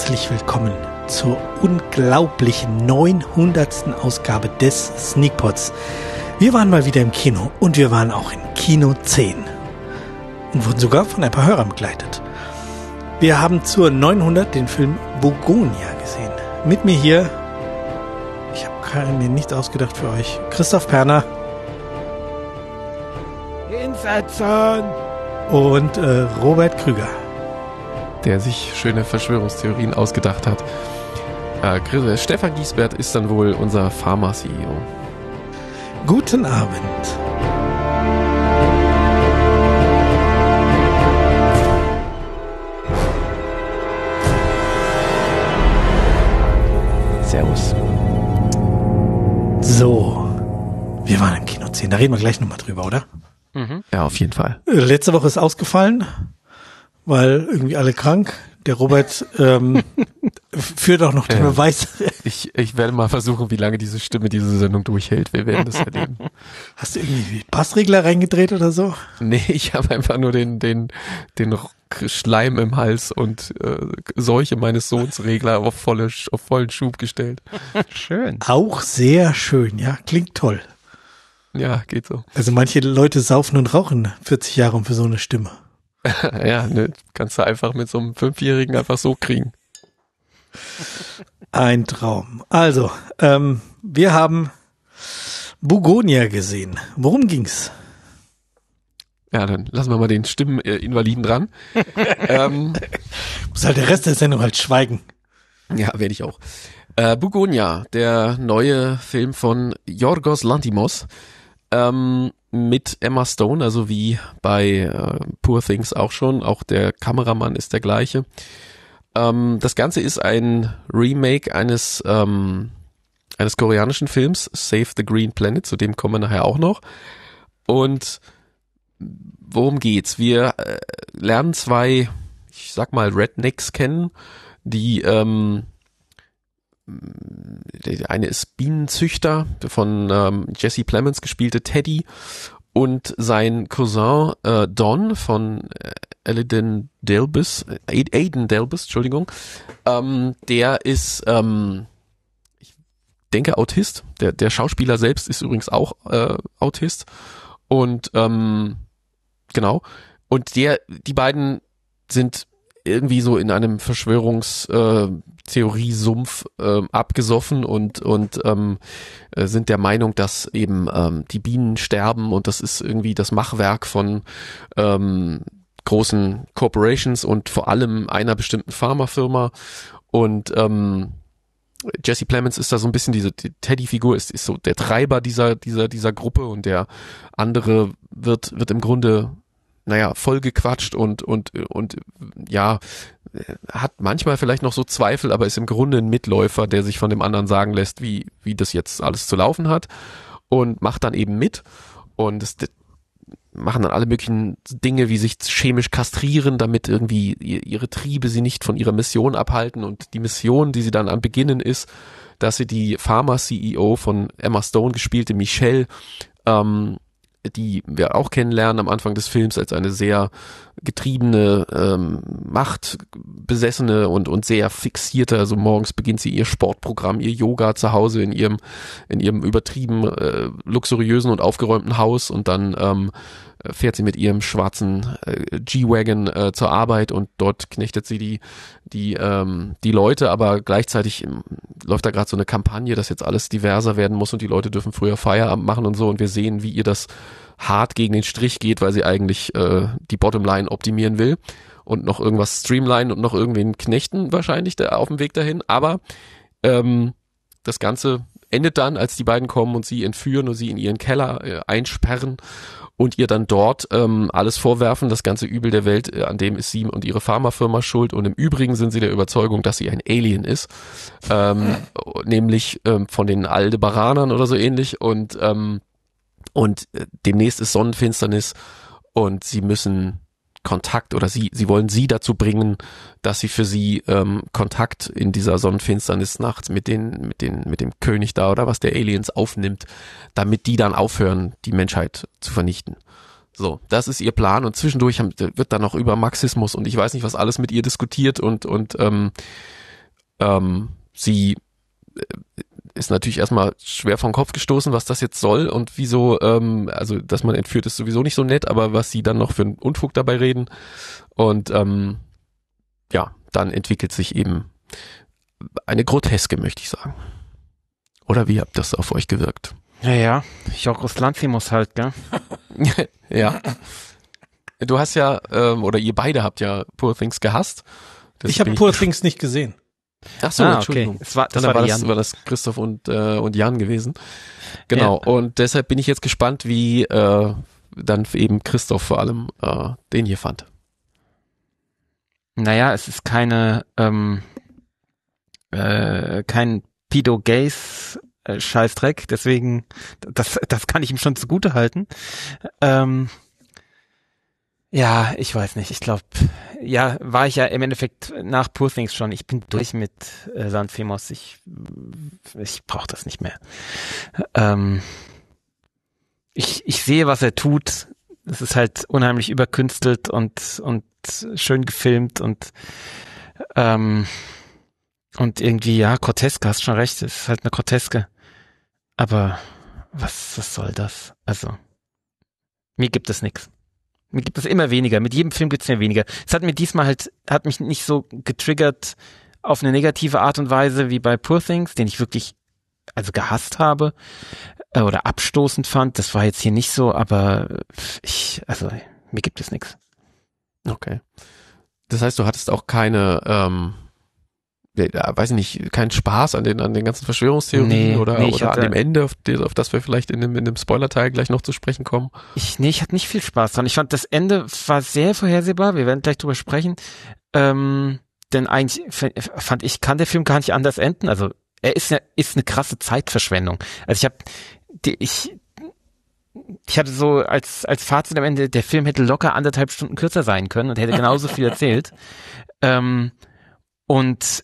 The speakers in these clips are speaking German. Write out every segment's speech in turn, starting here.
herzlich willkommen zur unglaublichen 900. Ausgabe des Sneakpods. Wir waren mal wieder im Kino und wir waren auch in Kino 10 und wurden sogar von ein paar Hörern begleitet. Wir haben zur 900 den Film Bugonia gesehen. Mit mir hier, ich habe mir nichts ausgedacht für euch, Christoph Perner. Hinsetzen! Und Robert Krüger. Der sich schöne Verschwörungstheorien ausgedacht hat. Stefan Giesbert ist dann wohl unser Pharma-CEO. Guten Abend. Servus. So, wir waren im Kino 10, da reden wir gleich nochmal drüber, oder? Mhm. Ja, auf jeden Fall. Letzte Woche ist ausgefallen, weil irgendwie alle krank. Der Robert führt auch noch den Beweis. Ich werde mal versuchen, wie lange diese Stimme diese Sendung durchhält. Wir werden das erleben. Hast du irgendwie Passregler reingedreht oder so? Nee, ich habe einfach nur den Schleim im Hals und Seuche meines Sohns Regler auf vollen Schub gestellt. Schön. Auch sehr schön, ja. Klingt toll. Ja, geht so. Also manche Leute saufen und rauchen 40 Jahre für so eine Stimme. Ja, ne, kannst du einfach mit so einem 5-Jährigen einfach so kriegen. Ein Traum. Also, wir haben Bugonia gesehen. Worum ging's? Ja, dann lassen wir mal den Stimmeninvaliden dran. Muss halt der Rest der Sendung halt schweigen. Ja, werde ich auch. Bugonia, der neue Film von Yorgos Lanthimos, mit Emma Stone, also wie bei Poor Things auch schon. Auch der Kameramann ist der gleiche. Das Ganze ist ein Remake eines koreanischen Films, Save the Green Planet, zu dem kommen wir nachher auch noch. Und worum geht's? Wir lernen zwei, ich sag mal, Rednecks kennen, die der eine ist Bienenzüchter, von Jesse Plemons gespielte Teddy, und sein Cousin Don von Aiden Delbus, Entschuldigung, der ist, ich denke, Autist. Der Schauspieler selbst ist übrigens auch Autist. Und genau. Und die beiden sind irgendwie so in einem Verschwörungstheorie-Sumpf abgesoffen und sind der Meinung, dass eben die Bienen sterben und das ist irgendwie das Machwerk von großen Corporations und vor allem einer bestimmten Pharmafirma. Und Jesse Plemons ist da so ein bisschen die Teddy-Figur, ist so der Treiber dieser Gruppe, und der andere wird im Grunde vollgequatscht und ja, hat manchmal vielleicht noch so Zweifel, aber ist im Grunde ein Mitläufer, der sich von dem anderen sagen lässt, wie das jetzt alles zu laufen hat, und macht dann eben mit, und machen dann alle möglichen Dinge, wie sich chemisch kastrieren, damit irgendwie ihre Triebe sie nicht von ihrer Mission abhalten, und die Mission, die sie dann am Beginnen ist, dass sie die Pharma-CEO von Emma Stone gespielte Michelle, die wir auch kennenlernen am Anfang des Films als eine sehr getriebene, machtbesessene und sehr fixierte, also morgens beginnt sie ihr Sportprogramm, ihr Yoga zu Hause in ihrem übertrieben luxuriösen und aufgeräumten Haus, und dann fährt sie mit ihrem schwarzen G-Wagon zur Arbeit, und dort knechtet sie die Leute, aber gleichzeitig läuft da gerade so eine Kampagne, dass jetzt alles diverser werden muss und die Leute dürfen früher Feierabend machen und so, und wir sehen, wie ihr das hart gegen den Strich geht, weil sie eigentlich die Bottomline optimieren will und noch irgendwas streamlinen und noch irgendwen knechten wahrscheinlich auf dem Weg dahin, aber das Ganze endet dann, als die beiden kommen und sie entführen und sie in ihren Keller einsperren und ihr dann dort alles vorwerfen, das ganze Übel der Welt, an dem ist sie und ihre Pharmafirma schuld, und im Übrigen sind sie der Überzeugung, dass sie ein Alien ist, nämlich von den Aldebaranern oder so ähnlich, und demnächst ist Sonnenfinsternis und sie müssen Kontakt, oder sie wollen sie dazu bringen, dass sie für sie Kontakt in dieser Sonnenfinsternis nachts mit dem König da oder was der Aliens aufnimmt, damit die dann aufhören, die Menschheit zu vernichten. So, das ist ihr Plan, und zwischendurch wird dann noch über Marxismus und ich weiß nicht was alles mit ihr diskutiert, und Sie ist natürlich erstmal schwer vom Kopf gestoßen, was das jetzt soll und wieso, also dass man entführt, ist sowieso nicht so nett, aber was sie dann noch für einen Unfug dabei reden. Und ja, dann entwickelt sich eben eine Groteske, möchte ich sagen. Oder wie habt das auf euch gewirkt? Ja, Yorgos Lanthimos halt, gell? Ja. Du hast ja, oder ihr beide habt ja Poor Things gehasst. Ich habe Poor Things nicht gesehen. Ach so, Entschuldigung. Okay. Das war das Christoph und Jan gewesen. Genau. Ja. Und deshalb bin ich jetzt gespannt, wie dann eben Christoph vor allem den hier fand. Naja, es ist kein Pedo-Gays Scheißdreck, deswegen das kann ich ihm schon zugute halten. Ja, ich weiß nicht. Ich glaube, ja, war ich ja im Endeffekt nach Poor Things schon. Ich bin durch mit Lanthimos. Ich brauche das nicht mehr. Ich sehe, was er tut. Es ist halt unheimlich überkünstelt und schön gefilmt und irgendwie, ja, Groteske, hast schon recht. Es ist halt eine Groteske. Aber was soll das? Also, mir gibt es nichts. Mir gibt es immer weniger. Mit jedem Film gibt es mir weniger. Es hat mich nicht so getriggert auf eine negative Art und Weise wie bei Poor Things, den ich wirklich gehasst habe oder abstoßend fand. Das war jetzt hier nicht so, aber mir gibt es nichts. Okay. Das heißt, du hattest auch keine, weiß ich nicht, keinen Spaß an den ganzen Verschwörungstheorien oder an dem Ende, auf das wir vielleicht in dem Spoiler-Teil gleich noch zu sprechen kommen? Ich hatte nicht viel Spaß dran. Ich fand, das Ende war sehr vorhersehbar. Wir werden gleich drüber sprechen. Denn eigentlich fand ich, kann der Film gar nicht anders enden. Also, er ist eine krasse Zeitverschwendung. Also ich hatte so als Fazit am Ende, der Film hätte locker 1,5 Stunden kürzer sein können und hätte genauso viel erzählt. Und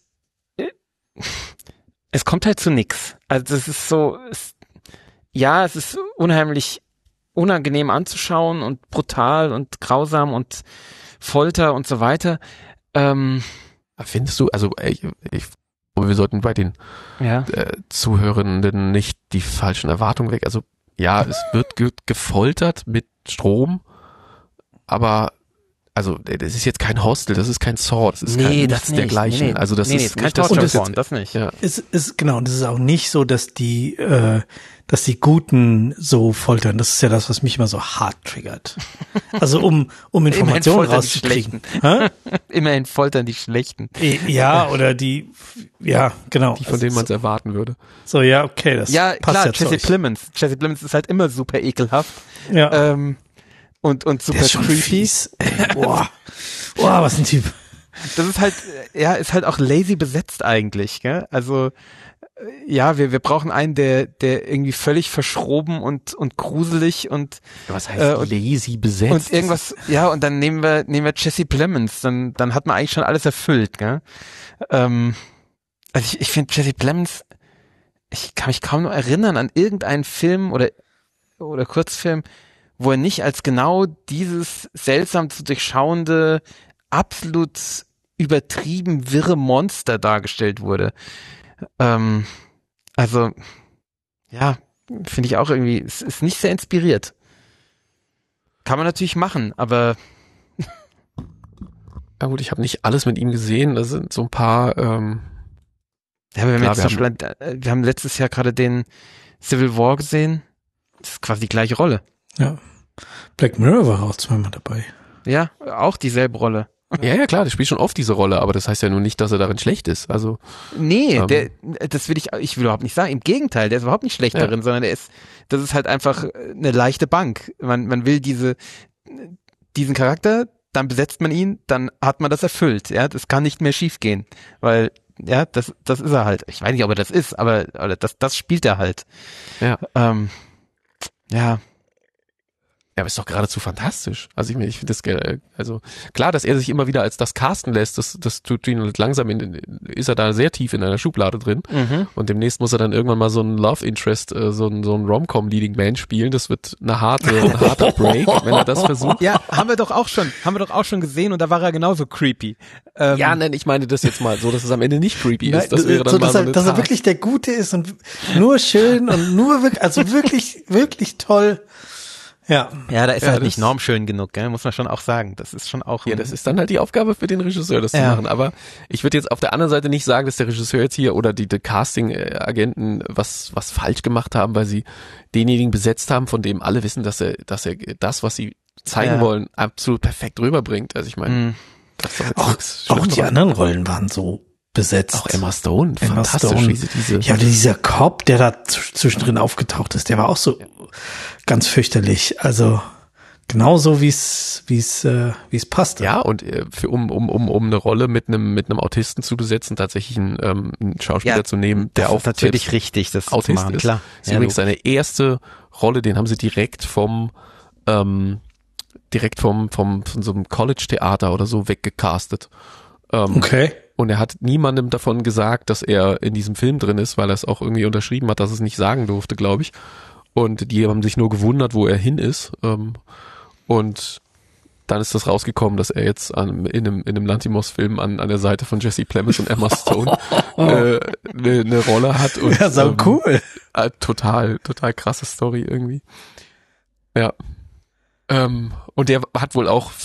es kommt halt zu nix. Also das ist so, es ist unheimlich unangenehm anzuschauen und brutal und grausam und Folter und so weiter. Findest du, also wir sollten bei den Zuhörenden nicht die falschen Erwartungen weg. Also ja, es wird gefoltert mit Strom, aber also das ist jetzt kein Hostel, das ist kein Saw, das ist nichts dergleichen. Nee. Also das ist kein Torture-Porn, das nicht. Ja. Es ist genau, und es ist auch nicht so, dass die Guten so foltern. Das ist ja das, was mich immer so hart triggert. Also um Informationen rauszukriegen. Immerhin foltern die Schlechten. Ja, oder die, ja, genau. Die, von denen man es erwarten würde. So, ja, okay, das passt klar, ja zu euch. Jesse Plemons ist halt immer super ekelhaft. Ja. Und super der ist schon creepy. Fies. Boah, was ein Typ. Das ist halt, ist halt auch lazy besetzt eigentlich, gell? Also, ja, wir brauchen einen, der irgendwie völlig verschroben und gruselig und was heißt lazy besetzt? Und irgendwas, ja, und dann nehmen wir Jesse Plemons, dann hat man eigentlich schon alles erfüllt, gell? Also ich finde Jesse Plemons, ich kann mich kaum noch erinnern an irgendeinen Film oder Kurzfilm, wo er nicht als genau dieses seltsam zu durchschauende, absolut übertrieben wirre Monster dargestellt wurde. Also, ja, finde ich auch irgendwie, es ist nicht sehr inspiriert. Kann man natürlich machen, aber ja gut, ich habe nicht alles mit ihm gesehen, da sind so ein paar wir haben letztes Jahr gerade den Civil War gesehen. Das ist quasi die gleiche Rolle. Ja. Black Mirror war auch zweimal dabei. Ja, auch dieselbe Rolle. Ja, klar, der spielt schon oft diese Rolle, aber das heißt ja nur nicht, dass er darin schlecht ist. Also nee, das will ich will überhaupt nicht sagen. Im Gegenteil, der ist überhaupt nicht schlecht darin, sondern das ist halt einfach eine leichte Bank. Man will diesen Charakter, dann besetzt man ihn, dann hat man das erfüllt. Ja, das kann nicht mehr schiefgehen, weil ja, das ist er halt. Ich weiß nicht, ob er das ist, aber das spielt er halt. Ja. Ja. Ja, aber ist doch geradezu fantastisch. Also ich finde das, also klar, dass er sich immer wieder als das casten lässt, das tut ihn langsam ist er da sehr tief in einer Schublade drin. Und demnächst muss er dann irgendwann mal so ein Love Interest, so ein Rom-Com Leading Man spielen. Das wird ein harter Break, wenn er das versucht. Ja, haben wir doch auch schon gesehen und da war er genauso creepy. Ja, nein, ich meine das jetzt mal so, dass es am Ende nicht creepy ist. Das wäre dann so, mal dass er wirklich der Gute ist und nur schön und nur wirklich, also wirklich, wirklich toll. Ja, da ist halt nicht normschön genug, gell? Muss man schon auch sagen. Das ist schon auch. Ja, das ist dann halt die Aufgabe für den Regisseur, das zu machen. Aber ich würde jetzt auf der anderen Seite nicht sagen, dass der Regisseur jetzt hier oder die Casting-Agenten was falsch gemacht haben, weil sie denjenigen besetzt haben, von dem alle wissen, dass er das, was sie zeigen wollen, absolut perfekt rüberbringt. Also ich meine, das ist doch jetzt auch die anderen Rollen waren so besetzt. Auch Emma Stone, fantastisch. Dieser Cop, der da zwischendrin aufgetaucht ist, der war auch so ganz fürchterlich. Also genauso wie es passt. Ja, und um eine Rolle mit einem Autisten zu besetzen, tatsächlich einen Schauspieler zu nehmen, der auch natürlich richtig, das Autist machen, ist. klar. Das ist übrigens seine erste Rolle, den haben sie direkt von so einem College-Theater oder so weggecastet. Okay. Und er hat niemandem davon gesagt, dass er in diesem Film drin ist, weil er es auch irgendwie unterschrieben hat, dass es nicht sagen durfte, glaube ich. Und die haben sich nur gewundert, wo er hin ist. Und dann ist das rausgekommen, dass er jetzt in einem Lanthimos-Film an der Seite von Jesse Plemons und Emma Stone eine Rolle hat. Und, ja, so cool. Total krasse Story irgendwie. Ja. Und der hat wohl auch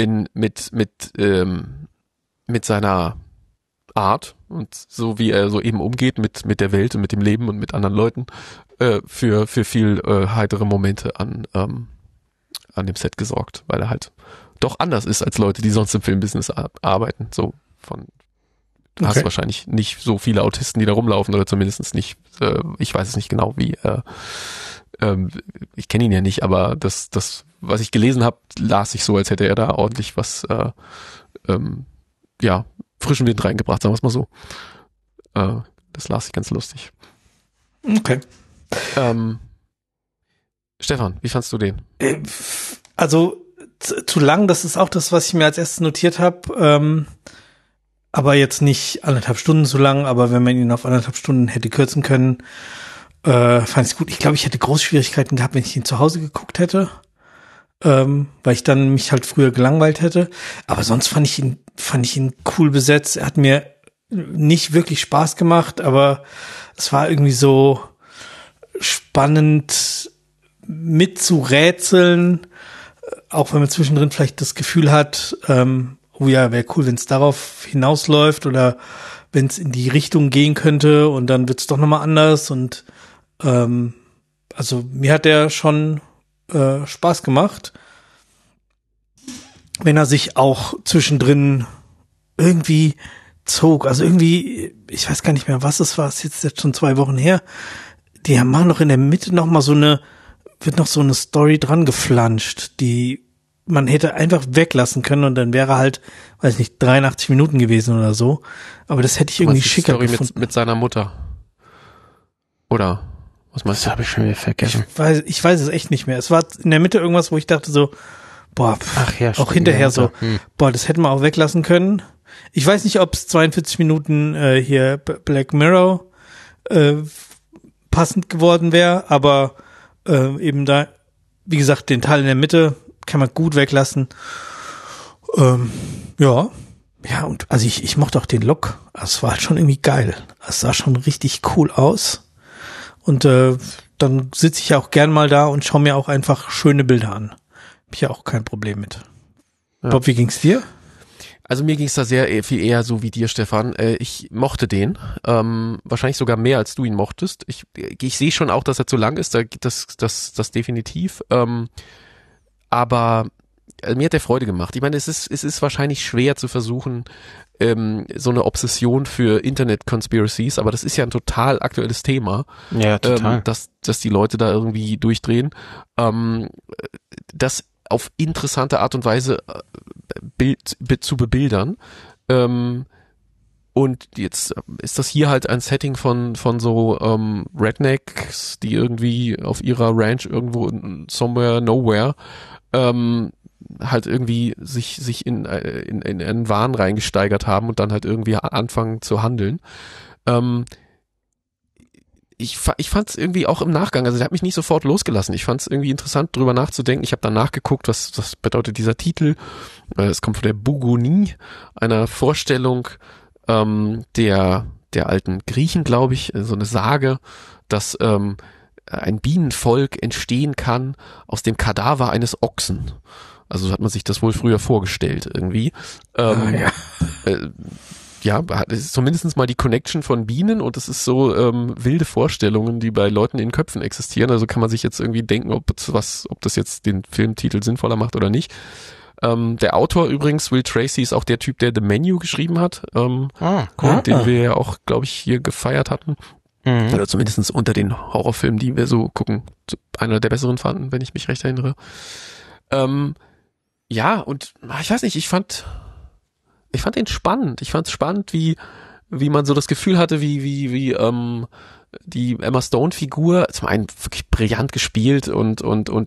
mit seiner Art und so wie er so eben umgeht mit der Welt und mit dem Leben und mit anderen Leuten für viel heitere Momente an dem Set gesorgt, weil er halt doch anders ist als Leute, die sonst im Filmbusiness arbeiten. So du hast wahrscheinlich nicht so viele Autisten, die da rumlaufen oder zumindest nicht, ich weiß es nicht genau wie, ich kenne ihn ja nicht, aber das, was ich gelesen habe, las ich so, als hätte er da ordentlich was frischen Wind reingebracht, sagen wir es mal so. Das las ich ganz lustig. Okay. Stefan, wie fandst du den? Also zu lang, das ist auch das, was ich mir als erstes notiert habe. Aber jetzt nicht 1,5 Stunden zu lang, aber wenn man ihn auf 1,5 Stunden hätte kürzen können, fand ich es gut. Ich glaube, ich hätte große Schwierigkeiten gehabt, wenn ich ihn zu Hause geguckt hätte. Weil ich dann mich halt früher gelangweilt hätte. Aber sonst fand ich ihn cool besetzt. Er hat mir nicht wirklich Spaß gemacht, aber es war irgendwie so spannend mitzurätseln, auch wenn man zwischendrin vielleicht das Gefühl hat, oh ja, wäre cool, wenn es darauf hinausläuft oder wenn es in die Richtung gehen könnte und dann wird es doch nochmal anders und also mir hat der schon Spaß gemacht, wenn er sich auch zwischendrin irgendwie zog, also irgendwie, ich weiß gar nicht mehr, was es war, ist jetzt schon 2 Wochen her, die machen noch in der Mitte wird noch so eine Story dran geflanscht, die man hätte einfach weglassen können und dann wäre halt, weiß ich nicht, 83 Minuten gewesen oder so, aber das hätte ich irgendwie schicker Story gefunden. mit seiner Mutter. Oder? Was meinst du? Das habe ich schon wieder vergessen. Ich weiß es echt nicht mehr. Es war in der Mitte irgendwas, wo ich dachte so, boah, auch hinterher so, boah, das hätten wir auch weglassen können. Ich weiß nicht, ob es 42 Minuten hier Black Mirror passend geworden wäre, aber eben da, wie gesagt, den Teil in der Mitte kann man gut weglassen. Ja, und also ich mochte auch den Look. Es war halt schon irgendwie geil. Es sah schon richtig cool aus. Und dann sitze ich ja auch gern mal da und schaue mir auch einfach schöne Bilder an. Hab ich ja auch kein Problem mit. Ja. Bob, wie ging's dir? Also mir ging's da viel eher so wie dir, Stefan. Ich mochte den. Wahrscheinlich sogar mehr, als du ihn mochtest. Ich sehe schon auch, dass er zu lang ist. Das definitiv. Aber mir hat der Freude gemacht. Ich meine, es ist wahrscheinlich schwer zu versuchen, so eine Obsession für Internet-Conspiracies, aber das ist ja ein total aktuelles Thema. Ja, total. Dass die Leute da irgendwie durchdrehen. Das auf interessante Art und Weise zu bebildern. Und jetzt ist das hier halt ein Setting von so Rednecks, die irgendwie auf ihrer Ranch irgendwo somewhere nowhere halt irgendwie sich in einen Wahn reingesteigert haben und dann halt irgendwie anfangen zu handeln. Ich fand es irgendwie auch im Nachgang, also der hat mich nicht sofort losgelassen. Ich fand es irgendwie interessant, drüber nachzudenken. Ich habe dann nachgeguckt, was bedeutet dieser Titel. Es kommt von der Bugonie, einer Vorstellung der alten Griechen, glaube ich, so eine Sage, dass ein Bienenvolk entstehen kann aus dem Kadaver eines Ochsen. Also so hat man sich das wohl früher vorgestellt irgendwie. Ja, es ist zumindest mal die Connection von Bienen und es ist so wilde Vorstellungen, die bei Leuten in Köpfen existieren. Also kann man sich jetzt irgendwie denken, ob das jetzt den Filmtitel sinnvoller macht oder nicht. Der Autor übrigens, Will Tracy, ist auch der Typ, der The Menu geschrieben hat, den wir ja auch, glaube ich, hier gefeiert hatten. Oder zumindest unter den Horrorfilmen, die wir so gucken, einer der besseren fanden, wenn ich mich recht erinnere. Ja, und ich weiß nicht, ich fand den spannend. Ich fand es spannend, wie man so das Gefühl hatte, wie die Emma Stone-Figur, zum einen wirklich brillant gespielt und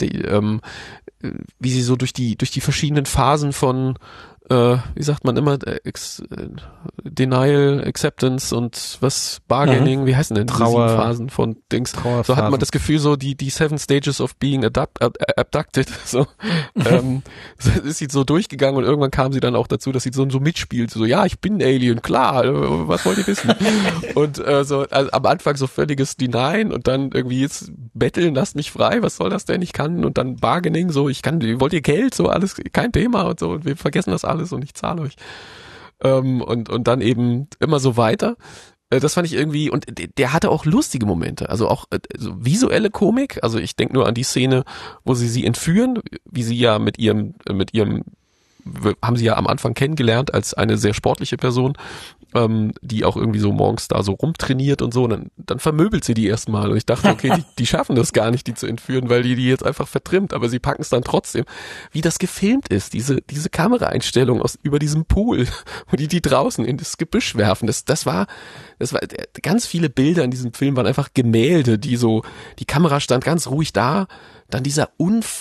wie sie so durch die verschiedenen Phasen von wie sagt man immer, Denial, Acceptance und was, Bargaining, wie heißen denn Trauer, diese Phasen von Dings? So hat man das Gefühl, so die 7 Stages of being abducted, so, ist sie so durchgegangen und irgendwann kam sie dann auch dazu, dass sie so mitspielt, so, ja, ich bin ein Alien, klar, was wollt ihr wissen? Und so, also am Anfang so völliges Denyen und dann irgendwie jetzt betteln, lasst mich frei, was soll das denn, ich kann, und dann Bargaining, so, wollt ihr Geld, so, alles, kein Thema und so, und wir vergessen das alles und ich zahle euch. Und dann eben immer so weiter. Das fand ich irgendwie, und der hatte auch lustige Momente, also auch so visuelle Komik, also ich denke nur an die Szene, wo sie entführen, wie sie ja mit ihrem, haben sie ja am Anfang kennengelernt als eine sehr sportliche Person, die auch irgendwie so morgens da so rumtrainiert und so, und dann vermöbelt sie die erstmal und ich dachte, okay, die schaffen das gar nicht, die zu entführen, weil die jetzt einfach vertrimmt, aber sie packen es dann trotzdem. Wie das gefilmt ist, diese Kameraeinstellung über diesem Pool, wo die draußen in das Gebüsch werfen, das war ganz viele Bilder in diesem Film waren einfach Gemälde, die Kamera stand ganz ruhig da, dann dieser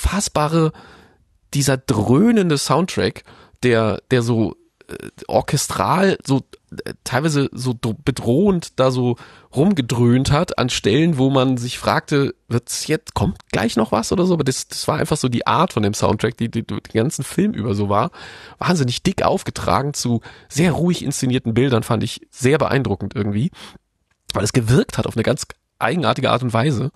dröhnende Soundtrack, der so orchestral so teilweise so bedrohend da so rumgedröhnt hat an Stellen, wo man sich fragte, kommt gleich noch was oder so, aber das war einfach so die Art von dem Soundtrack, die den ganzen Film über so war, wahnsinnig dick aufgetragen zu sehr ruhig inszenierten Bildern, fand ich sehr beeindruckend irgendwie, weil es gewirkt hat auf eine ganz eigenartige Art und Weise.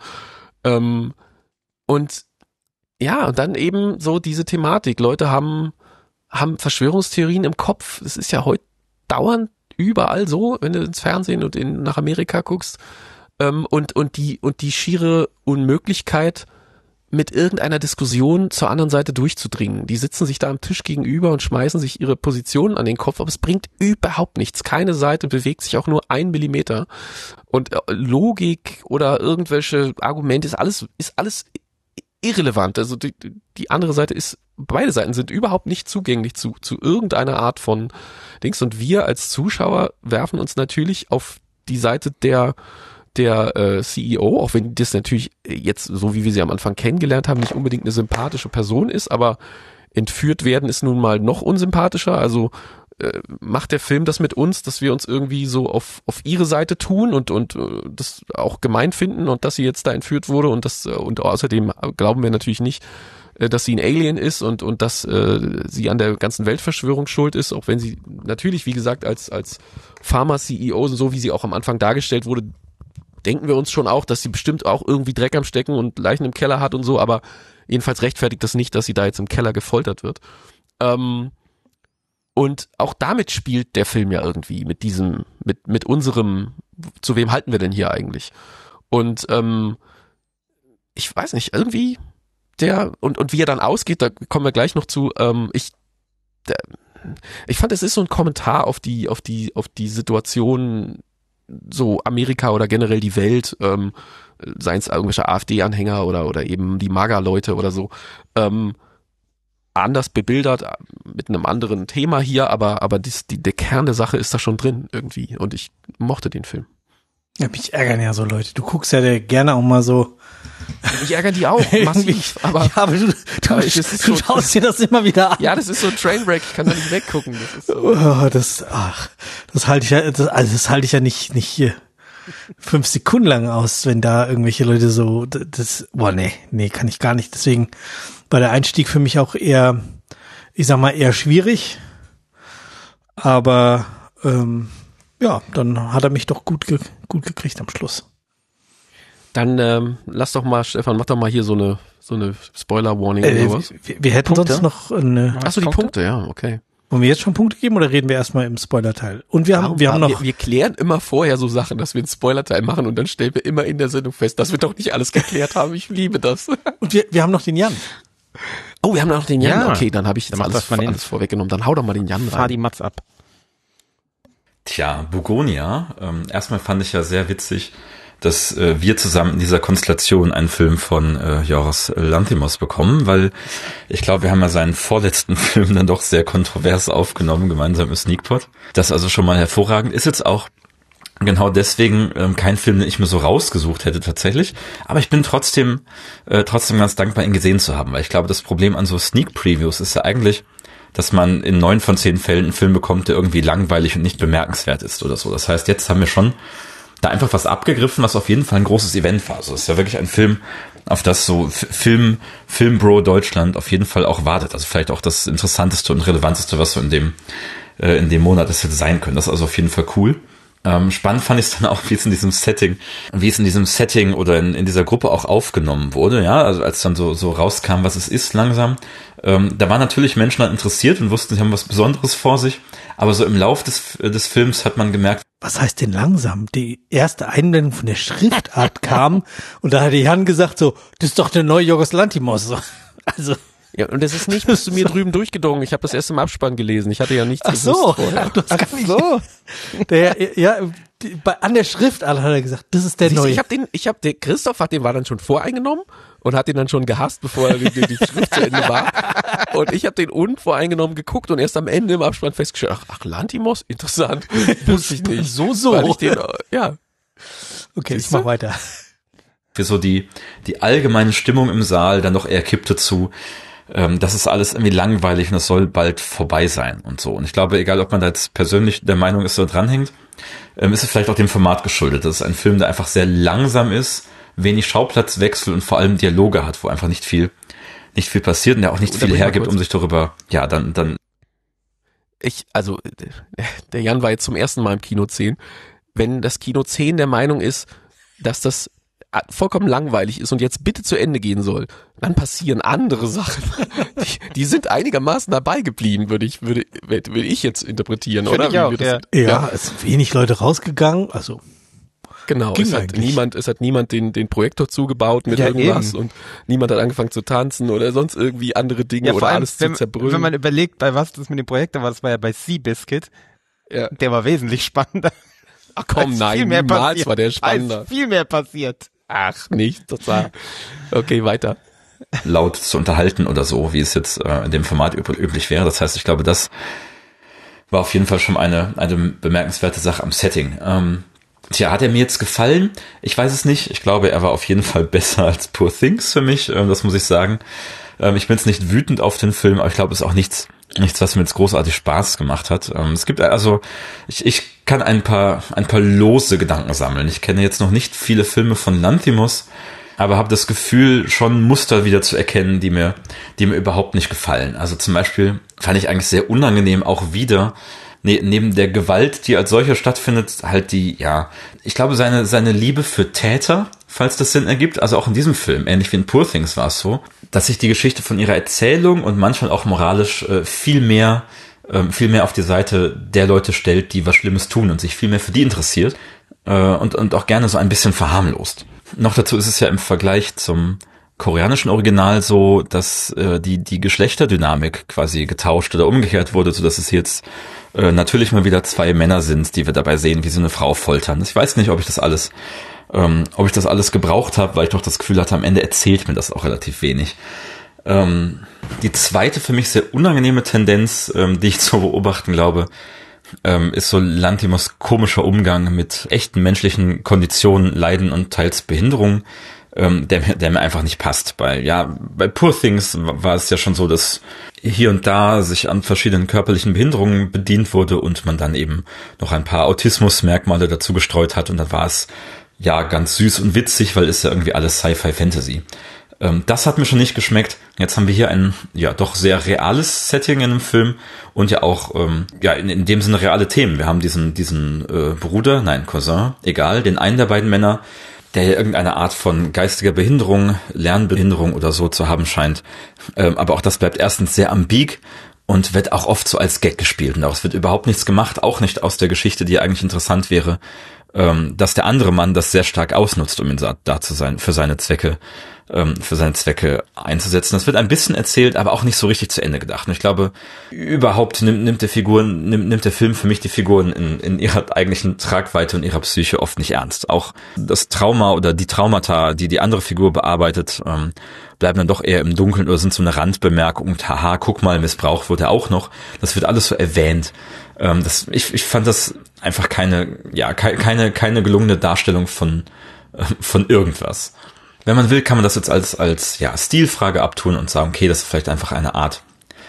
Und ja, und dann eben so diese Thematik, Leute haben Verschwörungstheorien im Kopf, es ist ja heute dauernd überall so, wenn du ins Fernsehen und nach Amerika guckst, und die schiere Unmöglichkeit, mit irgendeiner Diskussion zur anderen Seite durchzudringen. Die sitzen sich da am Tisch gegenüber und schmeißen sich ihre Positionen an den Kopf, aber es bringt überhaupt nichts. Keine Seite bewegt sich auch nur 1 Millimeter. Und Logik oder irgendwelche Argumente ist alles irrelevant. Also die andere Seite beide Seiten sind überhaupt nicht zugänglich zu irgendeiner Art von Dings, und wir als Zuschauer werfen uns natürlich auf die Seite der CEO, auch wenn das natürlich jetzt, so wie wir sie am Anfang kennengelernt haben, nicht unbedingt eine sympathische Person ist, aber entführt werden ist nun mal noch unsympathischer, also macht der Film das mit uns, dass wir uns irgendwie so auf ihre Seite tun und das auch gemein finden und dass sie jetzt da entführt wurde und außerdem glauben wir natürlich nicht, dass sie ein Alien ist und dass sie an der ganzen Weltverschwörung schuld ist, auch wenn sie natürlich, wie gesagt, als Pharma-CEO, so wie sie auch am Anfang dargestellt wurde, denken wir uns schon auch, dass sie bestimmt auch irgendwie Dreck am Stecken und Leichen im Keller hat und so, aber jedenfalls rechtfertigt das nicht, dass sie da jetzt im Keller gefoltert wird. Und auch damit spielt der Film ja irgendwie mit unserem, zu wem halten wir denn hier eigentlich? Und ich weiß nicht, irgendwie und wie er dann ausgeht, da kommen wir gleich noch zu, ich fand, es ist so ein Kommentar auf die Situation, so Amerika oder generell die Welt, seien es irgendwelche AfD-Anhänger oder eben die MAGA-Leute oder so, anders bebildert, mit einem anderen Thema hier, aber der Kern der Sache ist da schon drin irgendwie und ich mochte den Film. Ja, mich ärgern ja so Leute. Du guckst ja gerne auch mal so. Mich ärgern die auch, massiv. Aber du schaust dir das immer wieder an. Ja, das ist so ein Trainwreck, ich kann da nicht weggucken. Das ist so. Das halte ich ja nicht hier 5 Sekunden lang aus, wenn da irgendwelche Leute so, nee, kann ich gar nicht. Deswegen war der Einstieg für mich auch eher, ich sag mal, eher schwierig. Aber, dann hat er mich doch gut gekriegt am Schluss. Dann lass doch mal, Stefan, mach doch mal hier so eine Spoiler-Warning oder sowas. Wir hätten Punkte? Sonst noch eine... Achso, die Punkte, ja, okay. Wollen wir jetzt schon Punkte geben oder reden wir erstmal im Spoiler-Teil? Und wir haben noch... Wir klären immer vorher so Sachen, dass wir einen Spoiler-Teil machen und dann stellen wir immer in der Sendung fest, dass wir doch nicht alles geklärt haben. Ich liebe das. Und wir haben noch den Jan. Oh, wir haben noch den Jan. Ja. Okay, dann habe ich jetzt alles vorweggenommen. Dann hau doch mal den Jan rein. Fahr die Matz ab. Tja, Bugonia. Erstmal fand ich ja sehr witzig, dass wir zusammen in dieser Konstellation einen Film von Yorgos Lanthimos bekommen, weil ich glaube, wir haben ja seinen vorletzten Film dann doch sehr kontrovers aufgenommen, gemeinsam im Sneakpot. Das also schon mal hervorragend. Ist jetzt auch genau deswegen kein Film, den ich mir so rausgesucht hätte tatsächlich. Aber ich bin trotzdem ganz dankbar, ihn gesehen zu haben, weil ich glaube, das Problem an so Sneak-Previews ist ja eigentlich, dass man in 9 von 10 Fällen einen Film bekommt, der irgendwie langweilig und nicht bemerkenswert ist oder so. Das heißt, jetzt haben wir schon da einfach was abgegriffen, was auf jeden Fall ein großes Event war. Also es ist ja wirklich ein Film, auf das so Filmbro Deutschland auf jeden Fall auch wartet. Also vielleicht auch das Interessanteste und Relevanteste, was so in dem Monat es hätte sein können. Das ist also auf jeden Fall cool. Spannend fand ich es dann auch, wie es in diesem Setting oder in dieser Gruppe auch aufgenommen wurde, ja, also als dann so rauskam, was es ist langsam, da waren natürlich Menschen dann interessiert und wussten, sie haben was Besonderes vor sich, aber so im Lauf des Films hat man gemerkt, was heißt denn langsam? Die erste Einblendung von der Schriftart kam und da hatte Jan gesagt so, das ist doch der neue Yorgos Lanthimos, so. Also ja, und das ist nicht bis zu mir drüben durchgedrungen. Ich habe das erst im Abspann gelesen. Ich hatte ja nichts gewusst vorher. An der Schriftart hat er gesagt, das ist der neue. Der Christoph war dann schon voreingenommen und hat den dann schon gehasst, bevor die Schrift zu Ende war. Und ich habe den unvoreingenommen geguckt und erst am Ende im Abspann festgestellt, ach Lanthimos, interessant. Wusste ich nicht. So. Weil ich den, ja. Okay, ich mach weiter. Für so die allgemeine Stimmung im Saal dann doch eher kippte zu, das ist alles irgendwie langweilig und es soll bald vorbei sein und so. Und ich glaube, egal ob man da jetzt persönlich der Meinung ist oder dranhängt, ist es vielleicht auch dem Format geschuldet. Das ist ein Film, der einfach sehr langsam ist, wenig Schauplatzwechsel und vor allem Dialoge hat, wo einfach nicht viel passiert und der auch nicht viel hergibt, um sich darüber, ja, dann. Der Jan war jetzt zum ersten Mal im Kino 10. Wenn das Kino 10 der Meinung ist, dass das vollkommen langweilig ist und jetzt bitte zu Ende gehen soll, dann passieren andere Sachen. Die sind einigermaßen dabei geblieben, würde ich jetzt interpretieren, oder? Ich auch, ja, es sind wenig Leute rausgegangen, also. Genau, es hat niemand den Projektor zugebaut mit irgendwas eben. Und niemand hat angefangen zu tanzen oder sonst irgendwie andere Dinge ja, oder allem, alles zu zerbrüllen. Wenn man überlegt, bei was das mit dem Projektor war, das war ja bei Seabiscuit, der war wesentlich spannender. Ach komm, nein, niemals war der spannender. Ist viel mehr passiert. Ach, nicht total. Okay, weiter. Laut zu unterhalten oder so, wie es jetzt in dem Format üblich wäre. Das heißt, ich glaube, das war auf jeden Fall schon eine bemerkenswerte Sache am Setting. Hat er mir jetzt gefallen? Ich weiß es nicht. Ich glaube, er war auf jeden Fall besser als Poor Things für mich. Das muss ich sagen. Ich bin jetzt nicht wütend auf den Film, aber ich glaube, es ist auch nichts, was mir jetzt großartig Spaß gemacht hat. Es gibt also, ich kann ein paar lose Gedanken sammeln. Ich kenne jetzt noch nicht viele Filme von Lanthimos, aber habe das Gefühl, schon Muster wieder zu erkennen, die mir überhaupt nicht gefallen. Also zum Beispiel fand ich eigentlich sehr unangenehm auch wieder, neben der Gewalt, die als solcher stattfindet, halt ich glaube, seine Liebe für Täter, falls das Sinn ergibt, also auch in diesem Film, ähnlich wie in Poor Things war es so, dass sich die Geschichte von ihrer Erzählung und manchmal auch moralisch viel mehr auf die Seite der Leute stellt, die was Schlimmes tun und sich viel mehr für die interessiert und auch gerne so ein bisschen verharmlost. Noch dazu ist es ja im Vergleich zum koreanischen Original so, dass die Geschlechterdynamik quasi getauscht oder umgekehrt wurde, so dass es jetzt natürlich mal wieder 2 Männer sind, die wir dabei sehen, wie sie eine Frau foltern. Ich weiß nicht, ob ich das alles gebraucht habe, weil ich doch das Gefühl hatte, am Ende erzählt mir das auch relativ wenig. Die zweite für mich sehr unangenehme Tendenz, die ich zu beobachten glaube, ist so Lanthimos komischer Umgang mit echten menschlichen Konditionen, Leiden und teils Behinderungen, der mir einfach nicht passt. Bei Poor Things war es ja schon so, dass hier und da sich an verschiedenen körperlichen Behinderungen bedient wurde und man dann eben noch ein paar Autismusmerkmale dazu gestreut hat und dann war es ja ganz süß und witzig, weil ist ja irgendwie alles Sci-Fi-Fantasy. Das hat mir schon nicht geschmeckt. Jetzt haben wir hier ein doch sehr reales Setting in einem Film und ja auch in dem Sinne reale Themen. Wir haben diesen Cousin, egal, den einen der beiden Männer, der ja irgendeine Art von geistiger Behinderung, Lernbehinderung oder so zu haben scheint. Aber auch das bleibt erstens sehr ambig und wird auch oft so als Gag gespielt. Und daraus wird überhaupt nichts gemacht, auch nicht aus der Geschichte, die eigentlich interessant wäre, dass der andere Mann das sehr stark ausnutzt, um ihn da zu sein, für seine Zwecke einzusetzen. Das wird ein bisschen erzählt, aber auch nicht so richtig zu Ende gedacht. Und ich glaube, überhaupt nimmt der Film für mich die Figuren in ihrer eigentlichen Tragweite und ihrer Psyche oft nicht ernst. Auch das Trauma oder die Traumata, die andere Figur bearbeitet, bleiben dann doch eher im Dunkeln oder sind so eine Randbemerkung und haha, guck mal, Missbrauch wurde auch noch. Das wird alles so erwähnt. Ich fand das einfach keine gelungene Darstellung von irgendwas. Wenn man will, kann man das jetzt als Stilfrage abtun und sagen, okay, das ist vielleicht einfach eine Art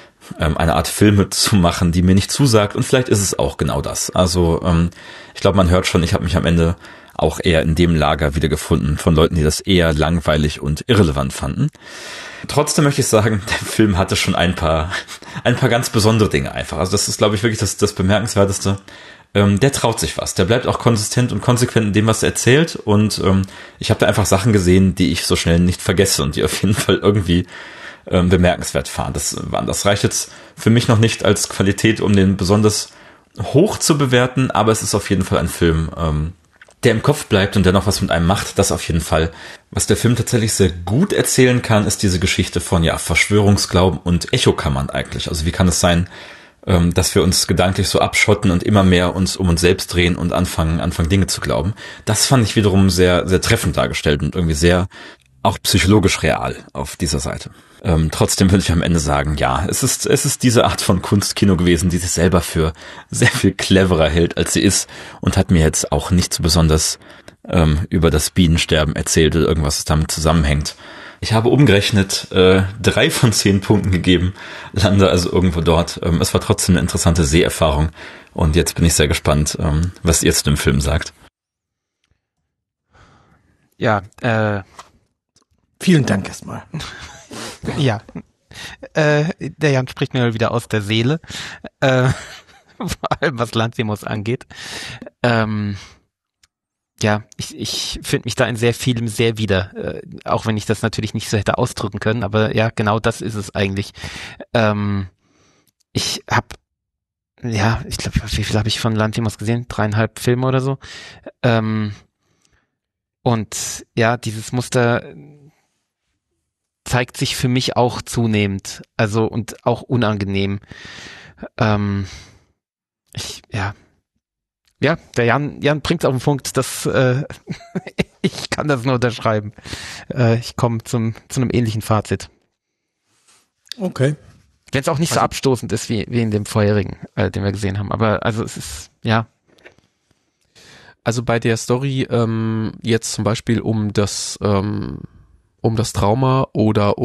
Filme zu machen, die mir nicht zusagt und vielleicht ist es auch genau das. Also ich glaube, man hört schon, ich habe mich am Ende auch eher in dem Lager wiedergefunden von Leuten, die das eher langweilig und irrelevant fanden. Trotzdem möchte ich sagen, der Film hatte schon ein paar ganz besondere Dinge einfach. Also das ist, glaube ich, wirklich das Bemerkenswerteste. Der traut sich was. Der bleibt auch konsistent und konsequent in dem, was er erzählt. Und ich habe da einfach Sachen gesehen, die ich so schnell nicht vergesse und die auf jeden Fall irgendwie bemerkenswert waren. Das reicht jetzt für mich noch nicht als Qualität, um den besonders hoch zu bewerten, aber es ist auf jeden Fall ein Film, der im Kopf bleibt und der noch was mit einem macht. Das auf jeden Fall. Was der Film tatsächlich sehr gut erzählen kann, ist diese Geschichte von Verschwörungsglauben und Echokammern eigentlich. Also wie kann es sein, dass wir uns gedanklich so abschotten und immer mehr uns um uns selbst drehen und anfangen Dinge zu glauben. Das fand ich wiederum sehr, sehr treffend dargestellt und irgendwie sehr auch psychologisch real auf dieser Seite. Trotzdem würde ich am Ende sagen, ja, es ist diese Art von Kunstkino gewesen, die sich selber für sehr viel cleverer hält, als sie ist und hat mir jetzt auch nicht so besonders über das Bienensterben erzählt oder irgendwas, das damit zusammenhängt. Ich habe umgerechnet 3 von 10 Punkten gegeben, lande also irgendwo dort. Es war trotzdem eine interessante Seherfahrung und jetzt bin ich sehr gespannt, was ihr zu dem Film sagt. Ja, vielen Dank erstmal. Ja, der Jan spricht mir wieder aus der Seele, vor allem was Lanthimos angeht. Ja, ich finde mich da in sehr vielem sehr wieder, auch wenn ich das natürlich nicht so hätte ausdrücken können, aber ja, genau das ist es eigentlich. Ich glaube, wie viel habe ich von Lanthimos gesehen? 3,5 Filme oder so. Und ja, dieses Muster zeigt sich für mich auch zunehmend, also und auch unangenehm. Ja, der Jan bringt es auf den Punkt, dass ich kann das nur unterschreiben. Ich komme zu einem ähnlichen Fazit. Okay. Wenn es auch nicht so abstoßend ist wie in dem vorherigen, den wir gesehen haben. Aber also es ist, ja. Also bei der Story jetzt zum Beispiel um das Trauma oder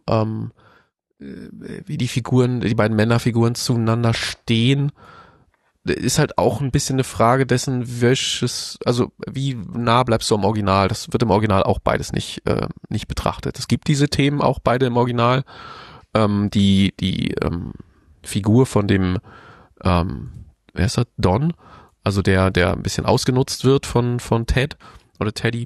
wie die beiden Männerfiguren zueinander stehen, ist halt auch ein bisschen eine Frage dessen, wie nah bleibst du am Original? Das wird im Original auch beides nicht betrachtet. Es gibt diese Themen auch beide im Original. Die Figur von dem, wer ist das? Don, also der ein bisschen ausgenutzt wird von Ted oder Teddy.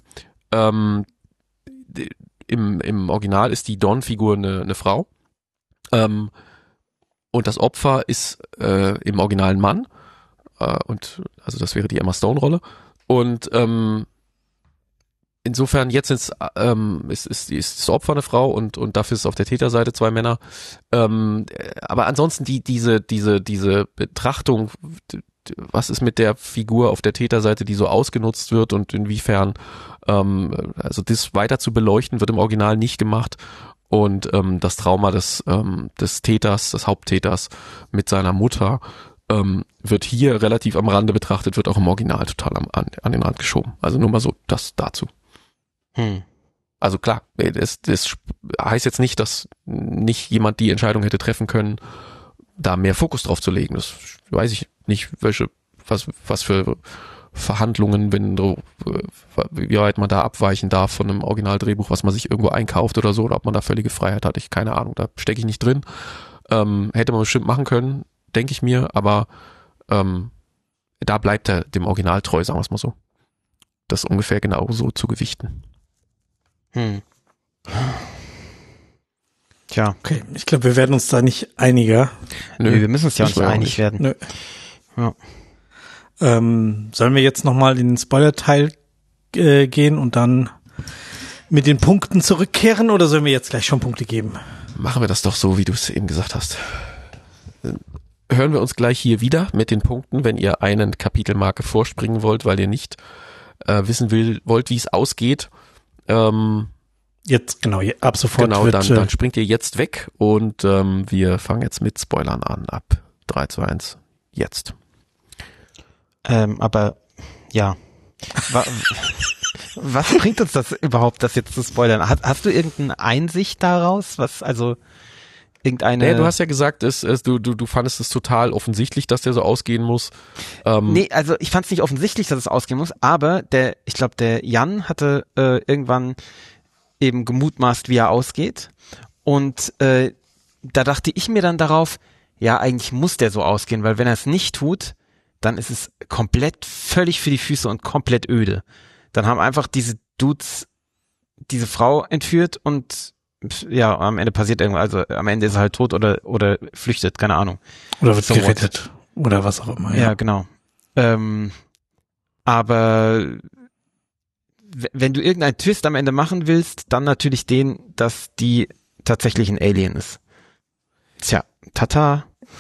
Im Original ist die Don-Figur eine Frau. Und das Opfer ist im Original ein Mann. Und also das wäre die Emma Stone-Rolle. Und insofern jetzt ist das Opfer eine Frau und dafür ist auf der Täterseite 2 Männer. Aber ansonsten diese Betrachtung, was ist mit der Figur auf der Täterseite, die so ausgenutzt wird und inwiefern, also das weiter zu beleuchten, wird im Original nicht gemacht. und das Trauma des Täters, des Haupttäters mit seiner Mutter wird hier relativ am Rande betrachtet, wird auch im Original total an den Rand geschoben. Also nur mal so das dazu. Also klar, das heißt jetzt nicht, dass nicht jemand die Entscheidung hätte treffen können, da mehr Fokus drauf zu legen. Das weiß ich nicht, was für Verhandlungen, wie weit man da abweichen darf von einem Originaldrehbuch, was man sich irgendwo einkauft oder so, oder ob man da völlige Freiheit hat. Keine Ahnung, da stecke ich nicht drin. Hätte man bestimmt machen können, denke ich mir, aber da bleibt er dem Original treu, sagen wir es mal so. Das ungefähr genau so zu gewichten. Tja. Okay, ich glaube, wir werden uns da nicht einiger. Nö, wir müssen uns ja auch nicht einig werden. Nö. Ja. Sollen wir jetzt nochmal in den Spoiler-Teil gehen und dann mit den Punkten zurückkehren oder sollen wir jetzt gleich schon Punkte geben? Machen wir das doch so, wie du es eben gesagt hast. Hören wir uns gleich hier wieder mit den Punkten, wenn ihr eine Kapitelmarke vorspringen wollt, weil ihr nicht wissen wollt, wie es ausgeht. Jetzt, genau, ab sofort. Genau, dann springt ihr jetzt weg und wir fangen jetzt mit Spoilern an. Ab 3, 2, 1, jetzt. Aber, ja. Was bringt uns das überhaupt, das jetzt zu spoilern? Hast du irgendeine Einsicht daraus? Irgendeine... Nee, du hast ja gesagt, du fandest es total offensichtlich, dass der so ausgehen muss. Nee, also ich fand es nicht offensichtlich, dass es ausgehen muss, aber ich glaube, der Jan hatte irgendwann eben gemutmaßt, wie er ausgeht. Und da dachte ich mir dann darauf, ja, eigentlich muss der so ausgehen, weil wenn er es nicht tut, dann ist es komplett völlig für die Füße und komplett öde. Dann haben einfach diese Dudes diese Frau entführt und ja, am Ende passiert irgendwas. Also am Ende ist er halt tot oder flüchtet, keine Ahnung. Oder wird gerettet. Oder was auch immer. Ja, genau. Aber wenn du irgendeinen Twist am Ende machen willst, dann natürlich den, dass die tatsächlich ein Alien ist. Tja, tata.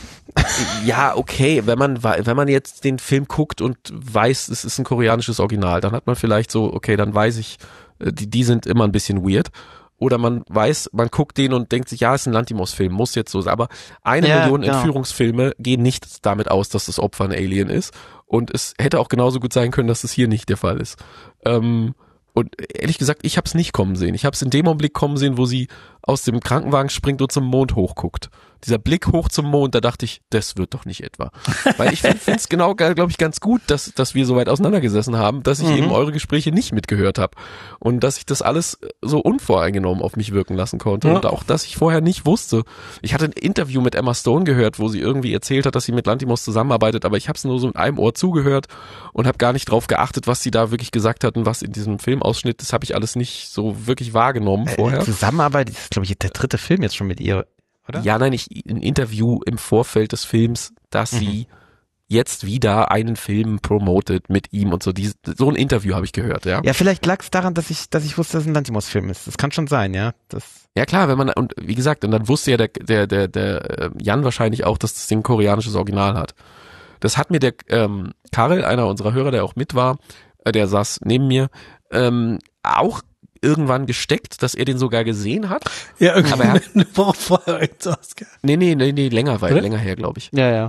Ja, okay, wenn man jetzt den Film guckt und weiß, es ist ein koreanisches Original, dann hat man vielleicht so, okay, dann weiß ich, die sind immer ein bisschen weird. Oder man weiß, man guckt den und denkt sich, ja, es ist ein Lantimos-Film, muss jetzt so sein. Aber 1 Million Entführungsfilme gehen nicht damit aus, dass das Opfer ein Alien ist. Und es hätte auch genauso gut sein können, dass das hier nicht der Fall ist. Und ehrlich gesagt, ich habe es nicht kommen sehen. Ich habe es in dem Augenblick kommen sehen, wo sie aus dem Krankenwagen springt und zum Mond hochguckt. Dieser Blick hoch zum Mond, da dachte ich, das wird doch nicht etwa. Weil ich finde es genau, glaube ich, ganz gut, dass wir so weit auseinandergesessen haben, dass ich eben eure Gespräche nicht mitgehört habe. Und dass ich das alles so unvoreingenommen auf mich wirken lassen konnte. Und auch, dass ich vorher nicht wusste. Ich hatte ein Interview mit Emma Stone gehört, wo sie irgendwie erzählt hat, dass sie mit Lantimos zusammenarbeitet, aber ich habe es nur so mit einem Ohr zugehört und habe gar nicht drauf geachtet, was sie da wirklich gesagt hat und was in diesem Filmausschnitt, das habe ich alles nicht so wirklich wahrgenommen vorher. Zusammenarbeit ist, glaube ich, der 3. Film jetzt schon mit ihr, oder? Ja, nein, ein Interview im Vorfeld des Films, dass sie jetzt wieder einen Film promotet mit ihm und so. So ein Interview habe ich gehört, ja. Ja, vielleicht lag es daran, dass ich wusste, dass es ein Lantimos-Film ist. Das kann schon sein, ja. Ja klar, und wie gesagt, und dann wusste ja der Jan wahrscheinlich auch, dass das Ding ein koreanisches Original hat. Das hat mir der Karel, einer unserer Hörer, der auch mit war, der saß neben mir, auch irgendwann gesteckt, dass er den sogar gesehen hat. Ja, irgendwie aber eine Woche vorher. Nee, länger her, glaube ich. Ja.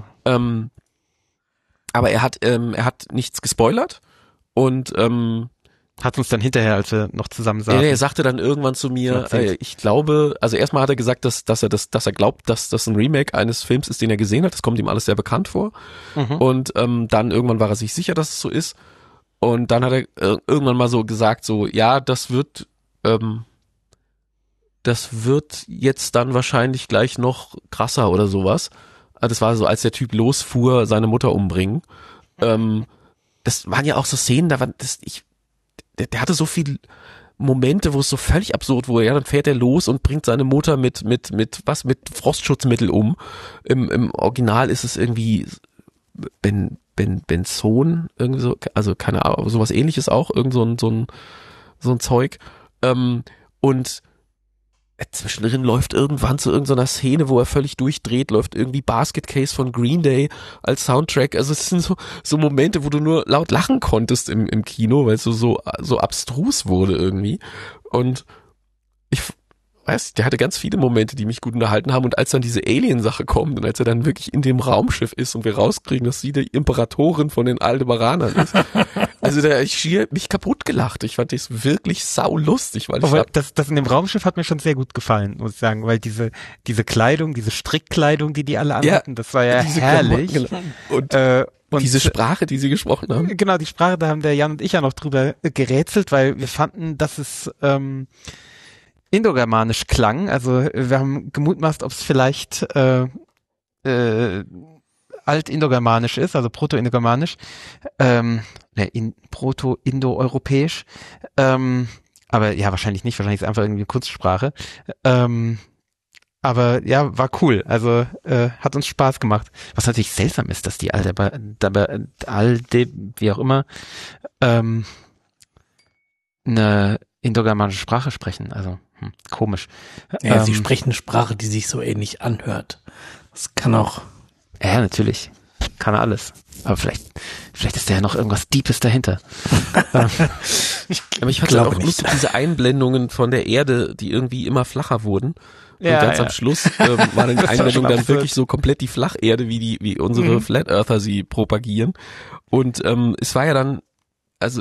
Aber er hat nichts gespoilert und hat uns dann hinterher, als wir noch zusammen saßen. Er sagte dann irgendwann zu mir, ich glaube, also erstmal hat er gesagt, dass er glaubt, dass das ein Remake eines Films ist, den er gesehen hat. Das kommt ihm alles sehr bekannt vor. Und dann irgendwann war er sich sicher, dass es so ist. Und dann hat er irgendwann mal so gesagt, so, ja, das wird jetzt dann wahrscheinlich gleich noch krasser oder sowas. Das war so, als der Typ losfuhr, seine Mutter umbringen. Das waren ja auch so Szenen, der hatte so viele Momente, wo es so völlig absurd wurde. Ja, dann fährt er los und bringt seine Mutter mit Frostschutzmittel um. Im Original ist es irgendwie Benzon, irgendwie so, also keine Ahnung, sowas ähnliches auch, irgend so ein Zeug. Und zwischendrin läuft irgendwann zu irgendeiner Szene, wo er völlig durchdreht, läuft irgendwie Basket Case von Green Day als Soundtrack. Also es sind so Momente, wo du nur laut lachen konntest im Kino, weil es so abstrus wurde irgendwie. Und der hatte ganz viele Momente, die mich gut unterhalten haben. Und als dann diese Alien-Sache kommt und als er dann wirklich in dem Raumschiff ist und wir rauskriegen, dass sie die Imperatorin von den Aldebaranern ist. Also ich schier mich kaputt gelacht. Ich fand das wirklich saulustig, weil das in dem Raumschiff hat mir schon sehr gut gefallen, muss ich sagen, weil diese Kleidung, diese Strickkleidung, die alle anhatten, das war ja herrlich. Und diese Sprache, die sie gesprochen haben. Genau, die Sprache, da haben der Jan und ich ja noch drüber gerätselt, weil wir fanden, dass es indogermanisch klang. Also wir haben gemutmaßt, ob es vielleicht altindogermanisch ist, also proto-indogermanisch, proto-indo-europäisch. Aber ja, wahrscheinlich nicht, wahrscheinlich ist es einfach irgendwie Kunstsprache. Aber ja, war cool. Also hat uns Spaß gemacht. Was natürlich seltsam ist, dass die wie auch immer, eine indogermanische Sprache sprechen. Also komisch. Ja, sie sprechen eine Sprache, die sich so ähnlich anhört. Das kann auch. Ja, natürlich. Kann er alles. Aber vielleicht ist da ja noch irgendwas Deepes dahinter. Aber ich hatte auch lustig diese Einblendungen von der Erde, die irgendwie immer flacher wurden. Und ganz am Schluss war dann die Einblendung dann wirklich so komplett die Flacherde, wie unsere Flat Earther sie propagieren. Und es war ja dann, also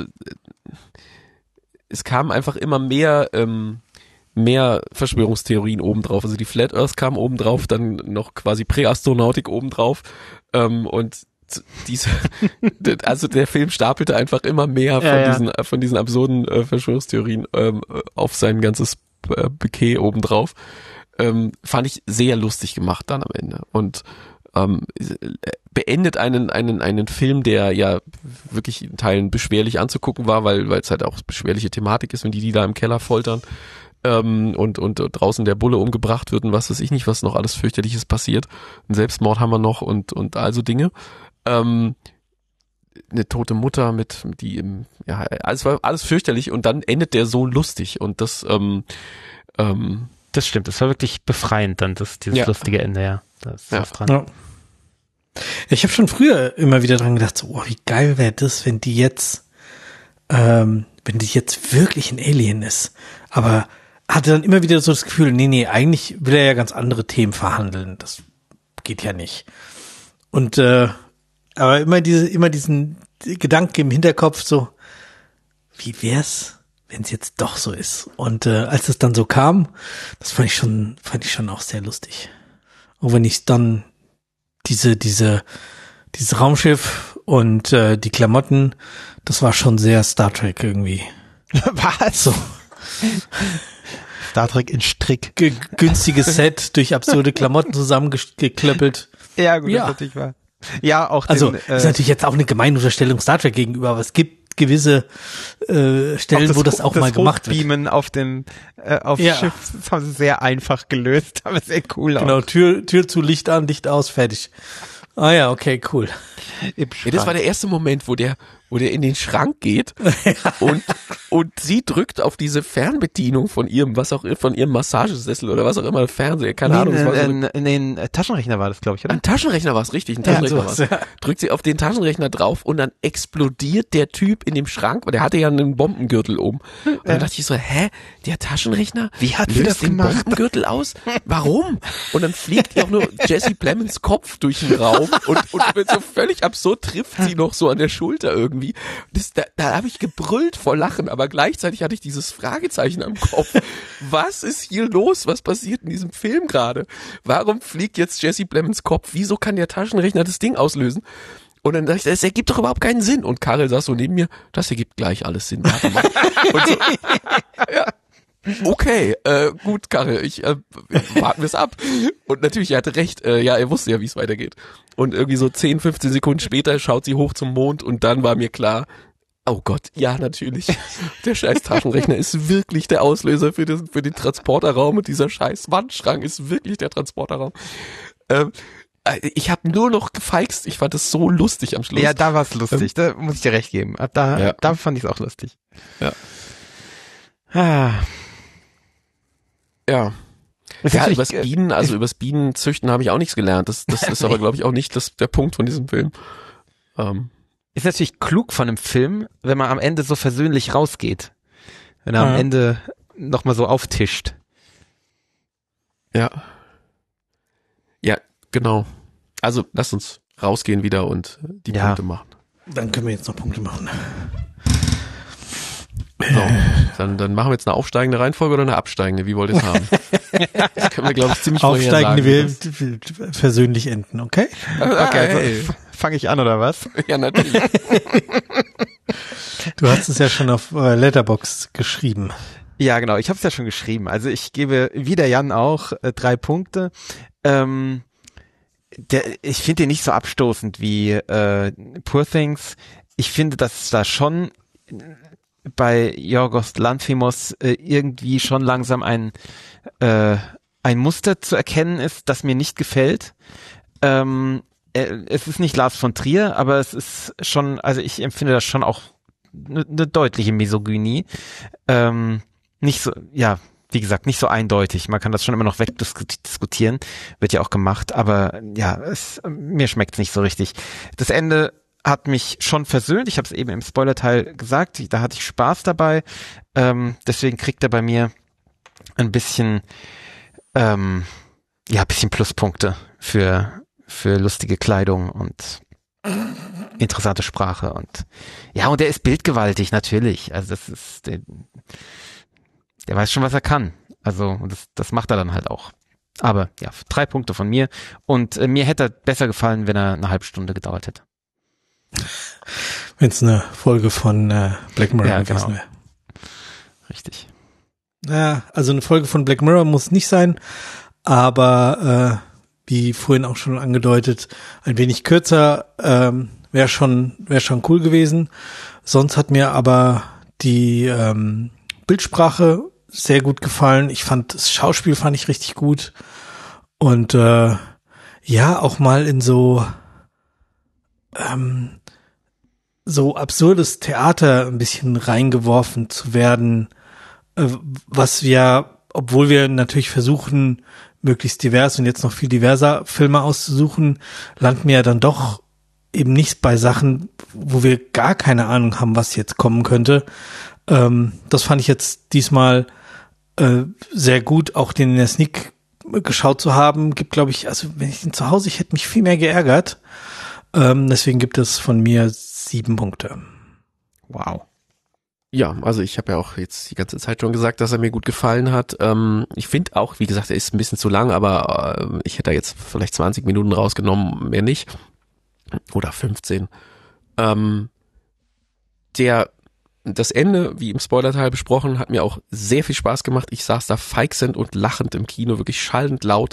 es kamen einfach immer mehr Verschwörungstheorien obendrauf. Also die Flat Earth kam obendrauf, dann noch quasi Präastronautik obendrauf. Und also der Film stapelte einfach immer mehr von diesen absurden Verschwörungstheorien auf sein ganzes Bouquet obendrauf. Fand ich sehr lustig gemacht dann am Ende. Und beendet einen Film, der ja wirklich in Teilen beschwerlich anzugucken war, weil es halt auch beschwerliche Thematik ist, wenn die da im Keller foltern und draußen der Bulle umgebracht wird und was weiß ich nicht, was noch alles fürchterliches passiert. Einen Selbstmord haben wir noch und also Dinge. Eine tote Mutter alles war alles fürchterlich und dann endet der so lustig und das das stimmt, das war wirklich befreiend dann, dieses lustige Ende, ja. Das ist dran. Ja. Ich habe schon früher immer wieder dran gedacht, so, wie geil wäre das, wenn die jetzt wirklich ein Alien ist. Aber hatte dann immer wieder so das Gefühl, nee, eigentlich will er ja ganz andere Themen verhandeln. Das geht ja nicht. Und aber immer diesen Gedanken im Hinterkopf, so, wie wär's, wenn es jetzt doch so ist? Und als es dann so kam, das fand ich schon auch sehr lustig. Und wenn ich dann dieses Raumschiff und die Klamotten, das war schon sehr Star Trek irgendwie. Was? So. Star Trek in Strick. Günstiges Set durch absurde Klamotten zusammengeklöppelt. Ja, gut, das natürlich war. Ja, auch also ist natürlich jetzt auch eine gemeine Unterstellung Star Trek gegenüber, aber es gibt gewisse Stellen, wo das auch mal gemacht wird. Beamen auf Schiff, das haben sie sehr einfach gelöst, aber sehr cool auch. Genau, Tür zu, Licht an, Licht aus, fertig. Ah ja, okay, cool. Ja, das war der erste Moment, wo der in den Schrank geht und sie drückt auf diese Fernbedienung von ihrem Massagesessel oder was auch immer, Fernseher, keine Ahnung. In Taschenrechner war das, glaube ich, oder? Ein Taschenrechner war es, richtig, ein Taschenrechner war es. Ja. Drückt sie auf den Taschenrechner drauf und dann explodiert der Typ in dem Schrank, weil der hatte ja einen Bombengürtel um. Und dann dachte ich so, der Taschenrechner? Wie hat sie das den gemacht? Bombengürtel aus? Warum? Und dann fliegt ja auch nur Jesse Plemons Kopf durch den Raum und wird so völlig absurd, trifft sie noch so an der Schulter irgendwie. Da habe ich gebrüllt vor Lachen, aber gleichzeitig hatte ich dieses Fragezeichen am Kopf. Was ist hier los? Was passiert in diesem Film gerade? Warum fliegt jetzt Jesse Plemons Kopf? Wieso kann der Taschenrechner das Ding auslösen? Und dann dachte ich, das ergibt doch überhaupt keinen Sinn. Und Karel saß so neben mir, das ergibt gleich alles Sinn. Warte mal. Und so, ja. Okay, gut, Karel, warten wir es ab. Und natürlich, er hatte recht, er wusste ja, wie es weitergeht. Und irgendwie so 10, 15 Sekunden später schaut sie hoch zum Mond und dann war mir klar, oh Gott, ja, natürlich. Der scheiß Taschenrechner ist wirklich der Auslöser für den Transporterraum und dieser scheiß Wandschrank ist wirklich der Transporterraum. Ich habe nur noch gefeixt, ich fand es so lustig am Schluss. Ja, da war es lustig, da muss ich dir recht geben. Da fand ich es auch lustig. Ja. Ja. Ja, übers Bienenzüchten habe ich auch nichts gelernt. Das ist aber, glaube ich, auch nicht der Punkt von diesem Film. Ist natürlich klug von einem Film, wenn man am Ende so versöhnlich rausgeht. Wenn er am Ende nochmal so auftischt. Ja. Ja, genau. Also, lass uns rausgehen wieder und die Punkte machen. Dann können wir jetzt noch Punkte machen. So, dann machen wir jetzt eine aufsteigende Reihenfolge oder eine absteigende? Wie wollt ihr es haben? Das können wir, glaube ich, ziemlich aufsteigende vorhersagen. wir persönlich enden, okay? Okay, also fange ich an oder was? Ja, natürlich. Du hast es ja schon auf Letterboxd geschrieben. Ja, genau, ich habe es ja schon geschrieben. Also ich gebe, wie der Jan auch, 3 Punkte. Ich finde den nicht so abstoßend wie Poor Things. Ich finde, dass da schon bei Yorgos Lanthimos irgendwie schon langsam ein Muster zu erkennen ist, das mir nicht gefällt. Es ist nicht Lars von Trier, aber es ist schon, also ich empfinde das schon auch eine deutliche Misogynie. Nicht so, ja, wie gesagt, nicht so eindeutig. Man kann das schon immer noch wegdiskutieren, wird ja auch gemacht, aber ja, mir schmeckt's nicht so richtig. Das Ende hat mich schon versöhnt. Ich habe es eben im Spoilerteil gesagt, da hatte ich Spaß dabei. Deswegen kriegt er bei mir ein bisschen, bisschen Pluspunkte für lustige Kleidung und interessante Sprache und ja, und der ist bildgewaltig, natürlich. Also das ist, der weiß schon, was er kann. Also, und das macht er dann halt auch. Aber ja, 3 Punkte von mir. Und mir hätte er besser gefallen, wenn er eine halbe Stunde gedauert hätte. Wenn es eine Folge von Black Mirror gewesen wäre. Richtig. Ja, also eine Folge von Black Mirror muss nicht sein, aber wie vorhin auch schon angedeutet, ein wenig kürzer wäre schon cool gewesen. Sonst hat mir aber die Bildsprache sehr gut gefallen. Ich fand das Schauspiel richtig gut und auch mal in so absurdes Theater ein bisschen reingeworfen zu werden, was wir, obwohl wir natürlich versuchen, möglichst divers und jetzt noch viel diverser Filme auszusuchen, landen wir ja dann doch eben nicht bei Sachen, wo wir gar keine Ahnung haben, was jetzt kommen könnte. Das fand ich jetzt diesmal sehr gut, auch den in der Sneak geschaut zu haben. Gibt, glaube ich, also wenn ich den zu Hause, ich hätte mich viel mehr geärgert. Deswegen gibt es von mir 7 Punkte. Wow. Ja, also ich habe ja auch jetzt die ganze Zeit schon gesagt, dass er mir gut gefallen hat. Ich finde auch, wie gesagt, er ist ein bisschen zu lang, aber ich hätte da jetzt vielleicht 20 Minuten rausgenommen, mehr nicht. Oder 15. Das Ende, wie im Spoilerteil besprochen, hat mir auch sehr viel Spaß gemacht. Ich saß da feixend und lachend im Kino, wirklich schallend laut.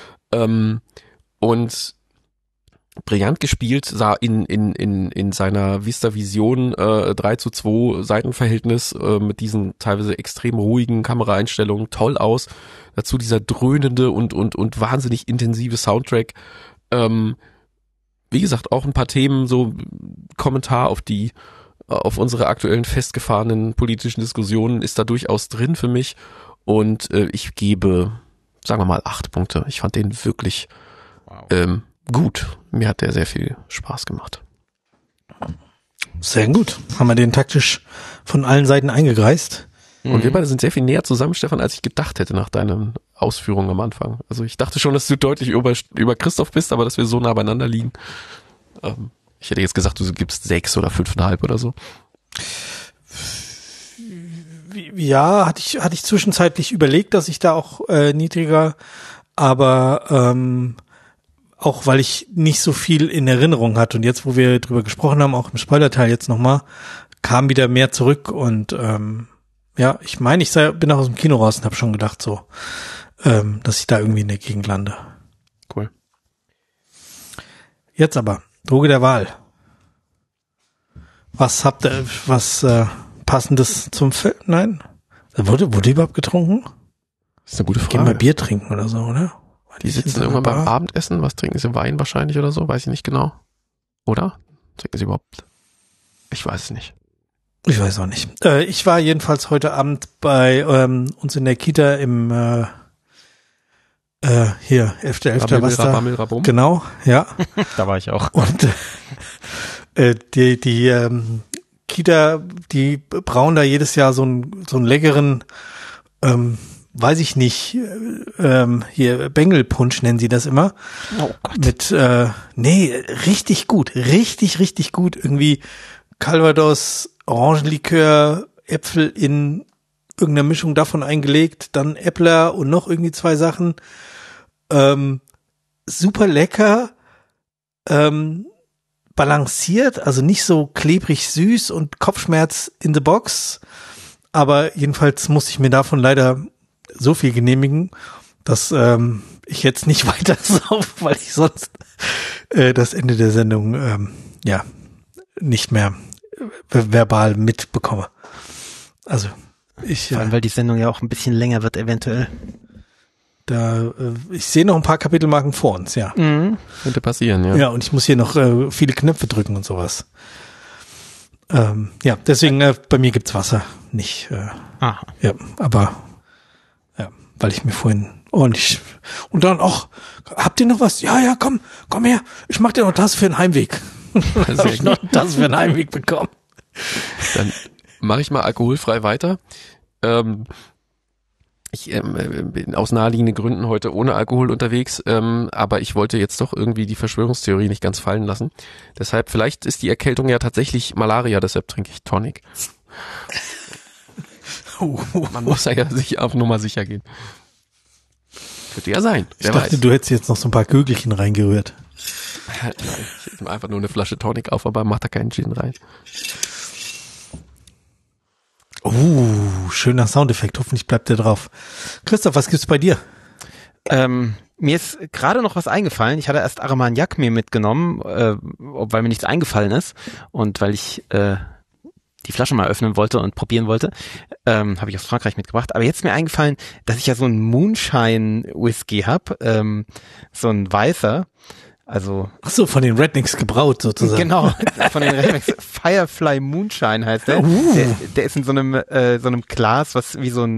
Und brillant gespielt, sah in seiner Vista-Vision 3:2 Seitenverhältnis mit diesen teilweise extrem ruhigen Kameraeinstellungen toll aus. Dazu dieser dröhnende und wahnsinnig intensive Soundtrack. Wie gesagt, auch ein paar Themen, so Kommentar auf unsere aktuellen festgefahrenen politischen Diskussionen ist da durchaus drin für mich. Und ich gebe, sagen wir mal, 8 Punkte. Ich fand den wirklich gut. Mir hat der sehr viel Spaß gemacht. Sehr gut. Haben wir den taktisch von allen Seiten eingekreist. Und wir beide sind sehr viel näher zusammen, Stefan, als ich gedacht hätte nach deinen Ausführungen am Anfang. Also ich dachte schon, dass du deutlich über Christoph bist, aber dass wir so nah beieinander liegen. Ich hätte jetzt gesagt, du gibst 6 oder 5,5 oder so. Ja, hatte ich zwischenzeitlich überlegt, dass ich da auch niedriger, aber auch weil ich nicht so viel in Erinnerung hatte. Und jetzt, wo wir drüber gesprochen haben, auch im Spoilerteil jetzt nochmal, kam wieder mehr zurück und ich meine, bin auch aus dem Kino raus und habe schon gedacht so, dass ich da irgendwie in der Gegend lande. Cool. Jetzt aber, Droge der Wahl. Was habt ihr, Passendes zum Film? Nein? Wurde überhaupt getrunken? Das ist eine gute Frage. Gehen wir Bier trinken oder so, oder? Die sitzen irgendwann beim Abendessen. Was trinken sie? Wein wahrscheinlich oder so? Weiß ich nicht genau. Oder? Trinken sie überhaupt? Ich weiß es nicht. Ich weiß auch nicht. Ich war jedenfalls heute Abend bei uns in der Kita im hier 11.11. was da? Rabum. Genau, ja. Da war ich auch. Und die Kita, die brauen da jedes Jahr so einen leckeren weiß ich nicht, hier Bengelpunsch nennen sie das immer. Oh Gott. Mit, richtig gut, richtig gut. Irgendwie Calvados, Orangenlikör, Äpfel in irgendeiner Mischung davon eingelegt, dann Äppler und noch irgendwie 2 Sachen. Super lecker, balanciert, also nicht so klebrig süß und Kopfschmerz in the box. Aber jedenfalls musste ich mir davon leider so viel genehmigen, dass ich jetzt nicht weiter sauf, weil ich sonst das Ende der Sendung nicht mehr verbal mitbekomme. Also Vor allem, weil die Sendung ja auch ein bisschen länger wird eventuell. Ich sehe noch ein paar Kapitelmarken vor uns, ja. Könnte passieren, ja. Ja, und ich muss hier noch viele Knöpfe drücken und sowas. Deswegen bei mir gibt's Wasser, nicht. Ja, aber ja, weil ich mir vorhin ordentlich und dann auch, habt ihr noch was? Ja, komm her, ich mach dir noch das für den Heimweg. Hab ich noch das für den Heimweg bekommen. Dann mache ich mal alkoholfrei weiter. Ich bin aus naheliegenden Gründen heute ohne Alkohol unterwegs, aber ich wollte jetzt doch irgendwie die Verschwörungstheorie nicht ganz fallen lassen. Deshalb, vielleicht ist die Erkältung ja tatsächlich Malaria, deshalb trinke ich Tonic. Man muss ja sich auf Nummer sicher gehen. Könnte ja sein. Ich dachte, du hättest jetzt noch so ein paar Kügelchen reingerührt. Ich nehme einfach nur eine Flasche Tonic auf, aber mach da keinen Gin rein. Schöner Soundeffekt. Hoffentlich bleibt der drauf. Christoph, was gibt's bei dir? Mir ist gerade noch was eingefallen. Ich hatte erst Armagnac mir mitgenommen, weil mir nichts eingefallen ist und weil ich die Flasche mal öffnen wollte und probieren wollte, habe ich aus Frankreich mitgebracht. Aber jetzt ist mir eingefallen, dass ich ja so einen Moonshine-Whisky habe, so ein weißer. Also ach so, von den Rednecks gebraut sozusagen. Genau, von den Rednecks. Firefly Moonshine heißt der. Der ist in so einem Glas, was wie so ein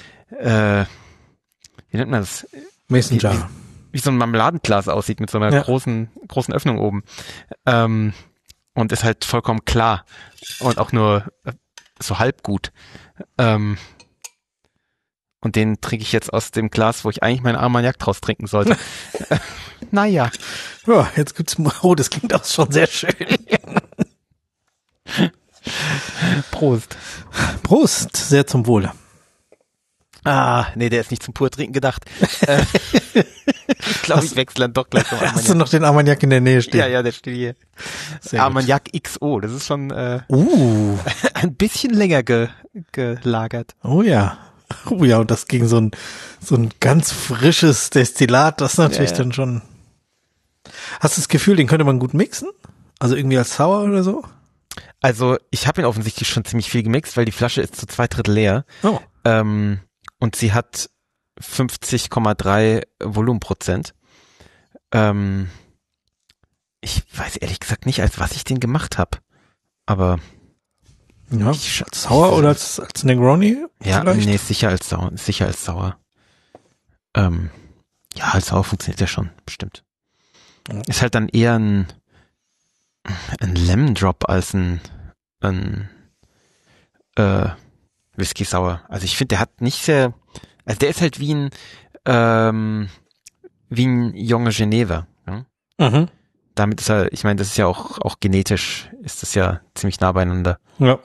wie nennt man das? Mason Jar. Wie so ein Marmeladenglas aussieht mit so einer großen Öffnung oben. Und ist halt vollkommen klar und auch nur so halb gut. Und den trinke ich jetzt aus dem Glas, wo ich eigentlich meinen Armagnac draus trinken sollte. Naja. Ja, jetzt gibt's, das klingt auch schon sehr schön. Prost. Prost, sehr zum Wohle. Nee, der ist nicht zum Purtrinken gedacht. Ich glaube, ich wechsle dann doch gleich zum Armagnac. Hast du noch den Armagnac in der Nähe stehen? Ja, der steht hier. Sehr Armagnac XO, das ist schon ein bisschen länger gelagert. Oh ja, und das gegen so ein ganz frisches Destillat, das natürlich dann schon. Hast du das Gefühl, den könnte man gut mixen? Also irgendwie als Sour oder so? Also ich habe ihn offensichtlich schon ziemlich viel gemixt, weil die Flasche ist zu 2/3 leer. Oh. Und sie hat 50,3 Volumenprozent. Ich weiß ehrlich gesagt nicht, als was ich den gemacht habe. Aber ja, als Sour oder als Negroni? Ja, vielleicht? nee, sicher als Sauer. Ja, als Sauer funktioniert der schon, bestimmt. Ja. Ist halt dann eher ein Lemon Drop als ein Whisky Sour. Also ich finde, der hat nicht sehr, also der ist halt wie ein Junge Geneva. Ja? Mhm. Damit ist er, ich meine, das ist ja auch genetisch, ist das ja ziemlich nah beieinander. Ja.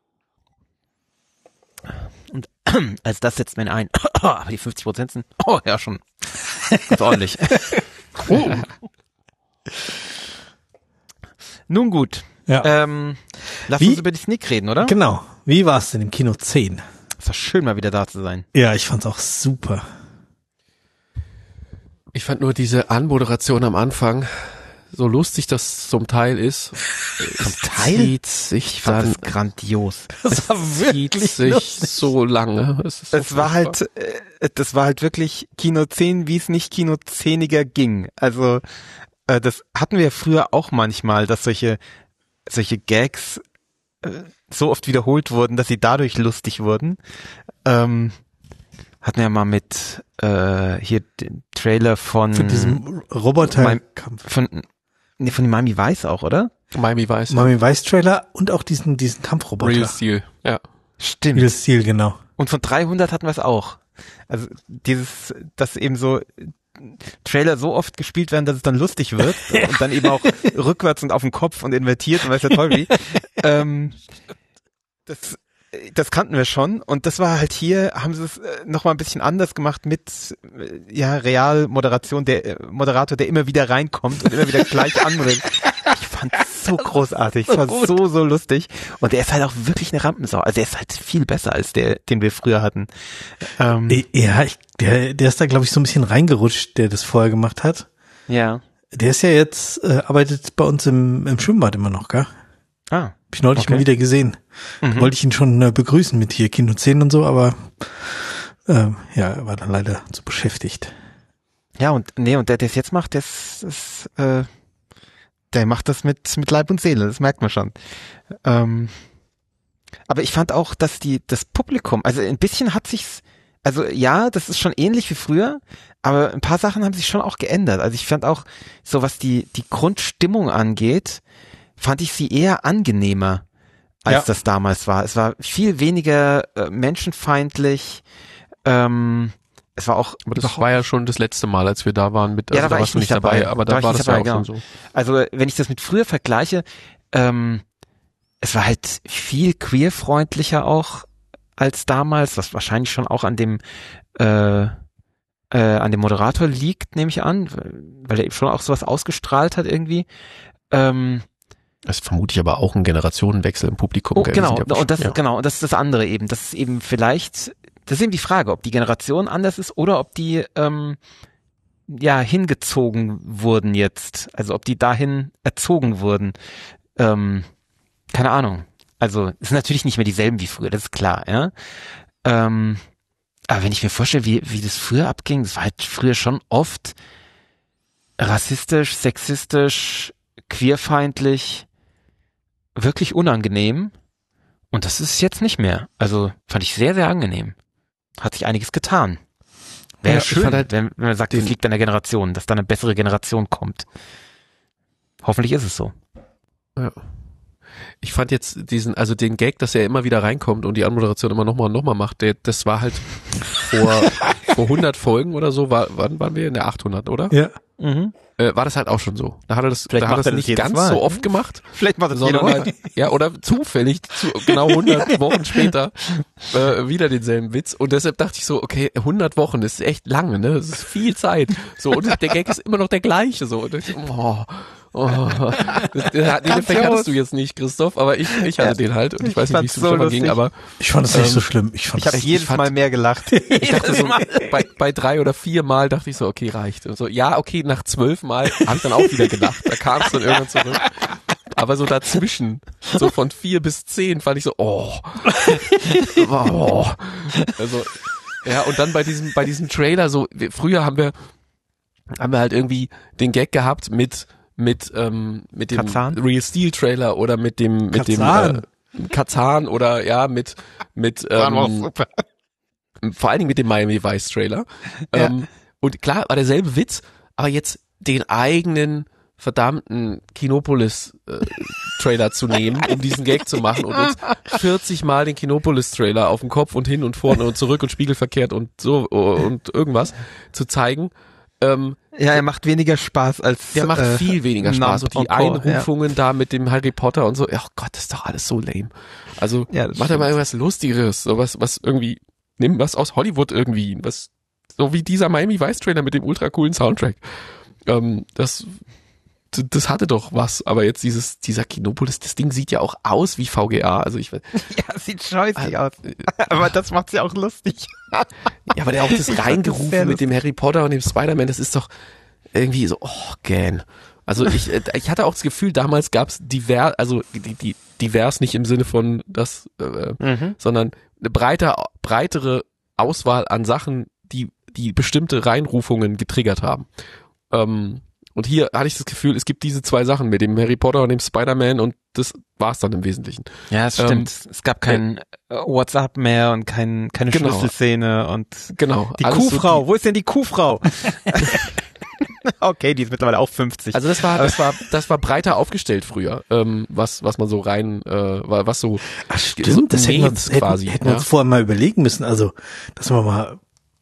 Und als das setzt man ein, aber die 50% sind, ja schon ganz ordentlich. Nun gut. Ja. Lass uns über die Sneak reden, oder? Genau. Wie war es denn im Kino 10? Es war schön, mal wieder da zu sein. Ja, ich fand's auch super. Ich fand nur diese Anmoderation am Anfang, so lustig das zum Teil ist. Zieht sich Ich fand dann, das grandios. Das war zieht sich so lange. Es ist so Das war halt wirklich Kino 10, wie es nicht Kino 10iger ging. Also, das hatten wir früher auch manchmal, dass solche Gags so oft wiederholt wurden, dass sie dadurch lustig wurden. Hatten wir ja mal mit hier den Trailer von diesem Roboterkampf. von dem Miami Vice auch, oder? Miami Vice. Miami Vice Trailer und auch diesen Kampfroboter. Real Steel, ja. Stimmt. Real Steel, genau. Und von 300 hatten wir es auch. Also dass eben so Trailer so oft gespielt werden, dass es dann lustig wird und dann eben auch rückwärts und auf den Kopf und invertiert und weiß der Teufel wie. Das kannten wir schon und das war halt hier, haben sie es nochmal ein bisschen anders gemacht mit Realmoderation, der Moderator, der immer wieder reinkommt und immer wieder gleich anmoderiert. Ich fand es so großartig, es war so lustig und der ist halt auch wirklich eine Rampensau, also der ist halt viel besser als der, den wir früher hatten. Der ist da glaube ich so ein bisschen reingerutscht, der das vorher gemacht hat. Ja. Der ist ja jetzt, arbeitet bei uns im Schwimmbad immer noch, gell? Ah. Hab ich neulich mal wieder gesehen. Wollte ich ihn schon begrüßen mit hier Kino 10 und so, aber er war dann leider zu beschäftigt. Ja, und der es jetzt macht, der macht das mit Leib und Seele, das merkt man schon. Aber ich fand auch, dass das Publikum, also ein bisschen hat sich's, also ja, das ist schon ähnlich wie früher, aber ein paar Sachen haben sich schon auch geändert. Also ich fand auch, so was die Grundstimmung angeht, fand ich sie eher angenehmer, als das damals war. Es war viel weniger menschenfeindlich. Es war auch. Aber das war ja schon das letzte Mal, als wir da waren. Da war ich nicht dabei. Aber da war das ja auch schon so. Also wenn ich das mit früher vergleiche, es war halt viel queerfreundlicher auch als damals, was wahrscheinlich schon auch an dem Moderator liegt, nehme ich an, weil er eben schon auch sowas ausgestrahlt hat irgendwie. Das ist vermutlich aber auch ein Generationenwechsel im Publikum. Genau, und das ist das andere eben. Das ist eben das ist eben die Frage, ob die Generation anders ist oder ob die hingezogen wurden jetzt. Also ob die dahin erzogen wurden. Keine Ahnung. Also es sind natürlich nicht mehr dieselben wie früher, das ist klar, ja. Aber wenn ich mir vorstelle, wie das früher abging, das war halt früher schon oft rassistisch, sexistisch, queerfeindlich, wirklich unangenehm. Und das ist jetzt nicht mehr. Also fand ich sehr, sehr angenehm. Hat sich einiges getan. Wäre schön, halt, wenn man sagt, es liegt an der Generation, dass dann eine bessere Generation kommt. Hoffentlich ist es so. Ja. Ich fand jetzt den Gag, dass er immer wieder reinkommt und die Anmoderation immer nochmal und nochmal macht, das war halt vor 100 Folgen oder so, wann waren wir in der 800, oder? Ja. War das halt auch schon so. Da hat er das nicht ganz Mal, so oft gemacht. Vielleicht macht er es sondern halt, oder zufällig, genau 100 Wochen später, wieder denselben Witz. Und deshalb dachte ich so, okay, 100 Wochen, das ist echt lange, ne? Das ist viel Zeit. So, und der Gag ist immer noch der gleiche, so. Und ich, den Effekt hattest du jetzt nicht, Christoph, aber ich hatte den halt. Und ich weiß nicht, wie es so Stefan ging, aber. Ich fand es nicht so schlimm. Ich habe jedes Mal mehr gelacht. Ich dachte so, bei 3 oder 4 Mal dachte ich so, okay, reicht. Und so, ja, okay, nach 12 Mal habe ich dann auch wieder gelacht. Da kam es dann irgendwann zurück. Aber so dazwischen, so von 4 bis 10 fand ich so, Also, ja, und dann bei diesem Trailer so, früher haben wir halt irgendwie den Gag gehabt mit dem Kazan? Real Steel Trailer oder mit dem Kazan oder ja, mit vor allen Dingen mit dem Miami Vice Trailer. Ja. Und klar, war derselbe Witz, aber jetzt den eigenen verdammten Kinopolis Trailer zu nehmen, um diesen Gag zu machen und uns 40 Mal den Kinopolis Trailer auf dem Kopf und hin und vorne und zurück und spiegelverkehrt und so und irgendwas zu zeigen. Er macht weniger Spaß als der macht viel weniger Spaß und die Einrufungen da mit dem Harry Potter und so, ach Gott, das ist doch alles so lame. Also macht er mal irgendwas Lustigeres, sowas, was irgendwie, nimm was aus Hollywood irgendwie, was so wie dieser Miami Vice Trailer mit dem ultra coolen Soundtrack. Das hatte doch was, aber jetzt dieser Kinopolis, das Ding sieht ja auch aus wie VGA, also ich weiß. Ja, sieht scheußlich aus. Aber das macht's ja auch lustig. Ja, aber der auch das reingerufen mit dem Harry Potter und dem Spider-Man, das ist doch irgendwie so, gähn. Also ich hatte auch das Gefühl, damals gab's divers, also die divers nicht im Sinne von das, sondern eine breitere Auswahl an Sachen, die bestimmte Reinrufungen getriggert haben. Und hier hatte ich das Gefühl, es gibt diese 2 Sachen mit dem Harry Potter und dem Spider-Man und das war's dann im Wesentlichen. Ja, es stimmt. Es gab kein WhatsApp mehr und keine Schlüsselszene und die Kuhfrau. Wo ist denn die Kuhfrau? Okay, die ist mittlerweile auch 50. Also das war breiter aufgestellt früher, was man so rein, was so. Ach stimmt, so das hätten wir uns vorher mal überlegen müssen. Also, dass man mal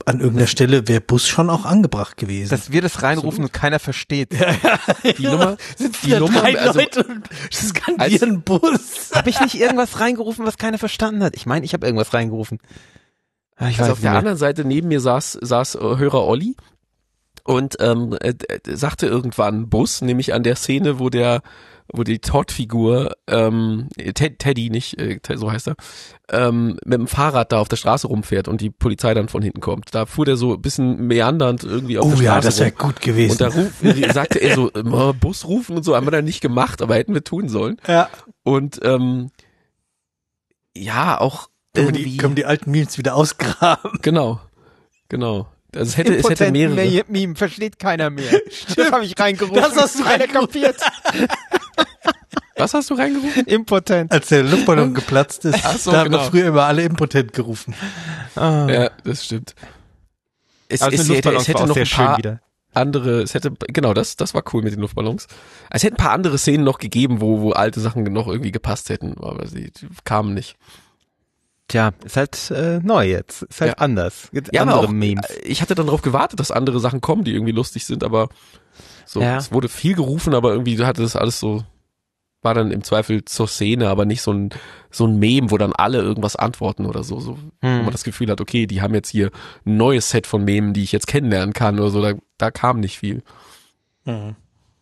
an irgendeiner Stelle wäre Bus schon auch angebracht gewesen. Dass wir das reinrufen und keiner versteht. Die Nummer, Sitzen die da Nummer, 3 also, Leute und skandieren Bus. Habe ich nicht irgendwas reingerufen, was keiner verstanden hat? Ich meine, ich habe irgendwas reingerufen. Ich also weiß auf der nicht anderen Seite neben mir saß Hörer Olli und sagte irgendwann Bus, nämlich an der Szene, wo die Todd-Figur, Teddy, nicht, so heißt er, mit dem Fahrrad da auf der Straße rumfährt und die Polizei dann von hinten kommt. Da fuhr der so ein bisschen meandernd irgendwie auf der Straße Oh ja, das wäre rum. gut gewesen. Und da sagte er so, Bus rufen und so, haben wir dann nicht gemacht, aber hätten wir tun sollen. Ja. Und ja, auch irgendwie. Können die alten Memes wieder ausgraben. Genau. Also es hätte mehrere. Meme versteht keiner mehr. Das habe ich reingerufen. Das hast du keiner kapiert. Was hast du reingerufen? Impotent. Als der Luftballon geplatzt ist, Ach so, da haben wir genau. früher immer alle impotent gerufen. Ja, das stimmt. Es Also hätte noch sehr ein schön paar wieder. andere, das war cool mit den Luftballons. Es hätte ein paar andere Szenen noch gegeben, wo alte Sachen noch irgendwie gepasst hätten, aber sie kamen nicht. Tja, ist halt neu jetzt. Ist halt Ja. anders. Gibt Ja, aber andere auch, Memes. ich hatte dann darauf gewartet, dass andere Sachen kommen, die irgendwie lustig sind, aber so, Ja. es wurde viel gerufen, aber irgendwie hatte das alles so, war dann im Zweifel zur Szene, aber nicht so ein Meme, wo dann alle irgendwas antworten oder so, wo man das Gefühl hat, okay, die haben jetzt hier ein neues Set von Memen, die ich jetzt kennenlernen kann oder so, da kam nicht viel. Mhm.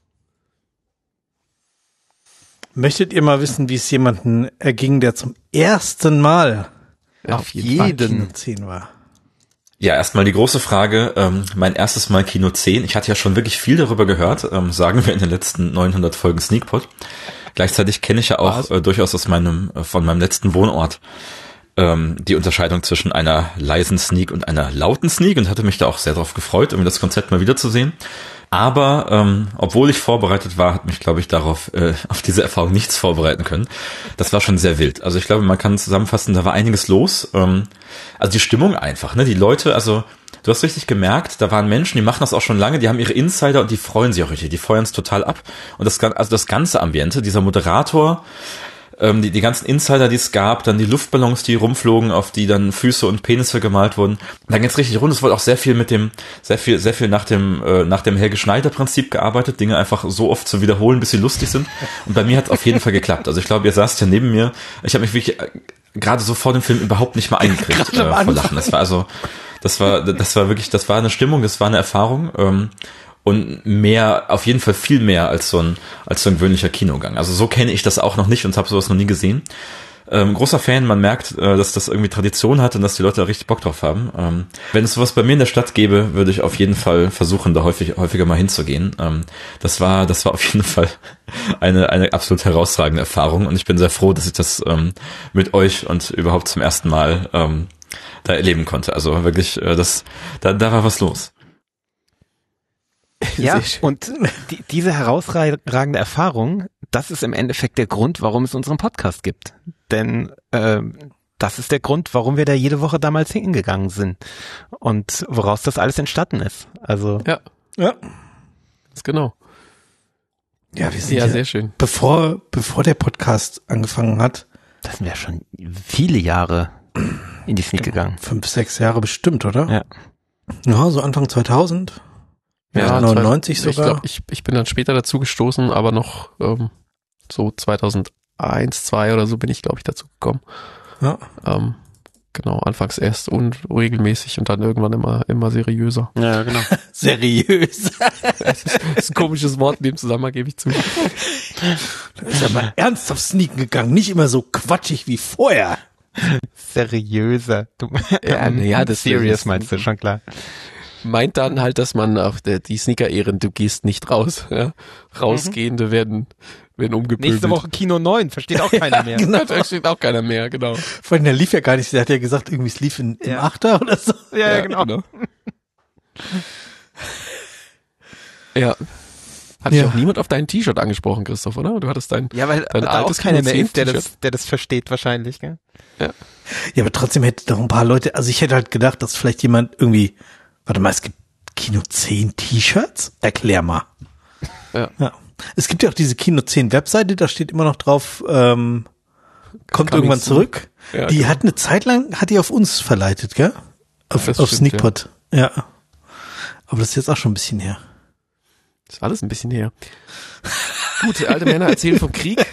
Möchtet ihr mal wissen, wie es jemanden erging, der zum ersten Mal Auf bei Kino 10 war? Ja, erstmal die große Frage, mein erstes Mal Kino 10. Ich hatte ja schon wirklich viel darüber gehört, sagen wir in den letzten 900 Folgen Sneakpot. Gleichzeitig kenne ich ja auch durchaus von meinem letzten Wohnort die Unterscheidung zwischen einer leisen Sneak und einer lauten Sneak und hatte mich da auch sehr darauf gefreut, irgendwie das Konzept mal wiederzusehen. Aber obwohl ich vorbereitet war, hat mich, glaube ich, auf diese Erfahrung nichts vorbereiten können. Das war schon sehr wild. Also ich glaube, man kann zusammenfassen, da war einiges los. Also die Stimmung einfach, ne? Die Leute, also du hast richtig gemerkt, da waren Menschen, die machen das auch schon lange, die haben ihre Insider und die freuen sich auch richtig, die feuern es total ab. Und das ganze Ambiente, dieser Moderator, die ganzen Insider, die es gab, dann die Luftballons, die rumflogen, auf die dann Füße und Penisse gemalt wurden. Dann geht's richtig rund. Es wurde auch sehr viel nach dem Helge Schneider Prinzip gearbeitet, Dinge einfach so oft zu wiederholen, bis sie lustig sind. Und bei mir hat es auf jeden Fall geklappt. Also ich glaube, ihr saßt ja neben mir. Ich habe mich wirklich gerade so vor dem Film überhaupt nicht mal eingekriegt vor Lachen. Das war eine Stimmung, das war eine Erfahrung. Und mehr, auf jeden Fall viel mehr als so ein gewöhnlicher Kinogang. Also so kenne ich das auch noch nicht und habe sowas noch nie gesehen. Großer Fan, man merkt, dass das irgendwie Tradition hat und dass die Leute da richtig Bock drauf haben. Wenn es sowas bei mir in der Stadt gäbe, würde ich auf jeden Fall versuchen, da häufiger mal hinzugehen. Das war auf jeden Fall eine absolut herausragende Erfahrung und ich bin sehr froh, dass ich das mit euch und überhaupt zum ersten Mal da erleben konnte. Also wirklich, da war was los. Ja, und diese herausragende Erfahrung, das ist im Endeffekt der Grund, warum es unseren Podcast gibt. Denn das ist der Grund, warum wir da jede Woche damals hingegangen sind und woraus das alles entstanden ist. Also Ja, ganz genau. Ja, wir sind Ja, sehr schön. Bevor der Podcast angefangen hat, das sind ja schon viele Jahre in die Sneak gegangen. 5, 6 Jahre bestimmt, oder? Ja. Ja, so Anfang 2000. Ja, 99 sogar. Ich glaube, ich bin dann später dazu gestoßen, aber noch so 2001, 2002 oder so bin ich, glaube ich, dazu gekommen. Ja. Genau, anfangs erst unregelmäßig und dann irgendwann immer seriöser. Ja, genau. Seriös. Das ist ein komisches Wort in dem Zusammenhang, gebe ich zu. Da ist aber ernsthaft sneaken gegangen, nicht immer so quatschig wie vorher. Seriöser. Ja, das serious meinst du, schon klar. Meint dann halt, dass man auf die Sneaker ehren, du gehst nicht raus. Ja? Rausgehende werden umgepöbelt. Nächste Woche Kino 9, versteht auch keiner mehr. Genau, da steht auch keiner mehr, genau. Vor allem, der lief ja gar nicht, der hat ja gesagt, irgendwie es lief im Achter oder so. Ja, genau. Ja. Hat dich auch niemand auf dein T-Shirt angesprochen, Christoph, oder? Du hattest dein weil dein da altes auch keiner mehr Kino ist, 10 der das versteht wahrscheinlich, gell? Ja, aber trotzdem hätte doch ein paar Leute, also ich hätte halt gedacht, dass vielleicht jemand irgendwie, warte mal, es gibt Kino 10 T-Shirts? Erklär mal. Ja. Es gibt ja auch diese Kino 10 Webseite, da steht immer noch drauf, kommt irgendwann zurück. Ja, Die genau. hat eine Zeit lang, hat die auf uns verleitet, gell? Auf Das stimmt, Sneakpot. Ja. Aber das ist jetzt auch schon ein bisschen her. Das ist alles ein bisschen her. Gut, alte Männer erzählen vom Krieg.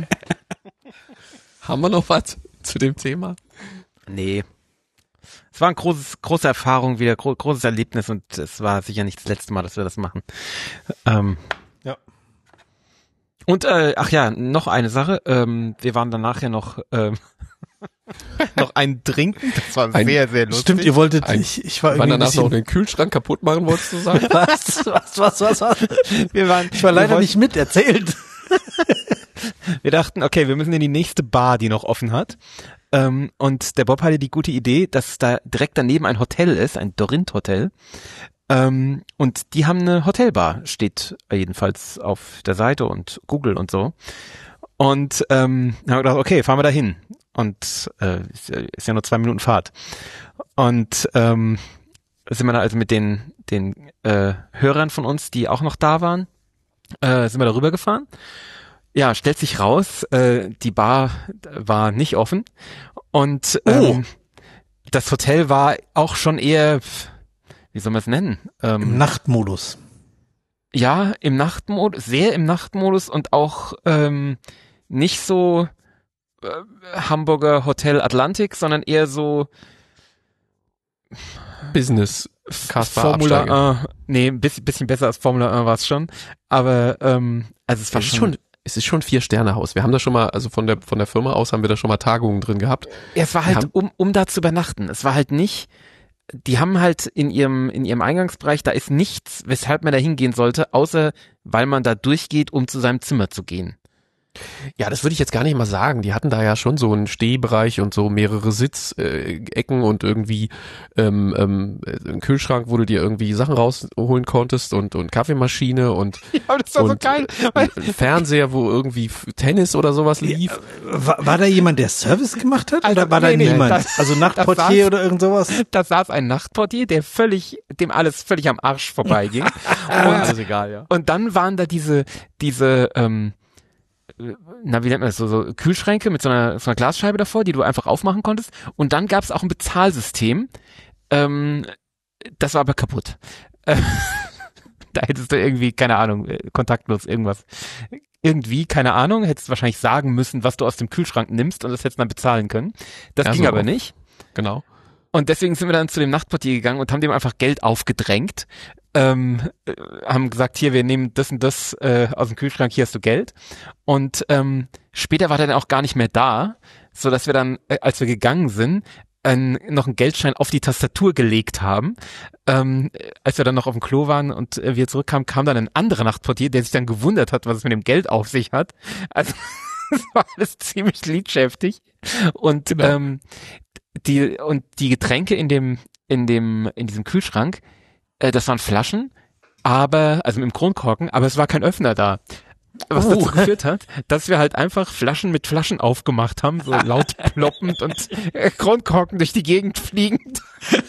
Haben wir noch was zu dem Thema? Nee. Es war ein große Erfahrung wieder, großes Erlebnis und es war sicher nicht das letzte Mal, dass wir das machen. Ja. Und, ach ja, noch eine Sache. Wir waren danach ja noch noch einen trinken. Das war sehr, sehr lustig. Stimmt, ihr wolltet, ich war irgendwie danach noch den Kühlschrank kaputt machen, wolltest du sagen? Was? Ich war leider nicht mit, erzählt. Wir dachten, okay, wir müssen in die nächste Bar, die noch offen hat. Und der Bob hatte die gute Idee, dass da direkt daneben ein Hotel ist, ein Dorint-Hotel. Und die haben eine Hotelbar, steht jedenfalls auf der Seite und Google und so. Und haben wir gedacht, okay, fahren wir da hin. Und ist ja nur 2 Minuten Fahrt. Und sind wir dann also mit den Hörern von uns, die auch noch da waren, sind wir da rübergefahren. Ja, stellt sich raus, die Bar war nicht offen. Und das Hotel war auch schon eher, wie soll man es nennen? Im Nachtmodus. Ja, im Nachtmodus, sehr im Nachtmodus und auch nicht so Hamburger Hotel Atlantik, sondern eher so Business Formula 1. Nee, ein bisschen besser als Formula 1 war es schon. Aber also es war es ist schon 4-Sterne-Haus. Wir haben da schon mal, also von der Firma aus haben wir da schon mal Tagungen drin gehabt. Ja, es war halt, um da zu übernachten. Es war halt nicht, die haben halt in ihrem Eingangsbereich, da ist nichts, weshalb man da hingehen sollte, außer weil man da durchgeht, um zu seinem Zimmer zu gehen. Ja, das würde ich jetzt gar nicht mal sagen. Die hatten da ja schon so einen Stehbereich und so mehrere Sitzecken und irgendwie einen Kühlschrank, wo du dir irgendwie Sachen rausholen konntest und Kaffeemaschine und ja, das war so geil. Ein Fernseher, wo irgendwie Tennis oder sowas lief. War da jemand, der Service gemacht hat? Oder war da niemand? Also Nachtportier oder irgend sowas? Da saß ein Nachtportier, dem alles völlig am Arsch vorbeiging. Alles egal, ja. Und dann waren da diese na, wie nennt man das, so Kühlschränke mit so einer Glasscheibe davor, die du einfach aufmachen konntest. Und dann gab es auch ein Bezahlsystem. Das war aber kaputt. Da hättest du irgendwie, keine Ahnung, kontaktlos irgendwas. Irgendwie, keine Ahnung, hättest wahrscheinlich sagen müssen, was du aus dem Kühlschrank nimmst und das hättest du dann bezahlen können. Das ging aber nicht. Genau. Und deswegen sind wir dann zu dem Nachtportier gegangen und haben dem einfach Geld aufgedrängt. Haben gesagt, hier, wir nehmen das und das aus dem Kühlschrank, hier hast du Geld. Und später war der dann auch gar nicht mehr da, so dass wir dann, als wir gegangen sind, noch einen Geldschein auf die Tastatur gelegt haben. Als wir dann noch auf dem Klo waren und wir zurückkamen, kam dann ein anderer Nachtportier, der sich dann gewundert hat, was es mit dem Geld auf sich hat. Also das war alles ziemlich liedschäftig. Und genau. Die Getränke in diesem Kühlschrank, das waren Flaschen, also mit dem Kronkorken, aber es war kein Öffner da. Was dazu geführt hat, dass wir halt einfach Flaschen mit Flaschen aufgemacht haben, so laut ploppend und Kronkorken durch die Gegend fliegend.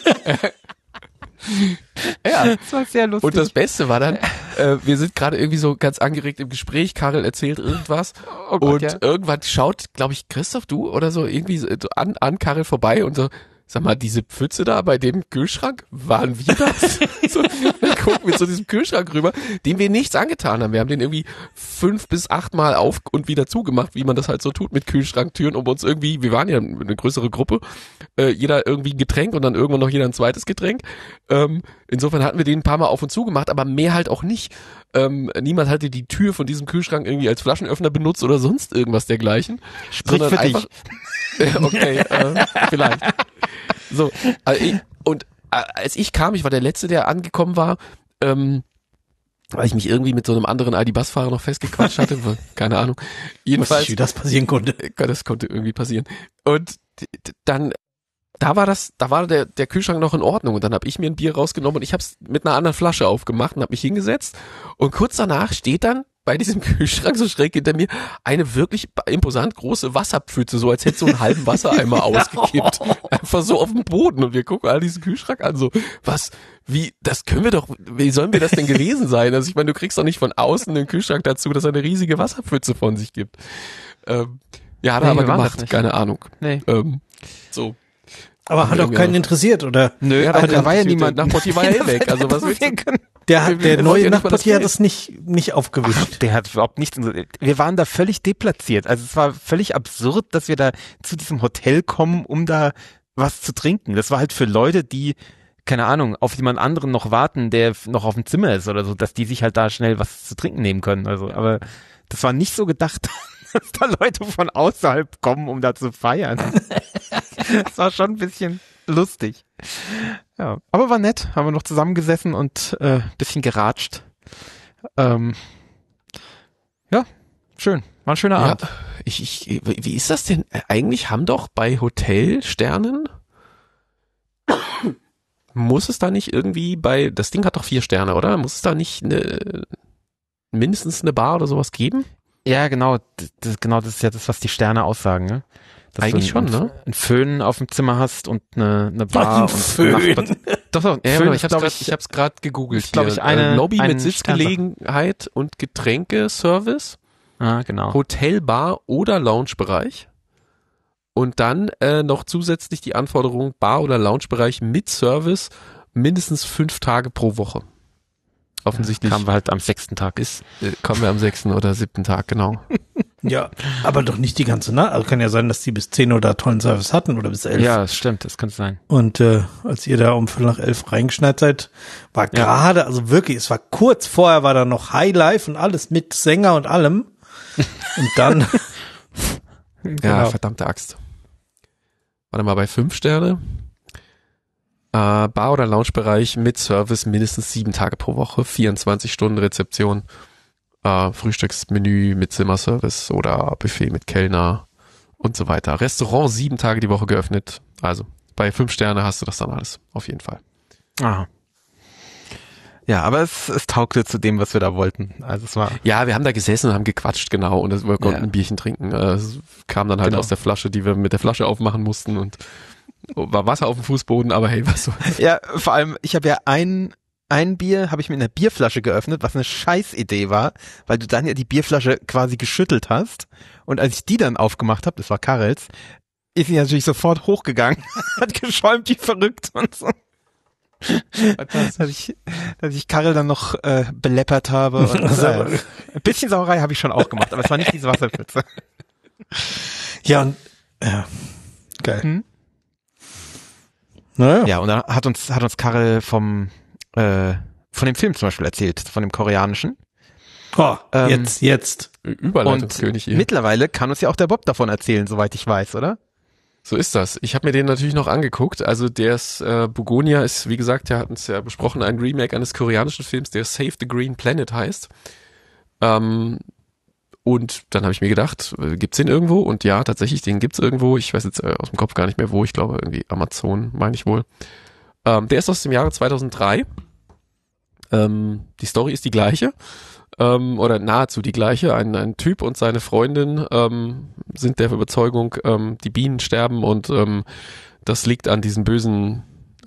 Ja, das war sehr lustig. Und das Beste war dann, wir sind gerade irgendwie so ganz angeregt im Gespräch, Karel erzählt irgendwas und irgendwann schaut, glaube ich, Christoph, du oder so, irgendwie so an Karel vorbei und so, sag mal, diese Pfütze da bei dem Kühlschrank, waren wir das? So, dann gucken wir zu diesem Kühlschrank rüber, dem wir nichts angetan haben. Wir haben den irgendwie 5 bis 8 Mal auf und wieder zugemacht, wie man das halt so tut mit Kühlschranktüren, um uns irgendwie, wir waren ja eine größere Gruppe, jeder irgendwie ein Getränk und dann irgendwann noch jeder ein zweites Getränk. Insofern hatten wir den ein paar Mal auf und zugemacht, aber mehr halt auch nicht. Niemand hatte die Tür von diesem Kühlschrank irgendwie als Flaschenöffner benutzt oder sonst irgendwas dergleichen. Sprich für dich. Okay, vielleicht. So, als ich kam, ich war der Letzte, der angekommen war, weil ich mich irgendwie mit so einem anderen ID-Bus-Fahrer noch festgequatscht hatte, keine Ahnung. Jedenfalls, wie das passieren konnte. Das konnte irgendwie passieren. Und dann, da war der Kühlschrank noch in Ordnung und dann habe ich mir ein Bier rausgenommen und ich habe es mit einer anderen Flasche aufgemacht und habe mich hingesetzt und kurz danach steht dann bei diesem Kühlschrank so schräg hinter mir eine wirklich imposant große Wasserpfütze, so als hätte so einen halben Wassereimer ausgekippt. Einfach so auf dem Boden und wir gucken all diesen Kühlschrank an, so, wie sollen wir das denn gewesen sein? Also ich meine, du kriegst doch nicht von außen den Kühlschrank dazu, dass er eine riesige Wasserpfütze von sich gibt. Hat er aber gemacht, keine Ahnung. Nee. So. Aber hat auch keinen interessiert, oder? Nö, Ja, aber da war ja niemand. Nachtportier war ja weg. Also was willst du? Der neue ja nicht mal das Nachtportier hat Geld. das nicht aufgewischt. Der hat überhaupt nichts. Wir waren da völlig deplatziert. Also es war völlig absurd, dass wir da zu diesem Hotel kommen, um da was zu trinken. Das war halt für Leute, die, keine Ahnung, auf jemand anderen noch warten, der noch auf dem Zimmer ist oder so, dass die sich halt da schnell was zu trinken nehmen können. Also, aber das war nicht so gedacht, dass da Leute von außerhalb kommen, um da zu feiern. Das war schon ein bisschen lustig. Ja, aber war nett. Haben wir noch zusammengesessen und bisschen geratscht. Ja, schön. War ein schöner Ja, Abend. wie ist das denn? Eigentlich haben doch bei Hotelsternen muss es da nicht irgendwie das Ding hat doch 4 Sterne, oder? Muss es da nicht mindestens eine Bar oder sowas geben? Ja, genau. Das ist ja das, was die Sterne aussagen, ne? Dass Eigentlich du schon, ne? Einen Föhn auf dem Zimmer hast und eine Bar. Ein und Föhn. Doch, Ja, Föhn aber ist, ich hab's gerade gegoogelt. ist, glaub hier. ich, eine- Lobby ein mit Sitzgelegenheit und Getränkeservice, genau. Hotelbar oder Loungebereich. Und dann noch zusätzlich die Anforderung Bar- oder Loungebereich mit Service mindestens 5 Tage pro Woche. Offensichtlich Kamen wir halt am 6. Tag. kommen wir am 6. oder 7. Tag, genau. Ja, aber doch nicht die ganze Nacht. Also kann ja sein, dass die bis 10 oder tollen Service hatten oder bis 11. Ja, das stimmt, das könnte sein. Und als ihr da um 11:15 reingeschneit seid, war gerade, also wirklich, es war kurz vorher, war da noch Highlife und alles mit Sänger und allem. Und dann, Ja, Genau. verdammte Axt. Warte mal, bei 5 Sterne. Bar- oder Loungebereich mit Service mindestens 7 Tage pro Woche, 24 Stunden Rezeption, Frühstücksmenü mit Zimmerservice oder Buffet mit Kellner und so weiter. Restaurant 7 Tage die Woche geöffnet. Also bei 5 Sterne hast du das dann alles, auf jeden Fall. Aha. Ja, aber es taugte zu dem, was wir da wollten. Also es war, Ja, wir haben da gesessen und haben gequatscht, genau, und wir konnten Ja. ein Bierchen trinken. Es kam dann halt Genau. aus der Flasche, die wir mit der Flasche aufmachen mussten, und war Wasser auf dem Fußboden, aber hey, was so. ja, vor allem, ich habe ja ein Bier, habe ich mit einer Bierflasche geöffnet, was eine Scheißidee war, weil du dann ja die Bierflasche quasi geschüttelt hast. Und als ich die dann aufgemacht habe, das war Karels, ist sie natürlich sofort hochgegangen, hat geschäumt wie verrückt und so. Dass ich Karel dann noch beleppert habe. Und, ein bisschen Sauerei habe ich schon auch gemacht, aber es war nicht diese Wasserpfütze. ja, und, ja, geil. Hm? Naja. Ja, und dann hat uns Karel von dem Film zum Beispiel erzählt, von dem koreanischen. Oh, Ähm, jetzt. Überleitungskönig hier. Mittlerweile kann uns ja auch der Bob davon erzählen, soweit ich weiß, oder? So ist das. Ich habe mir den natürlich noch angeguckt. Also der ist, Bugonia ist, wie gesagt, wir hatten es ja besprochen, ein Remake eines koreanischen Films, der Save the Green Planet heißt. Und dann habe ich mir gedacht, gibt's den irgendwo? Und ja, tatsächlich, den gibt's irgendwo. Ich weiß jetzt aus dem Kopf gar nicht mehr wo. Ich glaube irgendwie Amazon, meine ich wohl. Der ist aus dem Jahre 2003. Die Story ist die gleiche. Oder nahezu die gleiche. Ein Typ und seine Freundin sind der Überzeugung, die Bienen sterben, und das liegt an diesen bösen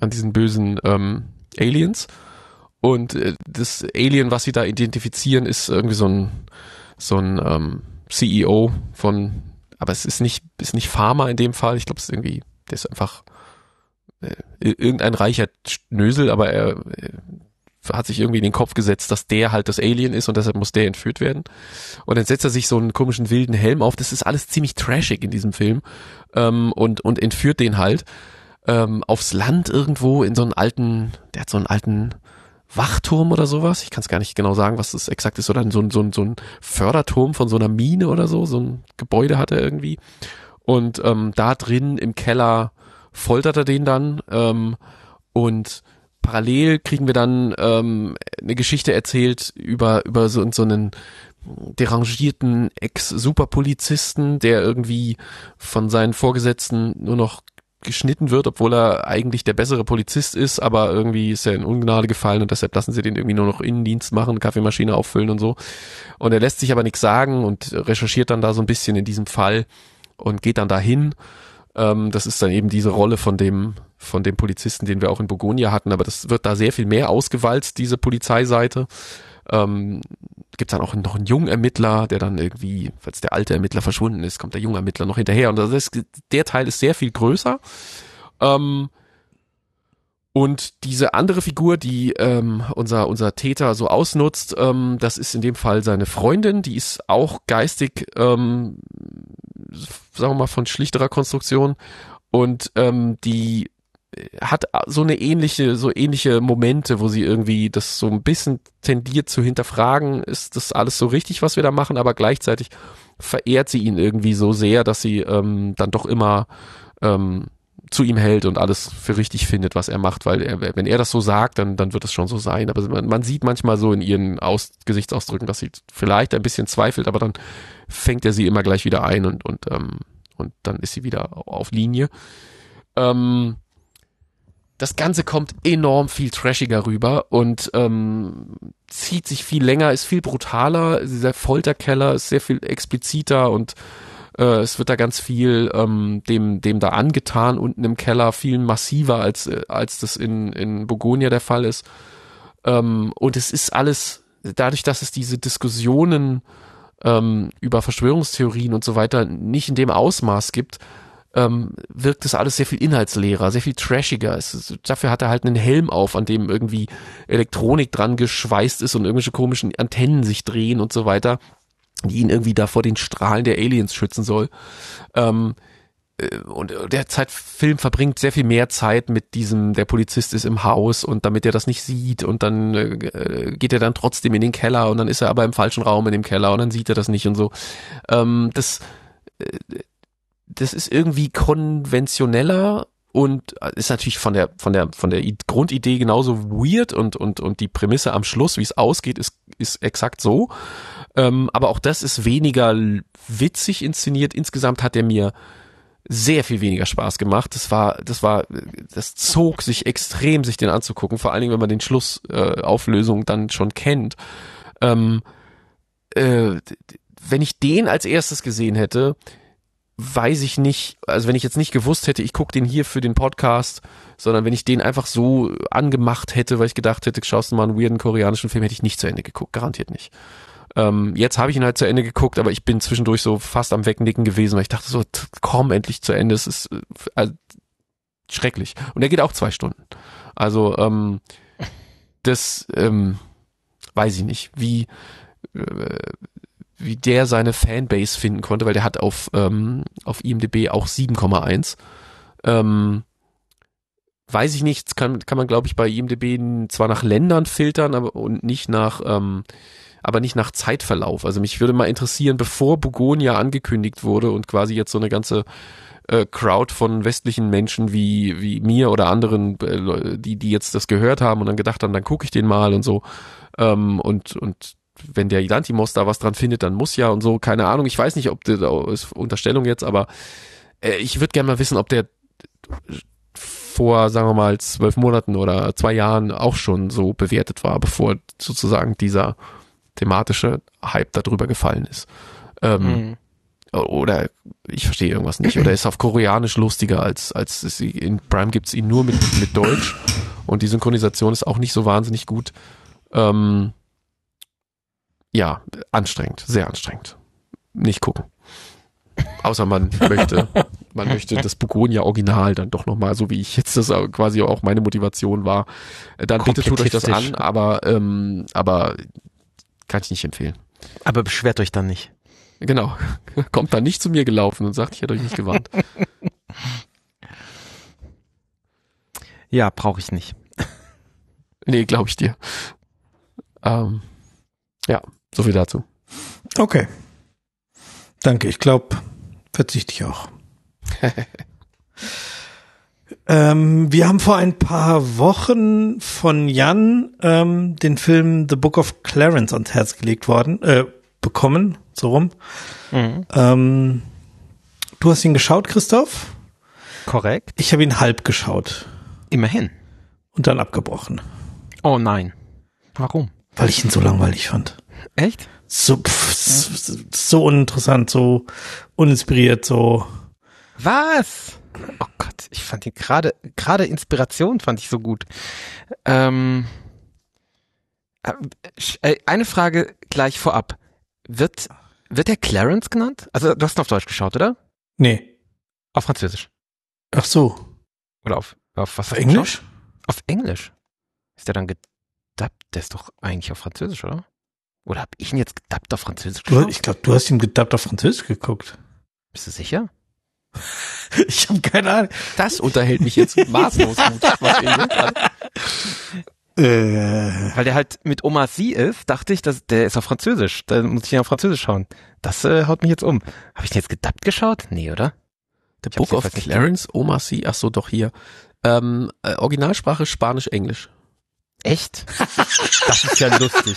Aliens. Und das Alien, was sie da identifizieren, ist irgendwie so ein CEO von, aber es ist nicht Pharma in dem Fall. Ich glaube, es ist irgendwie, der ist einfach irgendein reicher Schnösel, aber er hat sich irgendwie in den Kopf gesetzt, dass der halt das Alien ist und deshalb muss der entführt werden. Und dann setzt er sich so einen komischen wilden Helm auf. Das ist alles ziemlich trashig in diesem Film. Und entführt den halt aufs Land irgendwo in so einen alten, der hat so einen alten Wachturm oder sowas. Ich kann es gar nicht genau sagen, was das exakt ist. Oder so ein Förderturm von so einer Mine oder so. So ein Gebäude hat er irgendwie. Und da drin im Keller foltert er den dann. Und parallel kriegen wir dann eine Geschichte erzählt über so einen derangierten Ex-Superpolizisten, der irgendwie von seinen Vorgesetzten nur noch geschnitten wird, obwohl er eigentlich der bessere Polizist ist, aber irgendwie ist er in Ungnade gefallen und deshalb lassen sie den irgendwie nur noch Innendienst machen, Kaffeemaschine auffüllen und so. Und er lässt sich aber nichts sagen und recherchiert dann da so ein bisschen in diesem Fall und geht dann dahin. Das ist dann eben diese Rolle von dem Polizisten, den wir auch in Bugonia hatten, aber das wird da sehr viel mehr ausgewalzt, diese Polizeiseite. Gibt dann auch noch einen jungen Ermittler, der dann irgendwie, falls der alte Ermittler verschwunden ist, kommt der junge Ermittler noch hinterher. Und der Teil ist sehr viel größer. Und diese andere Figur, die unser Täter so ausnutzt, das ist in dem Fall seine Freundin, die ist auch geistig, sagen wir mal, von schlichterer Konstruktion und die hat so ähnliche Momente, wo sie irgendwie das so ein bisschen tendiert zu hinterfragen, ist das alles so richtig, was wir da machen, aber gleichzeitig verehrt sie ihn irgendwie so sehr, dass sie dann doch immer zu ihm hält und alles für richtig findet, was er macht, weil wenn er das so sagt, dann wird es schon so sein. Aber man sieht manchmal so in ihren Gesichtsausdrücken, dass sie vielleicht ein bisschen zweifelt, aber dann fängt er sie immer gleich wieder ein und dann ist sie wieder auf Linie. Das Ganze kommt enorm viel trashiger rüber und zieht sich viel länger, ist viel brutaler. Dieser Folterkeller ist sehr viel expliziter und es wird da ganz viel dem da angetan unten im Keller, viel massiver als das in Bogonia der Fall ist. Und es ist alles, dadurch, dass es diese Diskussionen über Verschwörungstheorien und so weiter nicht in dem Ausmaß gibt, wirkt das alles sehr viel inhaltsleerer, sehr viel trashiger. Dafür hat er halt einen Helm auf, an dem irgendwie Elektronik dran geschweißt ist und irgendwelche komischen Antennen sich drehen und so weiter, die ihn irgendwie da vor den Strahlen der Aliens schützen soll. Und der Film verbringt sehr viel mehr Zeit mit diesem, der Polizist ist im Haus und damit er das nicht sieht und dann geht er dann trotzdem in den Keller und dann ist er aber im falschen Raum in dem Keller und dann sieht er das nicht und so. Das ist irgendwie konventioneller und ist natürlich von der Grundidee genauso weird und die Prämisse am Schluss, wie es ausgeht, ist exakt so. Aber auch das ist weniger witzig inszeniert. Insgesamt hat er mir sehr viel weniger Spaß gemacht. Das zog sich extrem, sich den anzugucken, vor allen Dingen, wenn man den Schlussauflösung dann schon kennt. Wenn ich den als erstes gesehen hätte, weiß ich nicht, also wenn ich jetzt nicht gewusst hätte, ich gucke den hier für den Podcast, sondern wenn ich den einfach so angemacht hätte, weil ich gedacht hätte, schaust du mal einen weirden koreanischen Film, hätte ich nicht zu Ende geguckt, garantiert nicht. Jetzt habe ich ihn halt zu Ende geguckt, aber ich bin zwischendurch so fast am Wegnicken gewesen, weil ich dachte so, komm endlich zu Ende, es ist schrecklich. Und er geht auch 2 Stunden. Also das weiß ich nicht, wie der seine Fanbase finden konnte, weil der hat auf IMDb auch 7,1. Weiß ich nicht, kann man glaube ich bei IMDb zwar nach Ländern filtern, aber nicht nach Zeitverlauf. Also mich würde mal interessieren, bevor Bogonia angekündigt wurde und quasi jetzt so eine ganze Crowd von westlichen Menschen wie mir oder anderen, die jetzt das gehört haben und dann gedacht haben, dann gucke ich den mal und so. Und wenn der Lantimos da was dran findet, dann muss ja und so, keine Ahnung. Ich weiß nicht, ob das ist Unterstellung jetzt, aber ich würde gerne mal wissen, ob der vor, sagen wir mal, 12 Monaten oder 2 Jahren auch schon so bewertet war, bevor sozusagen dieser thematische Hype darüber gefallen ist. Oder ich verstehe irgendwas nicht. Oder ist auf Koreanisch lustiger als in Prime gibt's ihn nur mit Deutsch und die Synchronisation ist auch nicht so wahnsinnig gut. Ja, anstrengend, sehr anstrengend. Nicht gucken. Außer man möchte das Bogonia-Original dann doch nochmal, so wie ich jetzt das quasi auch meine Motivation war, dann bitte tut euch das an, aber kann ich nicht empfehlen. Aber beschwert euch dann nicht. Genau. Kommt dann nicht zu mir gelaufen und sagt, ich hätte euch nicht gewarnt. Ja, brauche ich nicht. Nee, glaube ich dir. Ja, so viel dazu. Okay. Danke, ich glaube, verzichte ich auch. Wir haben vor ein paar Wochen von Jan den Film The Book of Clarence ans Herz gelegt bekommen, so rum. Mhm. Du hast ihn geschaut, Christoph? Korrekt. Ich habe ihn halb geschaut. Immerhin. Und dann abgebrochen. Oh nein. Warum? Weil ich ihn so langweilig fand. Echt? So uninteressant, so uninspiriert, so. Was? Oh Gott, ich fand ihn gerade Inspiration fand ich so gut. Eine Frage gleich vorab. Wird der Clarence genannt? Also du hast ihn auf Deutsch geschaut, oder? Nee. Auf Französisch. Ach so. Oder auf was? Auf Englisch? Auf Englisch? Ist der dann gedubbt? Der ist doch eigentlich auf Französisch, oder? Oder hab ich ihn jetzt gedubbt auf Französisch geschaut? Ich glaube, du hast ihn gedubbt auf Französisch geguckt. Bist du sicher? Ich habe keine Ahnung. Das unterhält mich jetzt maßlos gut, was ihr hier gerade. Weil der halt mit Omar Sy ist, dachte ich, der ist auf Französisch. Da muss ich ihn auf Französisch schauen. Das haut mich jetzt um. Habe ich den jetzt gedubbt geschaut? Nee, oder? The Book of Clarence, Omar Sy, ach so, doch hier. Originalsprache Spanisch-Englisch. Echt? Das ist ja lustig.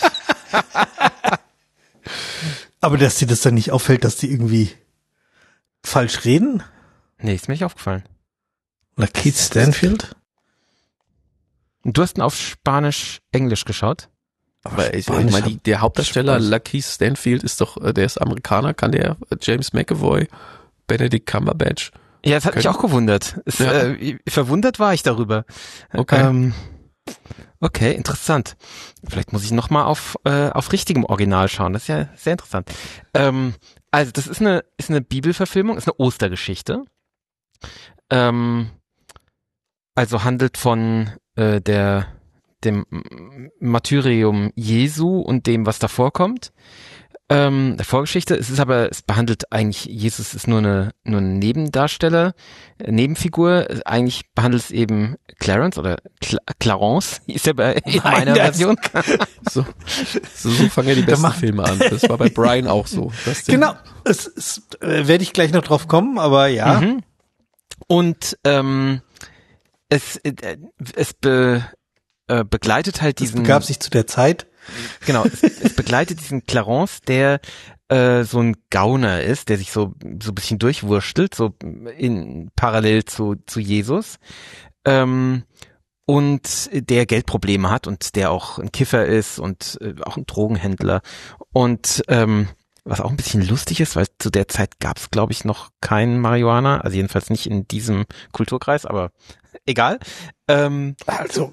Aber dass dir das dann nicht auffällt, dass die irgendwie falsch reden? Nee, ist mir nicht aufgefallen. Oder Keith Stanfield? Und du hast ihn auf Spanisch-Englisch geschaut? Aber ich meine, der Hauptdarsteller Lakeith Stanfield ist doch, der ist Amerikaner, kann der James McAvoy, Benedict Cumberbatch. Ja, das hat mich auch gewundert. Verwundert war ich darüber. Okay. Okay, interessant. Vielleicht muss ich nochmal auf richtigem Original schauen. Das ist ja sehr interessant. Also, das ist eine Bibelverfilmung, ist eine Ostergeschichte. Also handelt von dem Martyrium Jesu und dem, was davor kommt. Der Vorgeschichte. Es behandelt eigentlich, Jesus ist nur eine Nebendarsteller, Nebenfigur. Eigentlich behandelt es eben Clarence oder Clarence, ist ja in meiner Version. So fangen ja die besten Filme an. Das war bei Brian auch so. Genau, es werde ich gleich noch drauf kommen, aber ja. Mhm. Und es begleitet halt diesen. Es begab sich zu der Zeit. Genau, es begleitet diesen Clarence, der so ein Gauner ist, der sich so ein bisschen durchwurschtelt, so parallel zu Jesus, und der Geldprobleme hat und der auch ein Kiffer ist und auch ein Drogenhändler. Und was auch ein bisschen lustig ist, weil zu der Zeit gab es, glaube ich, noch kein Marihuana, also jedenfalls nicht in diesem Kulturkreis, aber egal. Also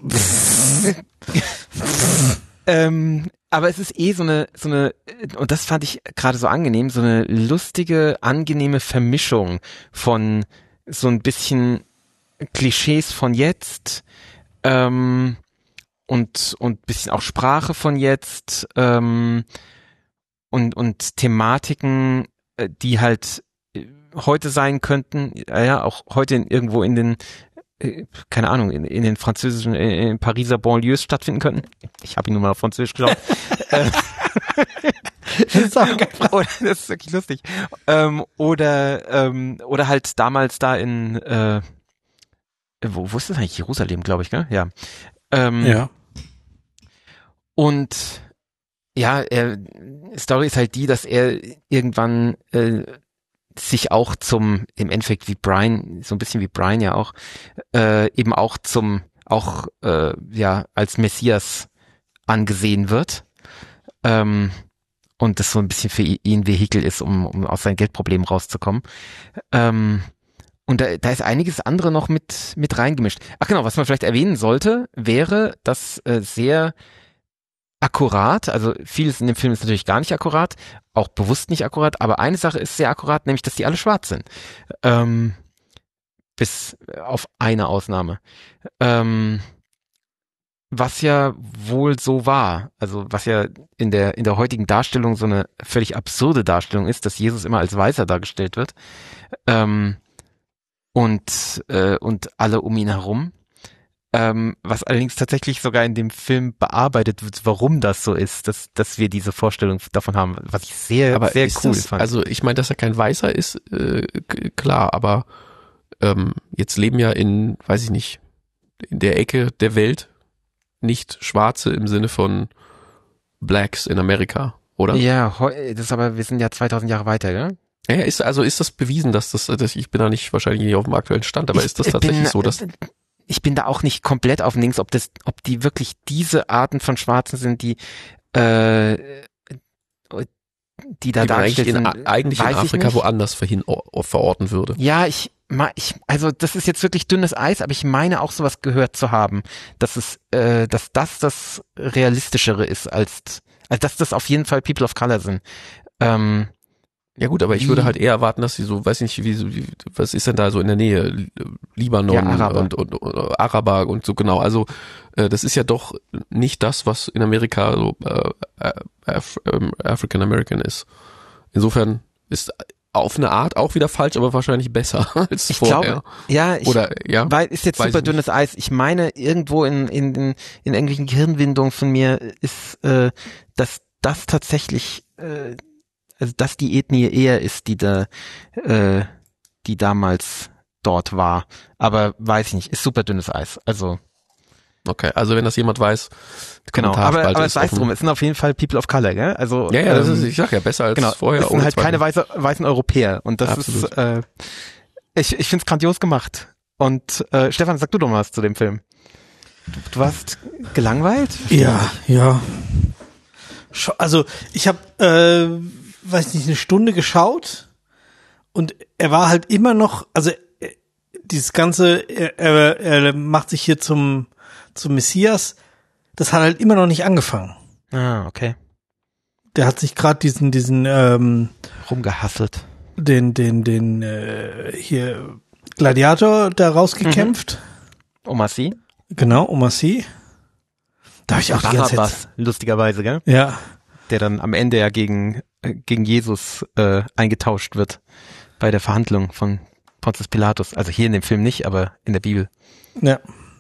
aber es ist so eine, und das fand ich gerade so angenehm, so eine lustige, angenehme Vermischung von so ein bisschen Klischees von jetzt, und bisschen auch Sprache von jetzt, und Thematiken, die halt heute sein könnten, ja, auch heute irgendwo in den, keine Ahnung, in den französischen, in Pariser Banlieues stattfinden könnten. Ich habe ihn nur mal auf Französisch geschaut. Das ist wirklich lustig. Oder halt damals da in, wo ist das eigentlich? Jerusalem, glaube ich, gell? Ja. ja. Und ja, Story ist halt die, dass er irgendwann sich auch im Endeffekt wie Brian, so ein bisschen wie Brian ja auch, eben auch als Messias angesehen wird. Und das so ein bisschen für ihn Vehikel ist, um aus seinen Geldproblemen rauszukommen. Und da ist einiges andere noch mit reingemischt. Ach genau, was man vielleicht erwähnen sollte, wäre, dass sehr akkurat, also vieles in dem Film ist natürlich gar nicht akkurat, auch bewusst nicht akkurat, aber eine Sache ist sehr akkurat, nämlich, dass die alle schwarz sind. Bis auf eine Ausnahme. Was ja wohl so war, also was ja in der heutigen Darstellung so eine völlig absurde Darstellung ist, dass Jesus immer als Weißer dargestellt wird, und alle um ihn herum. Was allerdings tatsächlich sogar in dem Film bearbeitet wird, warum das so ist, dass wir diese Vorstellung davon haben, was ich sehr cool fand. Also ich meine, dass er kein Weißer ist, klar, aber jetzt leben ja in, weiß ich nicht, in der Ecke der Welt nicht Schwarze im Sinne von Blacks in Amerika, oder? Ja, wir sind ja 2000 Jahre weiter, gell? Ja, ist das bewiesen, dass ich bin da wahrscheinlich nicht auf dem aktuellen Stand, aber ist das tatsächlich so, dass ich bin da auch nicht komplett auf dem Links, ob die wirklich diese Arten von Schwarzen sind, die da dargestellt sind. Eigentlich in Afrika woanders verorten würde. Ja, also das ist jetzt wirklich dünnes Eis, aber ich meine auch sowas gehört zu haben, dass das Realistischere ist, als dass das auf jeden Fall People of Color sind. Ja gut, aber ich würde halt eher erwarten, dass sie so, weiß nicht, was ist denn da so in der Nähe? Libanon Ja, Araber. und Araber und so, genau. Also das ist ja doch nicht das, was in Amerika so African American ist. Insofern ist auf eine Art auch wieder falsch, aber wahrscheinlich besser als Ich vorher. glaube, weil ist jetzt Weiß super ich dünnes Eis. Ich meine, irgendwo in irgendwelchen Gehirnwindungen von mir ist, dass das tatsächlich, also dass die Ethnie eher ist, die damals dort war. Aber weiß ich nicht, ist super dünnes Eis. Also Okay, also wenn das jemand weiß, genau. Kommentarspalte Aber ist sei es offen. drum, es sind auf jeden Fall People of Color, gell? Also Ja, das ist, ich sag ja, besser als genau, vorher. es sind ohne halt keine Zweifel. weißen Europäer und das Absolut. ist, ich finde es grandios gemacht. Und Stefan, sag du doch mal was zu dem Film. Du warst gelangweilt? Ja. Also ich habe, weiß nicht, eine Stunde geschaut und er war halt immer noch, also dieses ganze, er macht sich hier zum Messias, das hat halt immer noch nicht angefangen. Ah, okay. Der hat sich gerade diesen Rumgehasselt. den hier Gladiator da rausgekämpft. Oma Sie? Genau, Oma Sy. Da habe ich auch die ganze Zeit. Barabbas, lustigerweise, gell? Ja, Der dann am Ende ja gegen Jesus eingetauscht wird bei der Verhandlung von Pontius Pilatus. Also hier in dem Film nicht, aber in der Bibel. ja.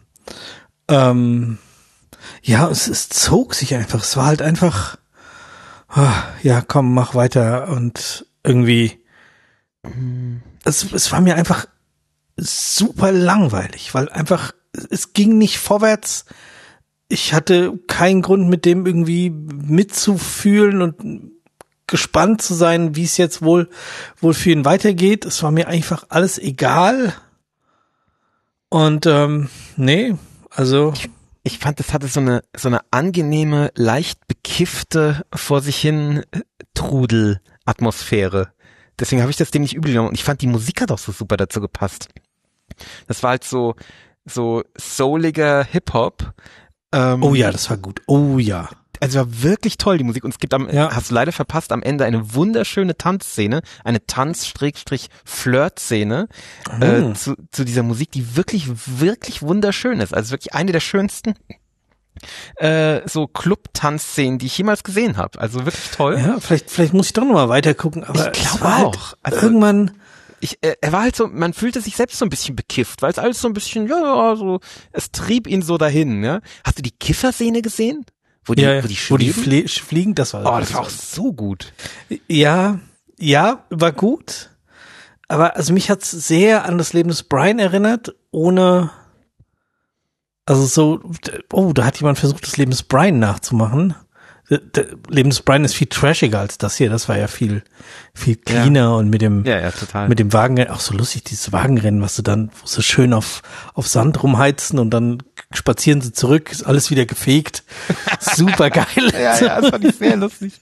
Ja, es zog sich einfach. Es war halt einfach, ja, komm, mach weiter. Und irgendwie, es war mir einfach super langweilig, weil einfach, es ging nicht vorwärts. Ich hatte keinen Grund, mit dem irgendwie mitzufühlen und gespannt zu sein, wie es jetzt wohl für ihn weitergeht. Es war mir einfach alles egal. Und nee, also Ich fand, es hatte so eine angenehme, leicht bekiffte, vor sich hin Trudel-Atmosphäre. Deswegen habe ich das dem nicht übel genommen. Und ich fand, die Musik hat auch so super dazu gepasst. Das war halt so souliger Hip-Hop. oh ja, das war gut. Oh ja. Also war wirklich toll, die Musik. Und es gibt hast du leider verpasst, am Ende eine wunderschöne Tanzszene, eine Tanz-Flirt-Szene zu dieser Musik, die wirklich, wirklich wunderschön ist. Also wirklich eine der schönsten so Club-Tanzszenen, die ich jemals gesehen habe. Also wirklich toll. Ja, vielleicht muss ich doch noch mal weiter gucken, aber Ich es glaube war auch. Halt Also irgendwann, er war halt so, man fühlte sich selbst so ein bisschen bekifft, weil es alles so ein bisschen, ja, so, es trieb ihn so dahin, ja. Hast du die Kiffer-Szene gesehen? Wo die schweben? fliegen, das war Das war auch so gut. Ja, war gut. Aber also mich hat's sehr an das Leben des Brian erinnert, ohne, also so, da hat jemand versucht, das Leben des Brian nachzumachen. Das Leben des Brian ist viel trashiger als das hier. Das war ja viel cleaner und mit dem total. mit dem Wagenrennen, auch so lustig, dieses Wagenrennen, wo sie schön auf Sand rumheizen und dann spazieren sie zurück, ist alles wieder gefegt. Super geil. ja, das fand ich sehr lustig.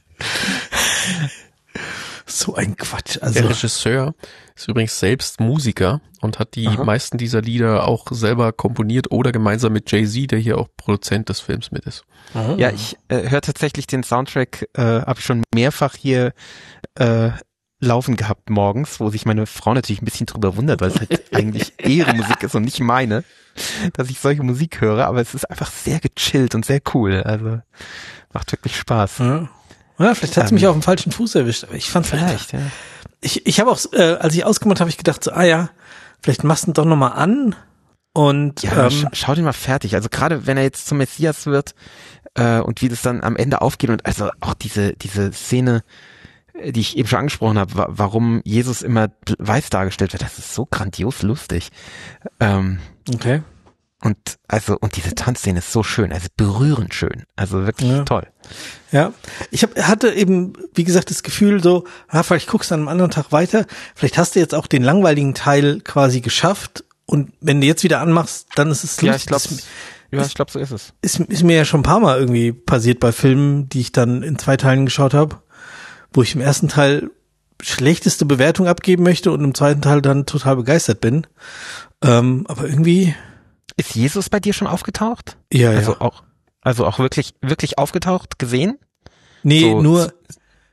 So ein Quatsch. Also Der Regisseur ist übrigens selbst Musiker und hat die meisten dieser Lieder auch selber komponiert oder gemeinsam mit Jay-Z, der hier auch Produzent des Films mit ist. Ja, ich höre tatsächlich den Soundtrack, habe ich schon mehrfach hier laufen gehabt morgens, wo sich meine Frau natürlich ein bisschen drüber wundert, weil es halt eigentlich ihre Musik ist und nicht meine, dass ich solche Musik höre, aber es ist einfach sehr gechillt und sehr cool, also macht wirklich Spaß. Ja, vielleicht hat es mich auf dem falschen Fuß erwischt, aber ich fand Vielleicht, ja. Ich habe auch, als ich ausgemacht habe, ich gedacht so, vielleicht machst du ihn doch nochmal an und Ja, schau den mal fertig. Also gerade wenn er jetzt zum Messias wird und wie das dann am Ende aufgeht und also auch diese Szene, die ich eben schon angesprochen habe, warum Jesus immer weiß dargestellt wird, das ist so grandios lustig. okay. Und diese Tanzszene ist so schön, also berührend schön, also wirklich toll. Ja, ich hatte eben, wie gesagt, das Gefühl so, vielleicht guckst du an einem anderen Tag weiter, vielleicht hast du jetzt auch den langweiligen Teil quasi geschafft und wenn du jetzt wieder anmachst, dann ist es Ja, lustig. ich glaube, so ist es. Ist mir ja schon ein paar Mal irgendwie passiert bei Filmen, die ich dann in 2 Teilen geschaut habe, wo ich im ersten Teil schlechteste Bewertung abgeben möchte und im zweiten Teil dann total begeistert bin. Aber irgendwie... Ist Jesus bei dir schon aufgetaucht? Ja, Also auch wirklich aufgetaucht, gesehen? Nee, So, nur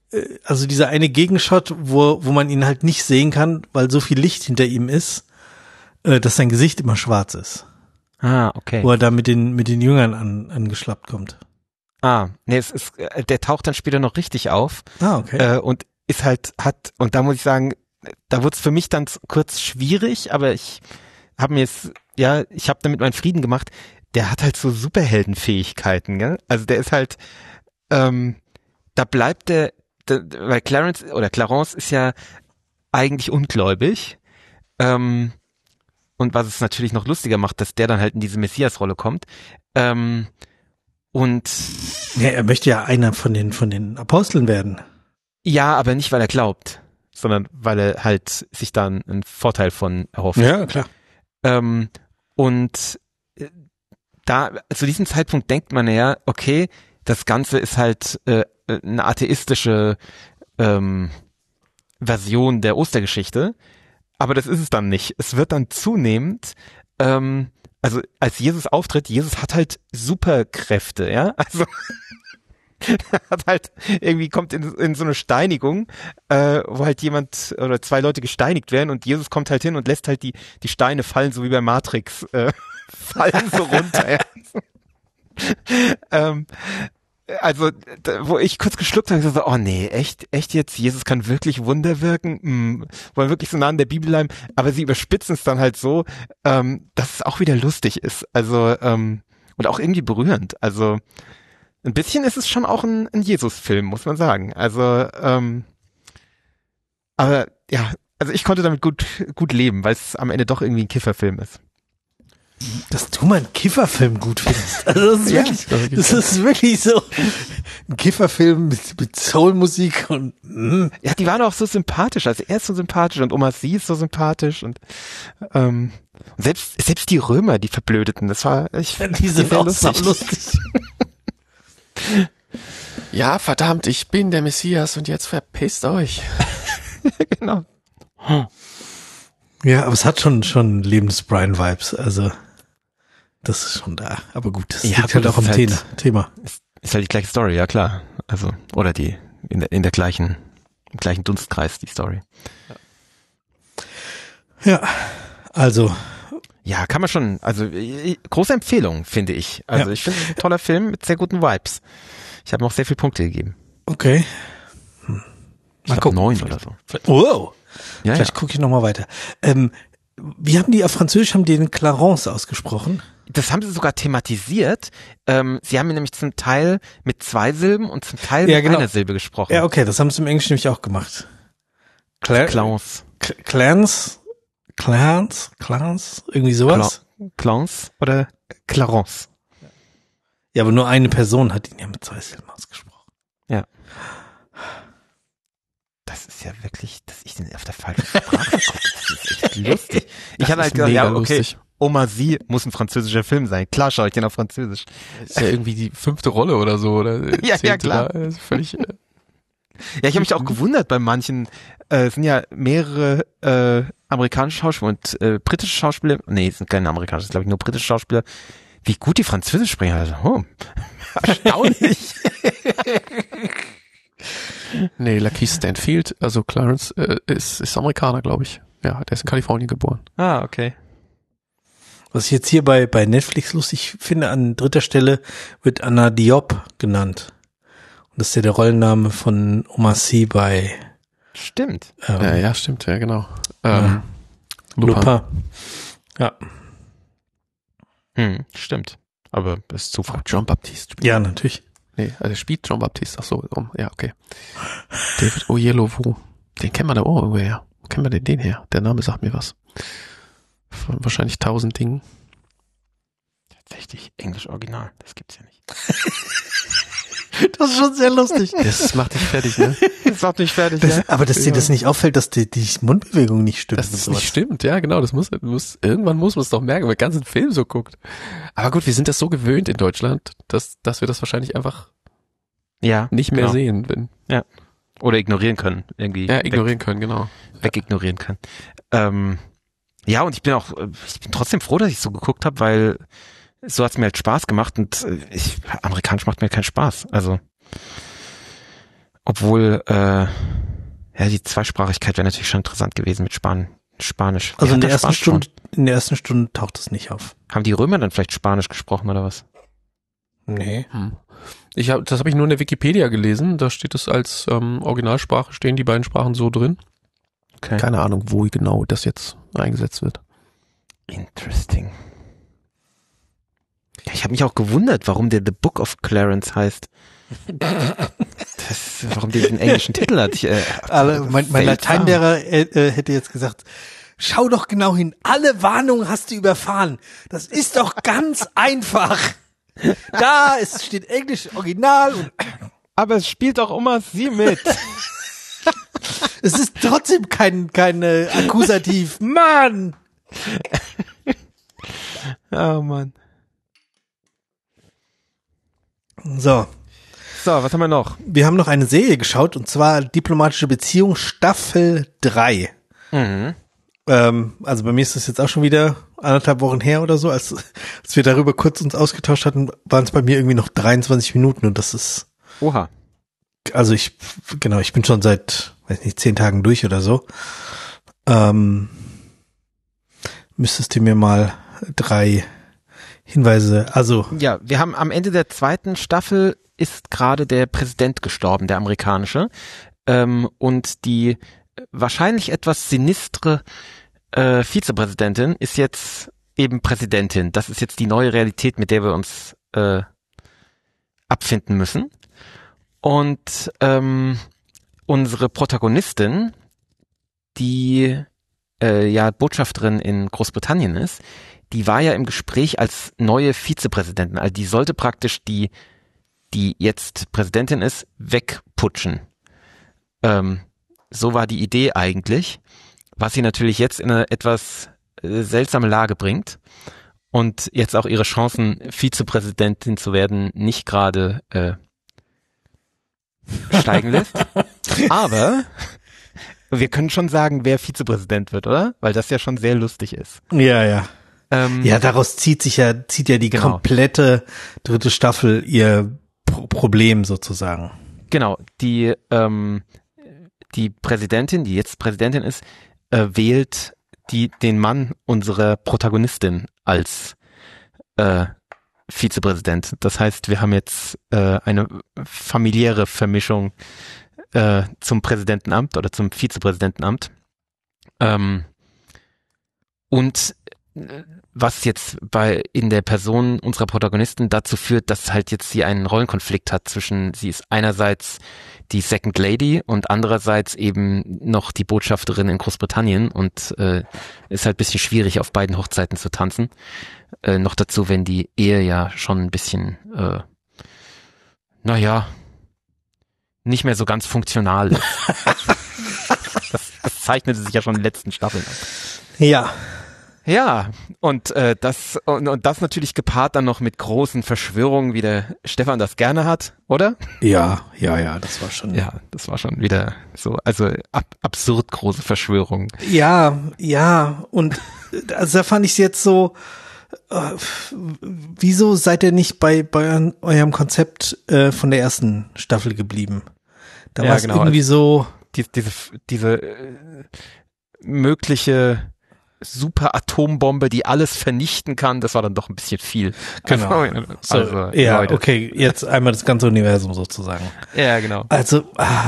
also dieser eine Gegenshot, wo man ihn halt nicht sehen kann, weil so viel Licht hinter ihm ist, dass sein Gesicht immer schwarz ist. Ah, okay. Wo er da mit den Jüngern angeschlappt kommt. Nee, der taucht dann später noch richtig auf. Okay. Und ist halt, und da muss ich sagen, da wurde es für mich dann kurz schwierig, aber ich habe damit meinen Frieden gemacht. Der hat halt so Superheldenfähigkeiten, gell? Also der ist halt, da bleibt weil Clarence ist ja eigentlich ungläubig, und was es natürlich noch lustiger macht, dass der dann halt in diese Messias-Rolle kommt, und ja, er möchte ja einer von den Aposteln werden. ja, aber nicht, weil er glaubt, sondern weil er halt sich dann einen Vorteil von erhofft. Ja, klar. Und da, zu diesem Zeitpunkt denkt man ja, okay, das Ganze ist halt eine atheistische Version der Ostergeschichte, aber das ist es dann nicht. Es wird dann zunehmend, also als Jesus auftritt, Jesus hat halt Superkräfte, ja, also hat halt irgendwie kommt in so eine Steinigung, wo halt jemand oder zwei Leute gesteinigt werden und Jesus kommt halt hin und lässt halt die Steine fallen, so wie bei Matrix, fallen so runter. Ja. Also, wo ich kurz geschluckt habe, so, oh nee, echt jetzt, Jesus kann wirklich Wunder wirken, wollen wirklich so nah an der Bibel bleiben, aber sie überspitzen es dann halt so, dass es auch wieder lustig ist, also, und auch irgendwie berührend, also, ein bisschen ist es schon auch ein Jesus-Film, muss man sagen, also, aber, ja, also ich konnte damit gut leben, weil es am Ende doch irgendwie ein Kifferfilm ist. Dass du mal einen Kifferfilm gut findest. Also das ist wirklich so ein Kifferfilm mit Soulmusik und ja, die waren auch so sympathisch. Also er ist so sympathisch und Oma Sie ist so sympathisch und selbst die Römer, die Verblödeten, das war die sind auch lustig. Ja, verdammt, ich bin der Messias und jetzt verpisst euch. Genau. Ja, aber es hat schon Lebens-Brian-Vibes, also das ist schon da. Aber gut, das liegt halt auch am Thema. Ist halt die gleiche Story, ja klar. Also, oder im gleichen Dunstkreis, die Story. Ja, also. Ja, kann man schon, also große Empfehlung, finde ich. Also ich finde es ein toller Film mit sehr guten Vibes. Ich habe ihm auch sehr viele Punkte gegeben. Okay. Ich glaube 9 oder so. Wow. Ja, Vielleicht gucke ich nochmal weiter. Wie haben die auf Französisch, haben die den Clarence ausgesprochen? Das haben sie sogar thematisiert. Sie haben ihn nämlich zum Teil mit 2 Silben und zum Teil mit einer Silbe gesprochen. Ja, okay, das haben sie im Englischen nämlich auch gemacht. Clarence, irgendwie sowas? Clarence oder Clarence. Ja, aber nur eine Person hat ihn ja mit 2 Silben ausgesprochen. Ja. Das ist ja wirklich, dass ich den auf der falschen Sprache gucke. Das ist echt lustig. Ich hatte halt gedacht, ja, okay, lustig. Oma Sie muss ein französischer Film sein. Klar schaue ich den auf Französisch. Das ist ja irgendwie die 5. Rolle oder so. Oder ja, klar. Da. Also völlig, ja, ich habe mich auch gewundert bei manchen, es sind ja mehrere amerikanische Schauspieler und britische Schauspieler, nee, es sind keine amerikanischen, es sind glaube ich nur britische Schauspieler, wie gut die Französisch sprechen. Also, erstaunlich. Nee, Lakeith Stanfield, also Clarence, ist Amerikaner, glaube ich. Ja, der ist in Kalifornien geboren. Ah, okay. Was ich jetzt hier bei Netflix lustig finde, an 3. Stelle wird Anna Diop genannt. Und das ist ja der Rollenname von Omar Sy bei Stimmt. Ja, stimmt, ja, genau. Lupin. Ja. Stimmt. Aber das ist Zufall. John Baptiste. Ja, natürlich. Nee, also spielt John Baptiste. Ach so, ja, okay. David Oyelowo. Den kennen wir da auch irgendwoher. Wo kennen wir den her? Der Name sagt mir was. Von wahrscheinlich 1000 Dingen. Tatsächlich Englisch Original. Das gibt's ja nicht. Das ist schon sehr lustig. Das macht dich fertig, ne? Das macht mich fertig, ja. Aber dass dir das nicht auffällt, dass die Mundbewegung nicht stimmt. Dass das nicht stimmt, ja, genau. Irgendwann muss man es doch merken, wenn man den ganzen Film so guckt. Aber gut, wir sind das so gewöhnt in Deutschland, dass wir das wahrscheinlich einfach nicht mehr sehen. Ja. Oder ignorieren können, irgendwie. Ja, ignorieren können, genau. Wegignorieren können. Ja, und ich bin trotzdem froh, dass ich so geguckt habe, weil so hat's mir halt Spaß gemacht und amerikanisch macht mir keinen Spaß. Also Obwohl, die Zweisprachigkeit wäre natürlich schon interessant gewesen mit Spanisch. Also in der Spanisch ersten Stunde taucht es nicht auf. Haben die Römer dann vielleicht Spanisch gesprochen oder was? Nee. Das habe ich nur in der Wikipedia gelesen. Da steht es als Originalsprache, stehen die beiden Sprachen so drin. Okay. Keine Ahnung, wo genau das jetzt eingesetzt wird. Interesting. Ja, ich habe mich auch gewundert, warum der The Book of Clarence heißt. Warum der diesen englischen Titel hat. Mein Lateinlehrer hätte jetzt gesagt, schau doch genau hin, alle Warnungen hast du überfahren. Das ist doch ganz einfach. Da, es steht Englisch Original und aber es spielt auch immer sie mit. es ist trotzdem kein Akkusativ. Mann! Oh Mann. So, was haben wir noch? wir haben noch eine Serie geschaut und zwar Diplomatische Beziehung Staffel 3. Mhm. Also bei mir ist das jetzt auch schon wieder 1,5 Wochen her oder so, als wir darüber kurz uns ausgetauscht hatten, waren es bei mir irgendwie noch 23 Minuten und das ist, Oha. also ich bin schon seit, 10 Tagen durch oder so. Müsstest du mir mal 3 Hinweise, also. Ja, wir haben am Ende der 2. Staffel ist gerade der Präsident gestorben, der amerikanische, und die wahrscheinlich etwas sinistre Vizepräsidentin ist jetzt eben Präsidentin. Das ist jetzt die neue Realität, mit der wir uns abfinden müssen. Und unsere Protagonistin, die Botschafterin in Großbritannien ist, die war ja im Gespräch als neue Vizepräsidentin. Also die sollte praktisch die jetzt Präsidentin ist, wegputschen. So war die Idee eigentlich, was sie natürlich jetzt in eine etwas seltsame Lage bringt und jetzt auch ihre Chancen, Vizepräsidentin zu werden, nicht gerade steigen lässt. Aber wir können schon sagen, wer Vizepräsident wird, oder? Weil das ja schon sehr lustig ist. Ja. Ja, daraus zieht ja die Genau. komplette 3. Staffel ihr Problem sozusagen. Genau, die Präsidentin, die jetzt Präsidentin ist, wählt den Mann unserer Protagonistin als Vizepräsident. Das heißt, wir haben jetzt eine familiäre Vermischung zum Präsidentenamt oder zum Vizepräsidentenamt. Und was jetzt in der Person unserer Protagonistin dazu führt, dass halt jetzt sie einen Rollenkonflikt hat zwischen, sie ist einerseits die Second Lady und andererseits eben noch die Botschafterin in Großbritannien und ist halt ein bisschen schwierig, auf beiden Hochzeiten zu tanzen. Noch dazu, wenn die Ehe ja schon ein bisschen, nicht mehr so ganz funktional ist. das zeichnete sich ja schon in den letzten Staffeln ab. Ja. Ja, und das natürlich gepaart dann noch mit großen Verschwörungen, wie der Stefan das gerne hat, oder? Ja, das war schon. Ja, das war schon wieder so, also absurd große Verschwörungen. Ja, und also da fand ich es jetzt so, wieso seid ihr nicht bei eurem Konzept von der ersten Staffel geblieben? Da war es irgendwie so. Diese mögliche super Atombombe, die alles vernichten kann, das war dann doch ein bisschen viel. Genau. Also, ja, Leute. okay, jetzt einmal das ganze Universum sozusagen. Ja, genau. Also,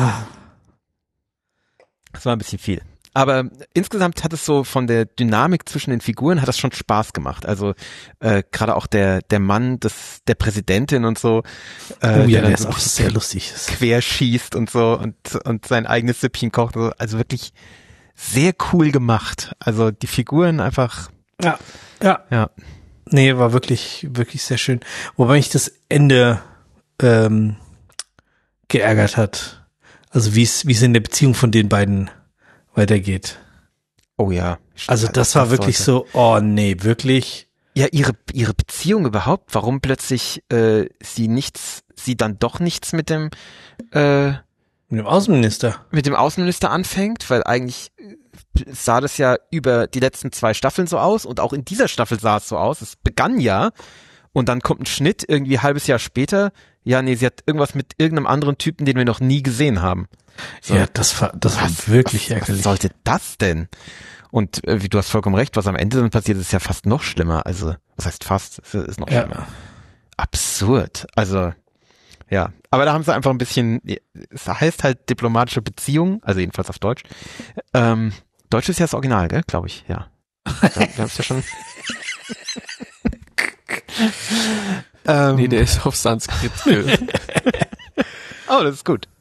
Das war ein bisschen viel. Aber insgesamt hat es so von der Dynamik zwischen den Figuren hat das schon Spaß gemacht. Also gerade auch der Mann der Präsidentin und so. Der ist auch sehr lustig. Querschießt und so und sein eigenes Süppchen kocht. Und so. Also wirklich sehr cool gemacht. Also die Figuren einfach. Ja. Nee, war wirklich, wirklich sehr schön. Wobei mich das Ende geärgert hat. Also wie es in der Beziehung von den beiden weitergeht. Oh ja. Also das war wirklich so, oh nee, wirklich. Ja, ihre Beziehung überhaupt, warum plötzlich sie dann doch nichts mit dem Außenminister. Mit dem Außenminister anfängt, weil eigentlich sah das ja über die letzten 2 Staffeln so aus und auch in dieser Staffel sah es so aus. Es begann ja und dann kommt ein Schnitt, irgendwie ein halbes Jahr später Ja, nee, sie hat irgendwas mit irgendeinem anderen Typen, den wir noch nie gesehen haben. So. Ja, das war wirklich ärgerlich. Was sollte das denn? Und du hast vollkommen recht, was am Ende dann passiert, ist ja fast noch schlimmer. Also, was heißt fast? Ist noch schlimmer. Absurd. Also, ja. Aber da haben sie einfach ein bisschen, es heißt halt diplomatische Beziehungen, also jedenfalls auf Deutsch. Deutsch ist ja das Original, gell? Glaube ich, ja. Wir haben es ja schon. Nee, der ist auf Sanskrit. Oh, das ist gut.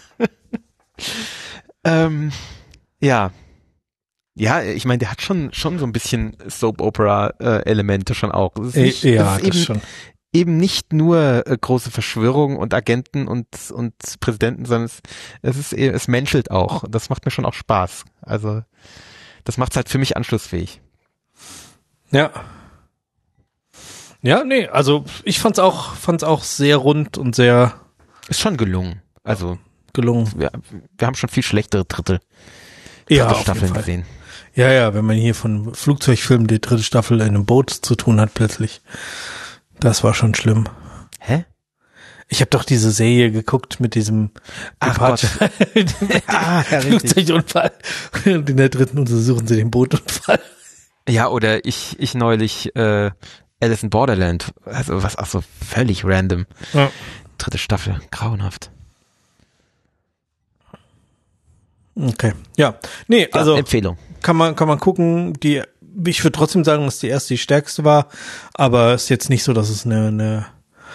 Ja. Ja, ich meine, der hat schon so ein bisschen Soap-Opera-Elemente schon auch. Es ist nicht, ja, das ist schon. Eben nicht nur große Verschwörungen und Agenten und Präsidenten, sondern es menschelt auch. Das macht mir schon auch Spaß. Also, das macht es halt für mich anschlussfähig. Ja. Ja, nee, also ich fand's auch sehr rund und sehr Ist schon gelungen. Also, gelungen. wir haben schon viel schlechtere dritte Ja, auf jeden Staffeln Fall. gesehen. Ja, wenn man hier von Flugzeugfilmen die dritte Staffel in einem Boot zu tun hat plötzlich. Das war schon schlimm. Hä? Ich habe doch diese Serie geguckt mit diesem Departure. Ja, Flugzeugunfall. Und in der dritten untersuchen sie den Bootunfall. Ja, oder ich neulich Alice in Borderland. Also was auch so völlig random. Ja. Dritte Staffel, grauenhaft. Okay. Ja. Nee, Ja, also Empfehlung. kann man gucken, ich würde trotzdem sagen, dass die erste die stärkste war, aber es ist jetzt nicht so, dass es eine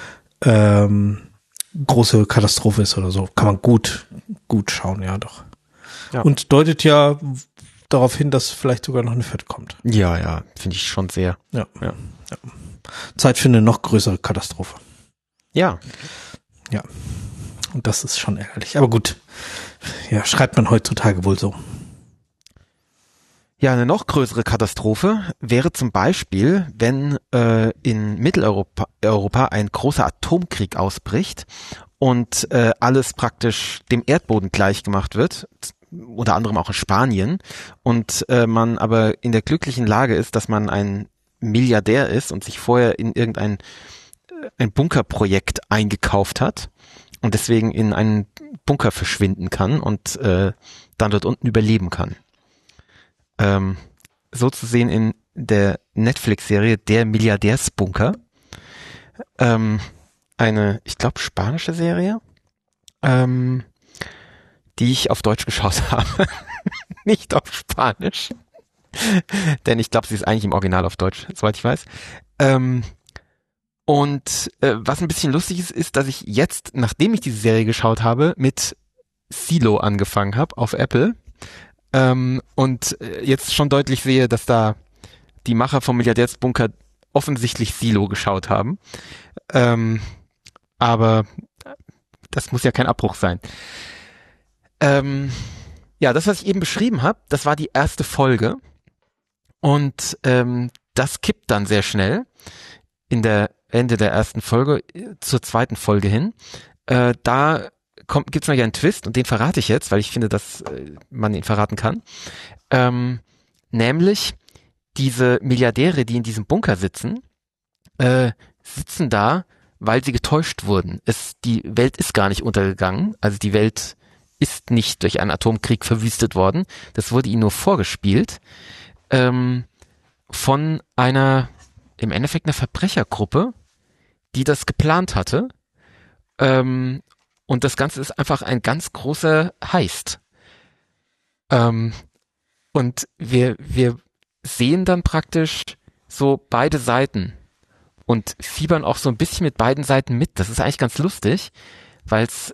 große Katastrophe ist oder so. Kann man gut schauen, ja doch. Ja. Und deutet ja darauf hin, dass vielleicht sogar noch eine vierte kommt. Ja, finde ich schon sehr. Ja. Zeit für eine noch größere Katastrophe. Ja. Ja. Und das ist schon ärgerlich. Aber gut. Ja, schreibt man heutzutage wohl so. Ja, eine noch größere Katastrophe wäre zum Beispiel, wenn in Mitteleuropa ein großer Atomkrieg ausbricht und alles praktisch dem Erdboden gleichgemacht wird, unter anderem auch in Spanien, und man aber in der glücklichen Lage ist, dass man ein Milliardär ist und sich vorher in ein Bunkerprojekt eingekauft hat und deswegen in einen Bunker verschwinden kann und dann dort unten überleben kann. So zu sehen in der Netflix-Serie Der Milliardärsbunker. Eine, ich glaube, spanische Serie, die ich auf Deutsch geschaut habe. Nicht auf Spanisch. Denn ich glaube, sie ist eigentlich im Original auf Deutsch, soweit ich weiß. Und was ein bisschen lustig ist, dass ich jetzt, nachdem ich diese Serie geschaut habe, mit Silo angefangen habe auf Apple. Und jetzt schon deutlich sehe, dass da die Macher vom Milliardärsbunker offensichtlich Silo geschaut haben. Aber das muss ja kein Abbruch sein. Ja, das, was ich eben beschrieben habe, das war die erste Folge. Und das kippt dann sehr schnell in der Ende der ersten Folge zur zweiten Folge hin. Da gibt's noch ja einen Twist und den verrate ich jetzt, weil ich finde, dass man ihn verraten kann. Nämlich diese Milliardäre, die in diesem Bunker sitzen, sitzen da, weil sie getäuscht wurden. Die Welt ist gar nicht untergegangen, also die Welt ist nicht durch einen Atomkrieg verwüstet worden. Das wurde ihnen nur vorgespielt von im Endeffekt einer Verbrechergruppe, die das geplant hatte. Und das Ganze ist einfach ein ganz großer Heist. Und wir sehen dann praktisch so beide Seiten und fiebern auch so ein bisschen mit beiden Seiten mit. Das ist eigentlich ganz lustig, weil es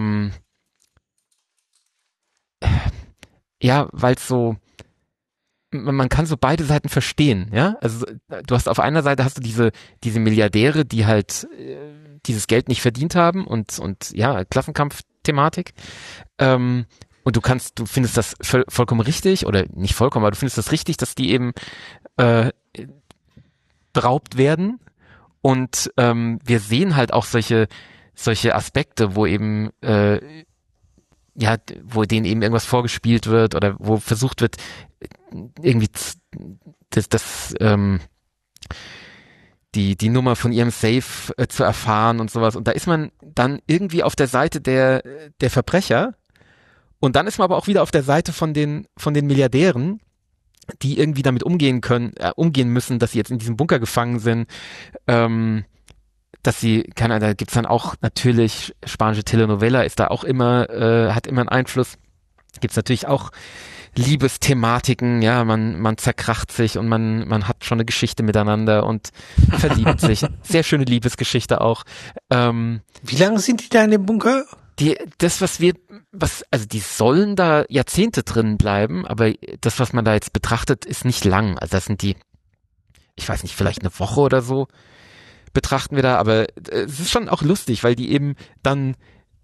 so, man kann so beide Seiten verstehen, ja. Also du hast auf einer Seite hast du diese Milliardäre, die halt dieses Geld nicht verdient haben und ja, Klassenkampf-Thematik. Und du findest das vollkommen richtig, oder nicht vollkommen, aber du findest das richtig, dass die eben beraubt werden. Und wir sehen halt auch solche Aspekte, wo eben wo denen eben irgendwas vorgespielt wird oder wo versucht wird, irgendwie die Nummer von ihrem Safe zu erfahren und sowas. Und da ist man dann irgendwie auf der Seite der Verbrecher. Und dann ist man aber auch wieder auf der Seite von den Milliardären, die irgendwie damit umgehen müssen, dass sie jetzt in diesem Bunker gefangen sind, dass sie, keine Ahnung, da gibt's dann auch natürlich, spanische Telenovela ist da auch immer, hat immer einen Einfluss. Gibt's natürlich auch Liebesthematiken, ja, man zerkracht sich und man hat schon eine Geschichte miteinander und verliebt sich. Sehr schöne Liebesgeschichte auch. Wie lange sind die da in dem Bunker? Die sollen da Jahrzehnte drin bleiben, aber das, was man da jetzt betrachtet, ist nicht lang. Also das sind ich weiß nicht, vielleicht eine Woche oder so betrachten wir da, aber es ist schon auch lustig, weil die eben dann,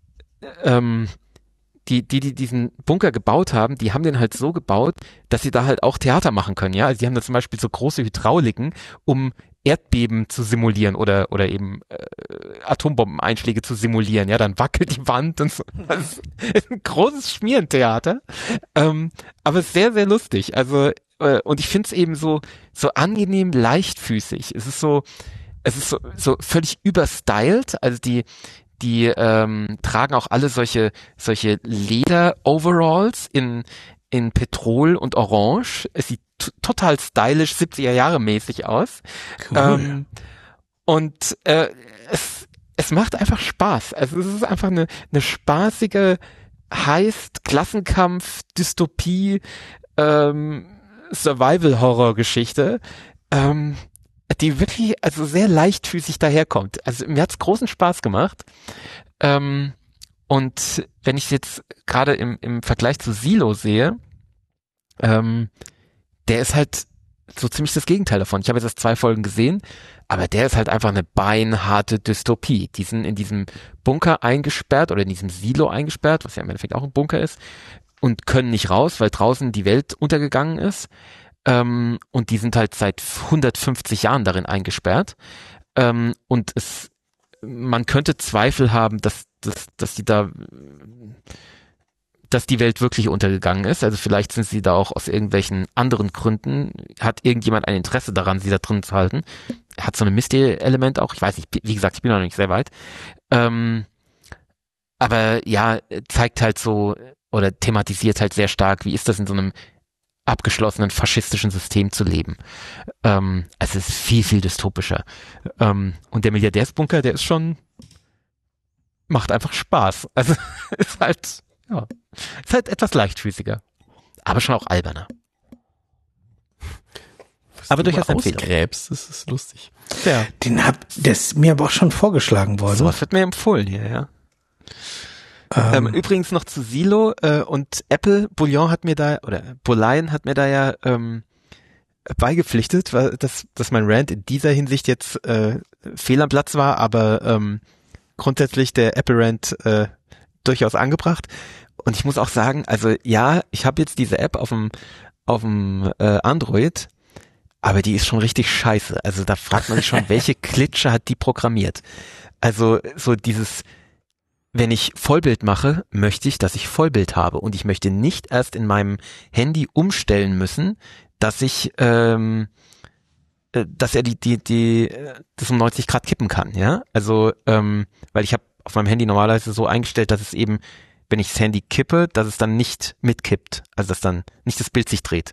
die diesen Bunker gebaut haben, die haben den halt so gebaut, dass sie da halt auch Theater machen können, ja. Also die haben da zum Beispiel so große Hydrauliken, um Erdbeben zu simulieren oder eben Atombombeneinschläge zu simulieren, ja, dann wackelt die Wand und so. Das ist ein großes Schmierentheater, aber sehr, sehr lustig. Also und ich finde es eben so angenehm leichtfüßig. Es ist so völlig überstylt, also die tragen auch alle solche Leder-Overalls in Petrol und Orange. Es sieht total stylisch, 70er Jahre mäßig aus. Cool. Es macht einfach Spaß. Also es ist einfach eine spaßige Heist-Klassenkampf, Dystopie, Survival-Horror-Geschichte, die wirklich also sehr leichtfüßig daherkommt. Also mir hat's großen Spaß gemacht. Und wenn ich jetzt gerade im Vergleich zu Silo sehe, der ist halt so ziemlich das Gegenteil davon. Ich habe jetzt erst 2 Folgen gesehen, aber der ist halt einfach eine beinharte Dystopie. Die sind in diesem Bunker eingesperrt oder in diesem Silo eingesperrt, was ja im Endeffekt auch ein Bunker ist, und können nicht raus, weil draußen die Welt untergegangen ist. Und die sind halt seit 150 Jahren darin eingesperrt. Und man könnte Zweifel haben, dass die Welt wirklich untergegangen ist. Also vielleicht sind sie da auch aus irgendwelchen anderen Gründen, hat irgendjemand ein Interesse daran, sie da drin zu halten. Hat so ein Mystery-Element auch. Ich weiß nicht, wie gesagt, ich bin noch nicht sehr weit. Aber ja, zeigt halt so oder thematisiert halt sehr stark, wie ist das in so einem abgeschlossenen faschistischen System zu leben. Es ist viel, viel dystopischer. Und der Milliardärsbunker, der ist schon, macht einfach Spaß. Also ist halt etwas leichtfüßiger. Aber schon auch alberner. Aber durchaus ausgräbst, das ist lustig. Ja. Das ist mir aber auch schon vorgeschlagen worden. Sowas wird mir empfohlen hier, ja. Übrigens noch zu Silo und Apple, Bouillon hat mir da, oder Boulein hat mir da ja beigepflichtet, weil dass mein Rant in dieser Hinsicht jetzt fehl am Platz war, aber grundsätzlich der Apple Rant durchaus angebracht. Und ich muss auch sagen, also ja, ich habe jetzt diese App auf dem Android, aber die ist schon richtig scheiße. Also da fragt man sich schon, welche Klitsche hat die programmiert? Also so dieses, wenn ich Vollbild mache, möchte ich, dass ich Vollbild habe. Und ich möchte nicht erst in meinem Handy umstellen müssen, dass ich, dass er das um 90 Grad kippen kann, ja. Also, weil ich habe auf meinem Handy normalerweise so eingestellt, dass es eben, wenn ich das Handy kippe, dass es dann nicht mitkippt. Also, dass dann nicht das Bild sich dreht.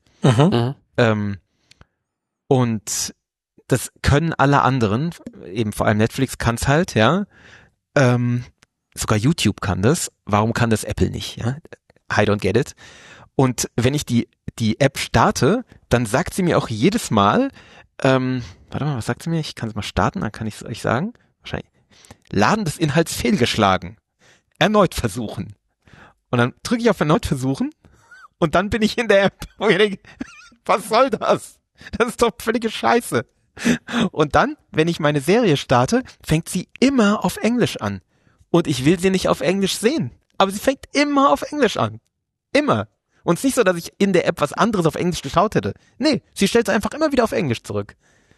Und das können alle anderen, eben vor allem Netflix kann es halt, ja. Sogar YouTube kann das. Warum kann das Apple nicht? Ja? I don't get it. Und wenn ich die App starte, dann sagt sie mir auch jedes Mal, warte mal, was sagt sie mir? Ich kann es mal starten, dann kann ich es euch sagen. Wahrscheinlich. Laden des Inhalts fehlgeschlagen. Erneut versuchen. Und dann drücke ich auf erneut versuchen und dann bin ich in der App. Und ich denke, was soll das? Das ist doch völlige Scheiße. Und dann, wenn ich meine Serie starte, fängt sie immer auf Englisch an. Und ich will sie nicht auf Englisch sehen. Aber sie fängt immer auf Englisch an. Immer. Und es ist nicht so, dass ich in der App was anderes auf Englisch geschaut hätte. Nee, sie stellt es einfach immer wieder auf Englisch zurück.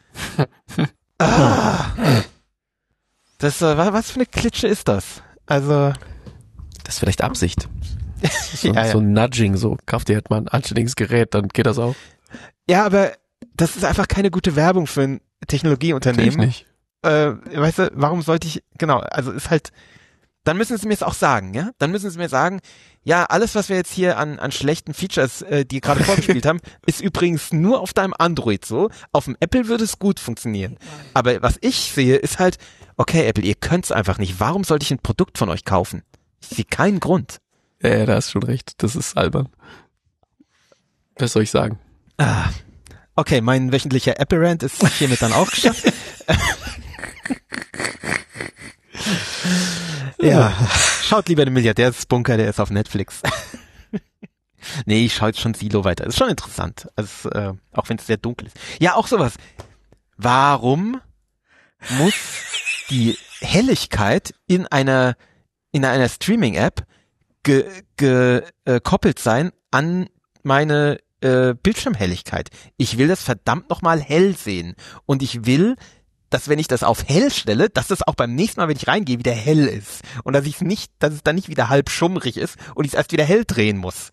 Das, was für eine Klitsche ist das? Also. Das ist vielleicht Absicht. So, ja. So ein Nudging, so, kauf dir halt mal ein anständiges Gerät, dann geht das auch. Ja, aber das ist einfach keine gute Werbung für ein Technologieunternehmen. Nicht. Weißt du, warum sollte ich, genau, also ist halt, dann müssen sie mir es auch sagen, ja? Dann müssen sie mir sagen, ja, alles, was wir jetzt hier an schlechten Features, die gerade vorgespielt haben, ist übrigens nur auf deinem Android so. Auf dem Apple würde es gut funktionieren. Aber was ich sehe, ist halt, okay, Apple, ihr könnt's einfach nicht. Warum sollte ich ein Produkt von euch kaufen? Ich sehe keinen Grund. Ja, da hast schon recht. Das ist albern. Was soll ich sagen? Okay, mein wöchentlicher Apple-Rant ist hiermit dann auch geschafft. Ja, schaut lieber den Milliardärsbunker, der ist auf Netflix. Nee, ich schaue jetzt schon Silo weiter. Ist schon interessant. Also, auch wenn es sehr dunkel ist. Ja, auch sowas. Warum muss die Helligkeit in einer Streaming-App gekoppelt sein an meine Bildschirmhelligkeit? Ich will das verdammt nochmal hell sehen. Und ich will, dass wenn ich das auf hell stelle, dass das auch beim nächsten Mal, wenn ich reingehe, wieder hell ist. Und dass es dann nicht wieder halb schummrig ist und ich es erst wieder hell drehen muss.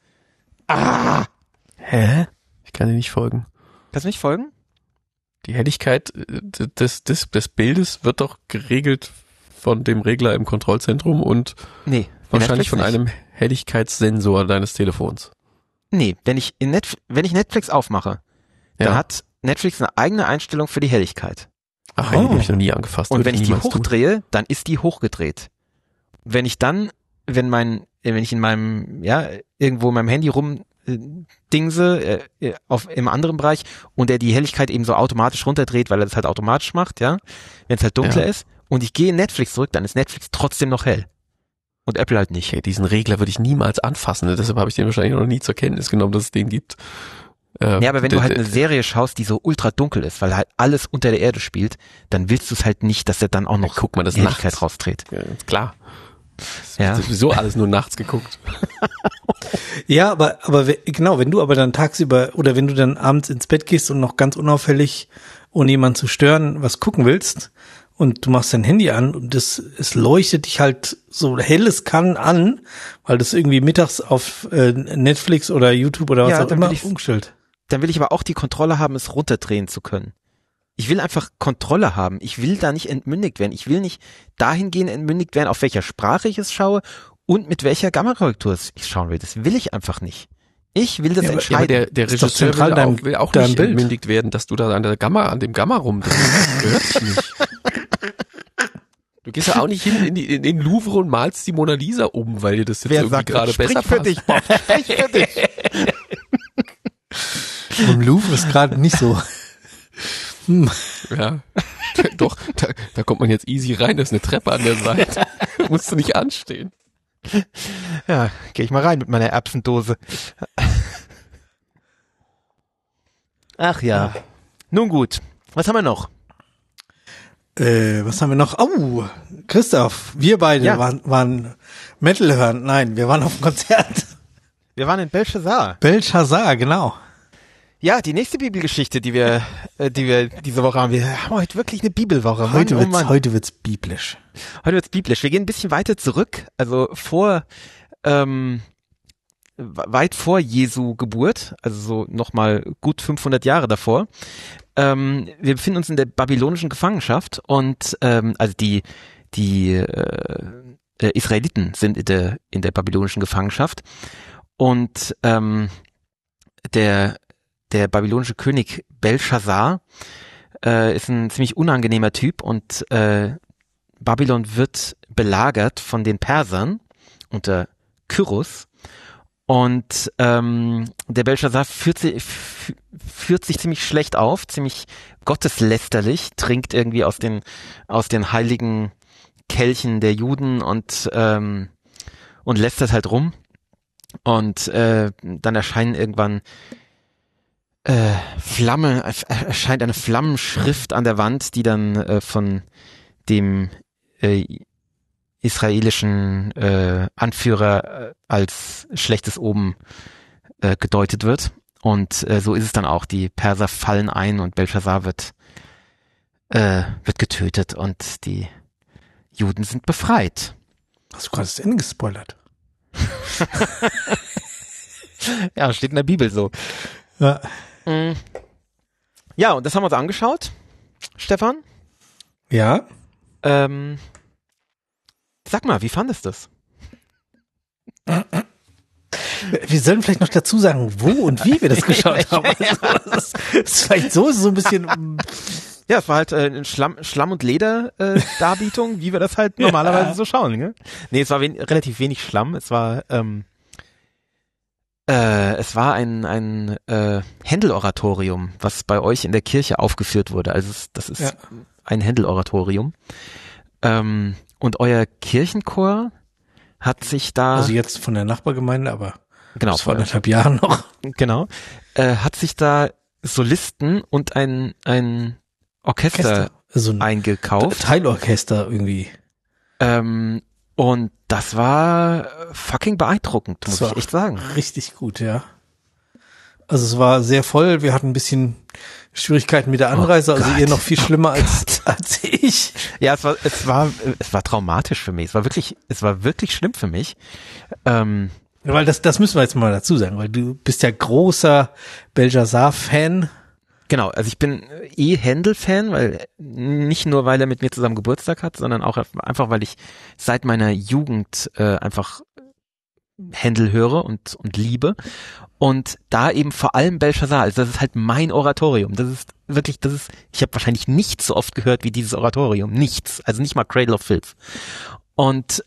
Hä? Ich kann dir nicht folgen. Kannst du nicht folgen? Die Helligkeit des Bildes wird doch geregelt von dem Regler im Kontrollzentrum und Nee. wahrscheinlich Netflix von nicht. einem Helligkeitssensor deines Telefons. Nee, wenn ich Netflix aufmache, dann Ja. hat Netflix eine eigene Einstellung für die Helligkeit. Ach, die habe ich noch nie angefasst. Und Würde wenn ich die niemals tun. hochdrehe, dann ist die hochgedreht. Wenn ich in meinem, ja, irgendwo in meinem Handy dingse, im anderen Bereich und der die Helligkeit eben so automatisch runterdreht, weil er das halt automatisch macht, ja, wenn es halt dunkler Ja. ist und ich gehe in Netflix zurück, dann ist Netflix trotzdem noch hell. Und Apple halt nicht. Okay, diesen Regler würde ich niemals anfassen. Deshalb habe ich den wahrscheinlich noch nie zur Kenntnis genommen, dass es den gibt. Ja, aber wenn du halt eine Serie schaust, die so ultra dunkel ist, weil halt alles unter der Erde spielt, dann willst du es halt nicht, dass er dann auch noch guck mal, das Helligkeit nachts. rausdreht. Ja, klar. Ja. Sowieso alles nur nachts geguckt. Ja, aber genau, wenn du aber dann tagsüber oder wenn du dann abends ins Bett gehst und noch ganz unauffällig, ohne jemanden zu stören, was gucken willst und du machst dein Handy an und es leuchtet dich halt so hell es kann an, weil das irgendwie mittags auf Netflix oder YouTube oder was Ja, auch dann immer will ich's- umgestellt. Dann will ich aber auch die Kontrolle haben, es runterdrehen zu können. Ich will einfach Kontrolle haben. Ich will da nicht entmündigt werden. Ich will nicht dahingehend entmündigt werden, auf welcher Sprache ich es schaue und mit welcher Gammakorrektur ich schauen will. Das will ich einfach nicht. Ich will das Ja, aber- Ja, aber entscheiden. der Ist doch Regisseur zentral will auch dein nicht Bild. entmündigt werden, dass du da an dem Gamma rumdrehst. Das gehört sich nicht. Du gehst ja auch nicht hin in den Louvre und malst die Mona Lisa um, weil dir das jetzt irgendwie gerade besser Sprich für passt. dich, Bob. Sprich für dich. Vom Louvre ist gerade nicht so. Ja, doch, da kommt man jetzt easy rein, da ist eine Treppe an der Seite. Musst du nicht anstehen. Ja, gehe ich mal rein mit meiner Erbsendose. Ach ja. Nun gut. Was haben wir noch? Was haben wir noch? Oh, Christoph, wir beide Ja. waren Metal hören. Nein, wir waren auf dem Konzert. Wir waren in Belshazzar. Belshazzar, genau. Ja, die nächste Bibelgeschichte, die wir diese Woche haben. Wir haben heute wirklich eine Bibelwoche. Mann, Heute oh Mann. heute wird's biblisch. Heute wird's biblisch. Wir gehen ein bisschen weiter zurück, also weit vor Jesu Geburt, also so nochmal gut 500 Jahre davor. Wir befinden uns in der babylonischen Gefangenschaft und also die Israeliten sind in der babylonischen Gefangenschaft und der babylonische König Belshazzar ist ein ziemlich unangenehmer Typ und Babylon wird belagert von den Persern unter Kyros und der Belshazzar führt sich ziemlich schlecht auf, ziemlich gotteslästerlich, trinkt irgendwie aus den heiligen Kelchen der Juden und lästert halt rum und dann erscheinen irgendwann erscheint eine Flammenschrift an der Wand, die dann von dem israelischen Anführer als schlechtes Omen gedeutet wird. Und so ist es dann auch. Die Perser fallen ein und Belshazzar wird getötet und die Juden sind befreit. Hast du gerade das Ende gespoilert? Ja, steht in der Bibel so. Ja. Ja, und das haben wir uns angeschaut. Stefan, Ja? sag mal, wie fandest du das? Wir sollen vielleicht noch dazu sagen, wo und wie wir das geschaut haben. Also, das ist vielleicht so ein bisschen. Ja, es war halt eine Schlamm- und Leder-Darbietung, wie wir das halt normalerweise so schauen. Ne? Nee, es war relativ wenig Schlamm. Es war ein Händel-Oratorium, was bei euch in der Kirche aufgeführt wurde. Also das ist ein Händel-Oratorium. Und euer Kirchenchor hat sich da... Also jetzt von der Nachbargemeinde, aber genau, vor 1,5 Jahren noch. Genau. Hat sich da Solisten und ein Orchester Also ein eingekauft. Teilorchester irgendwie. Und das war fucking beeindruckend, muss ich echt sagen. Richtig gut, ja. Also es war sehr voll. Wir hatten ein bisschen Schwierigkeiten mit der Anreise, also ihr noch viel schlimmer als ich. Ja, es war traumatisch für mich. Es war wirklich schlimm für mich. Weil das müssen wir jetzt mal dazu sagen, weil du bist ja großer Belshazzar-Fan. Genau, also ich bin Händel-Fan, weil nicht nur, weil er mit mir zusammen Geburtstag hat, sondern auch einfach, weil ich seit meiner Jugend einfach Händel höre und liebe. Und da eben vor allem Belshazzar, also das ist halt mein Oratorium. Ich habe wahrscheinlich nichts so oft gehört wie dieses Oratorium. Nichts. Also nicht mal Cradle of Filth. Und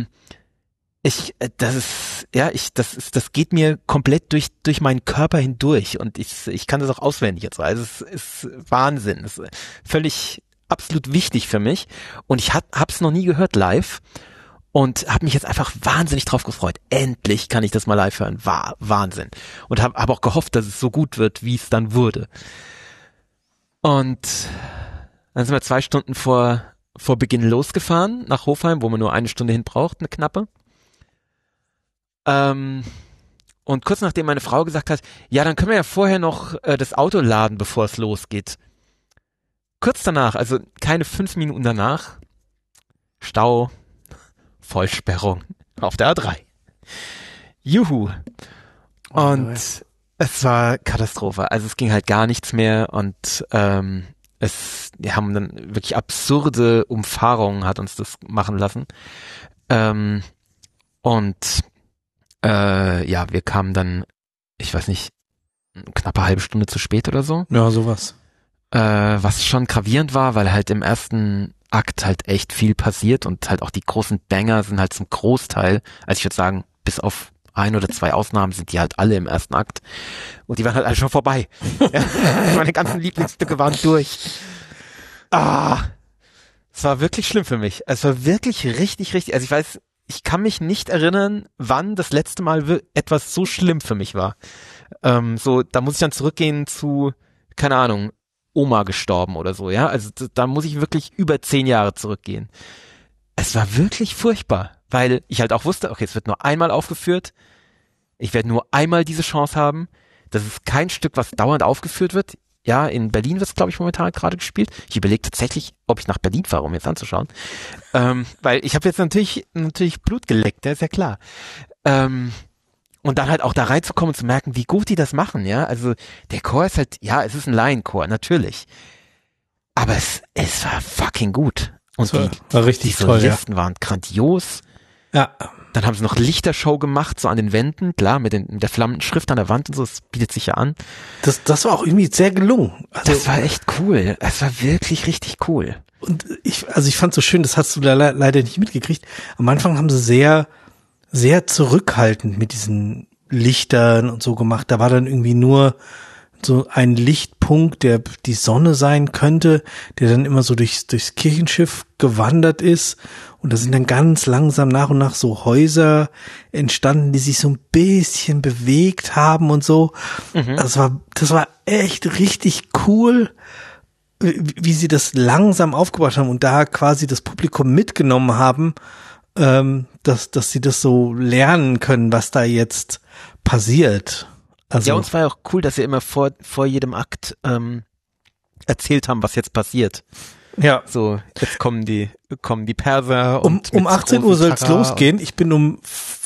das geht mir komplett durch meinen Körper hindurch und ich kann das auch auswendig jetzt. Also es ist Wahnsinn. Es ist völlig absolut wichtig für mich und ich hab's noch nie gehört live und habe mich jetzt einfach wahnsinnig drauf gefreut. Endlich kann ich das mal live hören. War Wahnsinn. Und hab auch gehofft, dass es so gut wird, wie es dann wurde. Und dann sind wir 2 Stunden vor Beginn losgefahren nach Hofheim, wo man nur 1 Stunde hin braucht, eine knappe. Und kurz nachdem meine Frau gesagt hat, ja, dann können wir ja vorher noch das Auto laden, bevor es losgeht. Kurz danach, also keine 5 Minuten danach, Stau, Vollsperrung auf der A3. Juhu. Und es war Katastrophe. Also es ging halt gar nichts mehr und wir haben dann wirklich absurde Umfahrungen hat uns das machen lassen. Wir kamen dann, ich weiß nicht, knappe halbe Stunde zu spät oder so. Ja, sowas. Was schon gravierend war, weil halt im ersten Akt halt echt viel passiert und halt auch die großen Banger sind halt zum Großteil, also ich würde sagen, bis auf 1 oder 2 Ausnahmen sind die halt alle im ersten Akt und die waren halt alle schon vorbei. Ja, meine ganzen Lieblingsstücke waren durch. Es war wirklich schlimm für mich. Es war wirklich richtig, also ich kann mich nicht erinnern, wann das letzte Mal etwas so schlimm für mich war. Da muss ich dann zurückgehen zu, keine Ahnung, Oma gestorben oder so, ja. Also da muss ich wirklich über 10 Jahre zurückgehen. Es war wirklich furchtbar, weil ich halt auch wusste, okay, es wird nur einmal aufgeführt. Ich werde nur einmal diese Chance haben. Das ist kein Stück, was dauernd aufgeführt wird. Ja, in Berlin wird es, glaube ich, momentan gerade gespielt. Ich überlege tatsächlich, ob ich nach Berlin fahre, um jetzt anzuschauen. Weil ich habe jetzt natürlich Blut geleckt, ja, ist ja klar. Und dann halt auch da reinzukommen und zu merken, wie gut die das machen, ja. Also der Chor ist halt, ja, es ist ein Laienchor, natürlich. Aber es war fucking gut. Und war richtig die toll, Solisten waren grandios. Ja. Dann haben sie noch Lichtershow gemacht, so an den Wänden, klar, mit der flammenden Schrift an der Wand und so, das bietet sich ja an. Das war auch irgendwie sehr gelungen. Also, das war echt cool. Es war wirklich richtig cool. Und ich fand so schön, das hast du leider nicht mitgekriegt. Am Anfang haben sie sehr, sehr zurückhaltend mit diesen Lichtern und so gemacht. Da war dann irgendwie nur so ein Lichtpunkt, der die Sonne sein könnte, der dann immer so durchs Kirchenschiff gewandert ist. Und da sind dann ganz langsam nach und nach so Häuser entstanden, die sich so ein bisschen bewegt haben und so. Mhm. Das war echt richtig cool, wie sie das langsam aufgebaut haben und da quasi das Publikum mitgenommen haben, dass sie das so lernen können, was da jetzt passiert. Also, ja, und es war ja auch cool, dass sie immer vor jedem Akt erzählt haben, was jetzt passiert. Ja. So, jetzt kommen die Perser und um 18 Uhr soll es losgehen. Ich bin um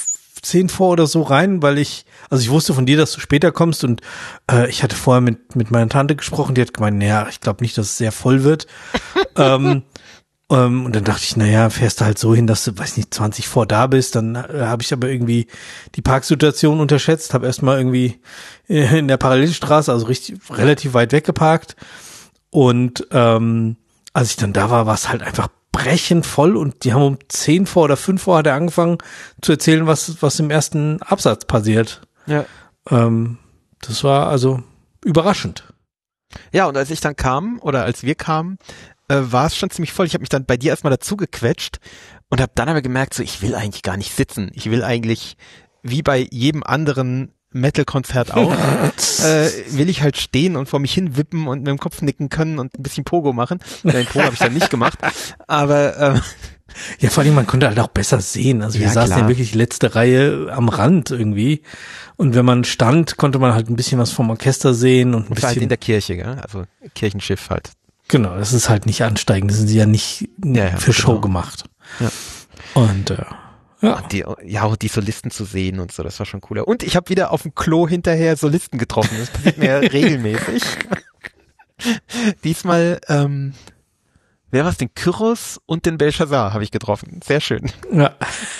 10 vor oder so rein, weil ich wusste von dir, dass du später kommst und ich hatte vorher mit meiner Tante gesprochen, die hat gemeint, naja, ich glaube nicht, dass es sehr voll wird. Und dann dachte ich, naja, fährst du halt so hin, dass du, weiß nicht, 20 vor da bist, dann habe ich aber irgendwie die Parksituation unterschätzt, habe erstmal irgendwie in der Parallelstraße, also relativ weit weg geparkt und als ich dann da war es halt einfach brechend voll und die haben um 10 vor oder 5 vor hat er angefangen zu erzählen, was im ersten Absatz passiert. Ja. Das war also überraschend. Ja, und als ich dann kam, oder als wir kamen, war es schon ziemlich voll. Ich habe mich dann bei dir erstmal dazu gequetscht und habe dann aber gemerkt, so ich will eigentlich gar nicht sitzen. Ich will eigentlich, wie bei jedem anderen Metal-Konzert auch, will ich halt stehen und vor mich hin wippen und mit dem Kopf nicken können und ein bisschen Pogo machen. Den Pogo habe ich dann nicht gemacht, aber ja, vor allem, man konnte halt auch besser sehen. Also wir saßen ja wirklich letzte Reihe am Rand irgendwie. Und wenn man stand, konnte man halt ein bisschen was vom Orchester sehen und ein bisschen halt in der Kirche, gell? Also Kirchenschiff halt. Genau, das ist halt nicht ansteigend. Das sind sie ja nicht für Show gemacht. Ja. Und ja. Auch die Solisten zu sehen und so, das war schon cooler. Und ich habe wieder auf dem Klo hinterher Solisten getroffen. Das passiert mir regelmäßig. Diesmal, wer war's, den Kyros und den Belshazzar habe ich getroffen. Sehr schön. Ja.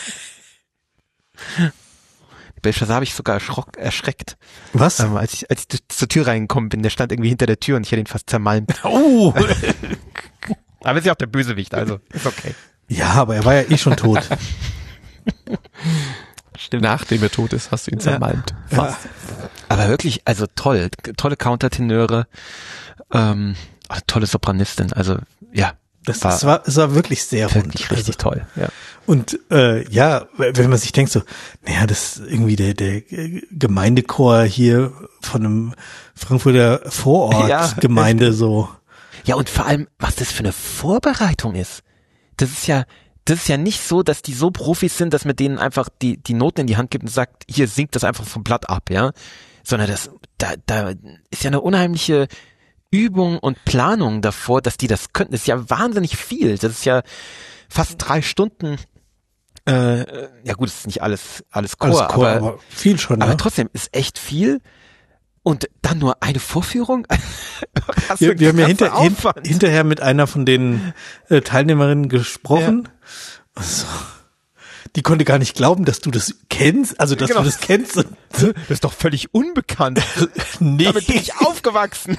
Belshazzar habe ich sogar erschreckt. Was? Als ich zur Tür reingekommen bin, der stand irgendwie hinter der Tür und ich hätte ihn fast zermalmt. Oh! Aber ist ja auch der Bösewicht, also ist okay. Ja, aber er war ja eh schon tot. Stimmt. Nachdem er tot ist, hast du ihn zermalmt. Ja. Aber wirklich, also tolle Countertenöre, tolle Sopranistin, also ja. Es war wirklich sehr rund. Wirklich richtig toll, ja. Und ja, wenn man sich denkt so, naja, das ist irgendwie der Gemeindechor hier von einem Frankfurter Vorort-Gemeinde so. Ja, und vor allem, was das für eine Vorbereitung ist. Das ist ja nicht so, dass die so Profis sind, dass man denen einfach die Noten in die Hand gibt und sagt, hier singt das einfach vom Blatt ab, ja. Sondern da ist ja eine unheimliche Übung und Planung davor, dass die das könnten. Das ist ja wahnsinnig viel. Das ist ja fast 3 Stunden. Ja gut, es ist nicht alles Chor, aber viel schon. Aber trotzdem ist echt viel. Und dann nur eine Vorführung? Wir haben ja hinterher mit einer von den Teilnehmerinnen gesprochen. Ja. Also, die konnte gar nicht glauben, dass du das kennst. Also, dass du das kennst. Das ist doch völlig unbekannt. Nee. Damit bin ich aufgewachsen.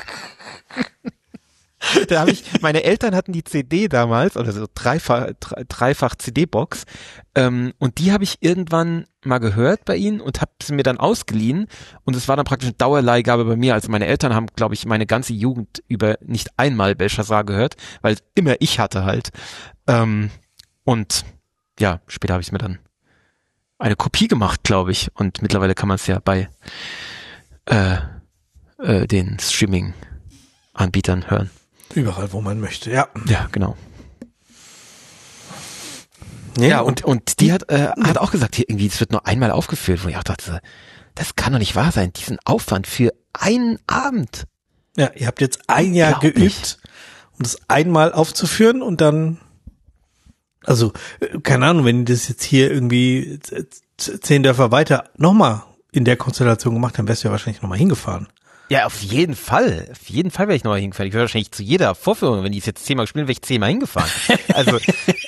Meine Eltern hatten die CD damals, oder so dreifach CD-Box, und die habe ich irgendwann mal gehört bei ihnen und habe sie mir dann ausgeliehen und es war dann praktisch eine Dauerleihgabe bei mir. Also meine Eltern haben, glaube ich, meine ganze Jugend über nicht einmal Belshazzar gehört, weil immer ich hatte halt. Und ja, später habe ich mir dann eine Kopie gemacht, glaube ich, und mittlerweile kann man es ja bei den Streaming-Anbietern hören. Überall, wo man möchte, ja. Ja, genau. Nee, ja, und die hat auch gesagt, hier irgendwie, es wird nur einmal aufgeführt, wo ich auch dachte, das kann doch nicht wahr sein, diesen Aufwand für einen Abend. Ja, ihr habt jetzt ein Jahr geübt, um das einmal aufzuführen und dann, also, keine Ahnung, wenn ihr das jetzt hier irgendwie 10 Dörfer weiter nochmal in der Konstellation gemacht, dann wärst du ja wahrscheinlich nochmal hingefahren. Ja, auf jeden Fall. Auf jeden Fall wäre ich nochmal hingefahren. Ich wäre wahrscheinlich zu jeder Vorführung, wenn die es jetzt 10-mal spielen, wäre ich 10-mal hingefahren. Also.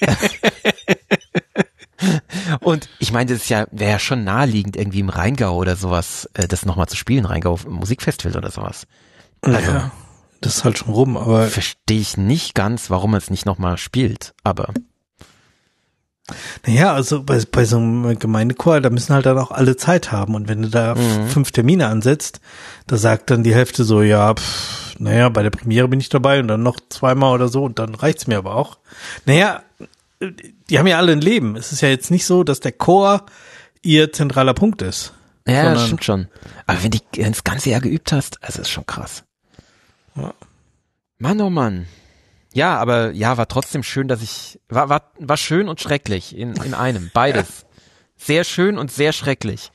Und ich meine, das ist wäre ja schon naheliegend, irgendwie im Rheingau oder sowas, das nochmal zu spielen, Rheingau Musikfestival oder sowas. Also, ja, das ist halt schon rum, aber. Verstehe ich nicht ganz, warum man es nicht nochmal spielt, aber. Naja, also bei so einem Gemeindechor, da müssen halt dann auch alle Zeit haben. Und wenn du da 5 Termine ansetzt, da sagt dann die Hälfte so, ja, naja, bei der Premiere bin ich dabei und dann noch 2-mal oder so und dann reicht's mir aber auch. Naja, die haben ja alle ein Leben. Es ist ja jetzt nicht so, dass der Chor ihr zentraler Punkt ist. Ja, das stimmt schon. Aber wenn du das ganze Jahr geübt hast, also ist schon krass. Ja. Mann, oh Mann. Ja, aber ja, war trotzdem schön, dass war schön und schrecklich in einem, beides. Sehr schön und sehr schrecklich.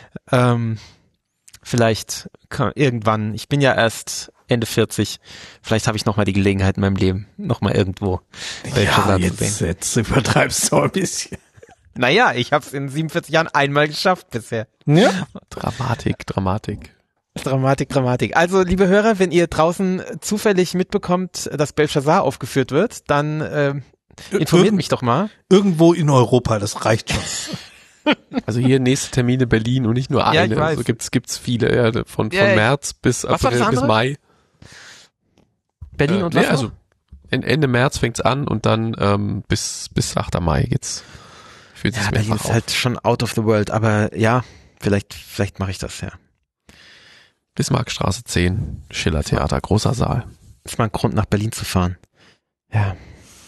Vielleicht irgendwann, ich bin ja erst Ende 40, vielleicht habe ich nochmal die Gelegenheit in meinem Leben, nochmal irgendwo ja, jetzt übertreibst du ein bisschen. Naja, ich habe es in 47 Jahren einmal geschafft bisher. Ja. Dramatik. Dramatik. Also, liebe Hörer, wenn ihr draußen zufällig mitbekommt, dass Belshazzar aufgeführt wird, dann informiert mich doch mal. Irgendwo in Europa, das reicht schon. Also hier nächste Termine Berlin und nicht nur eine. Ja, ich weiß. Also gibt's viele, ja, von Ja, März bis was war das April bis andere? Mai. Berlin und was nee, noch? also Ende März fängt's an und dann bis 8. Mai geht's. Fühlt sich Ja, Berlin mehrfach ist halt schon out of the world, aber ja, vielleicht mache ich das, ja. Bismarckstraße 10, Schiller-Theater, großer Saal. Ist mal ein Grund, nach Berlin zu fahren. Ja.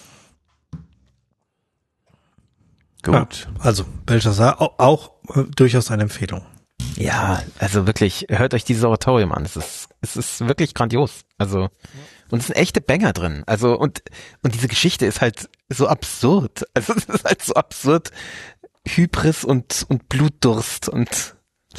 Gut. Ja, also, Belshazzar auch durchaus eine Empfehlung. Ja, also wirklich, hört euch dieses Oratorium an. Es ist wirklich grandios. Also, und es sind echte Banger drin. Also, und diese Geschichte ist halt so absurd. Also, es ist halt so absurd. Hybris und Blutdurst und,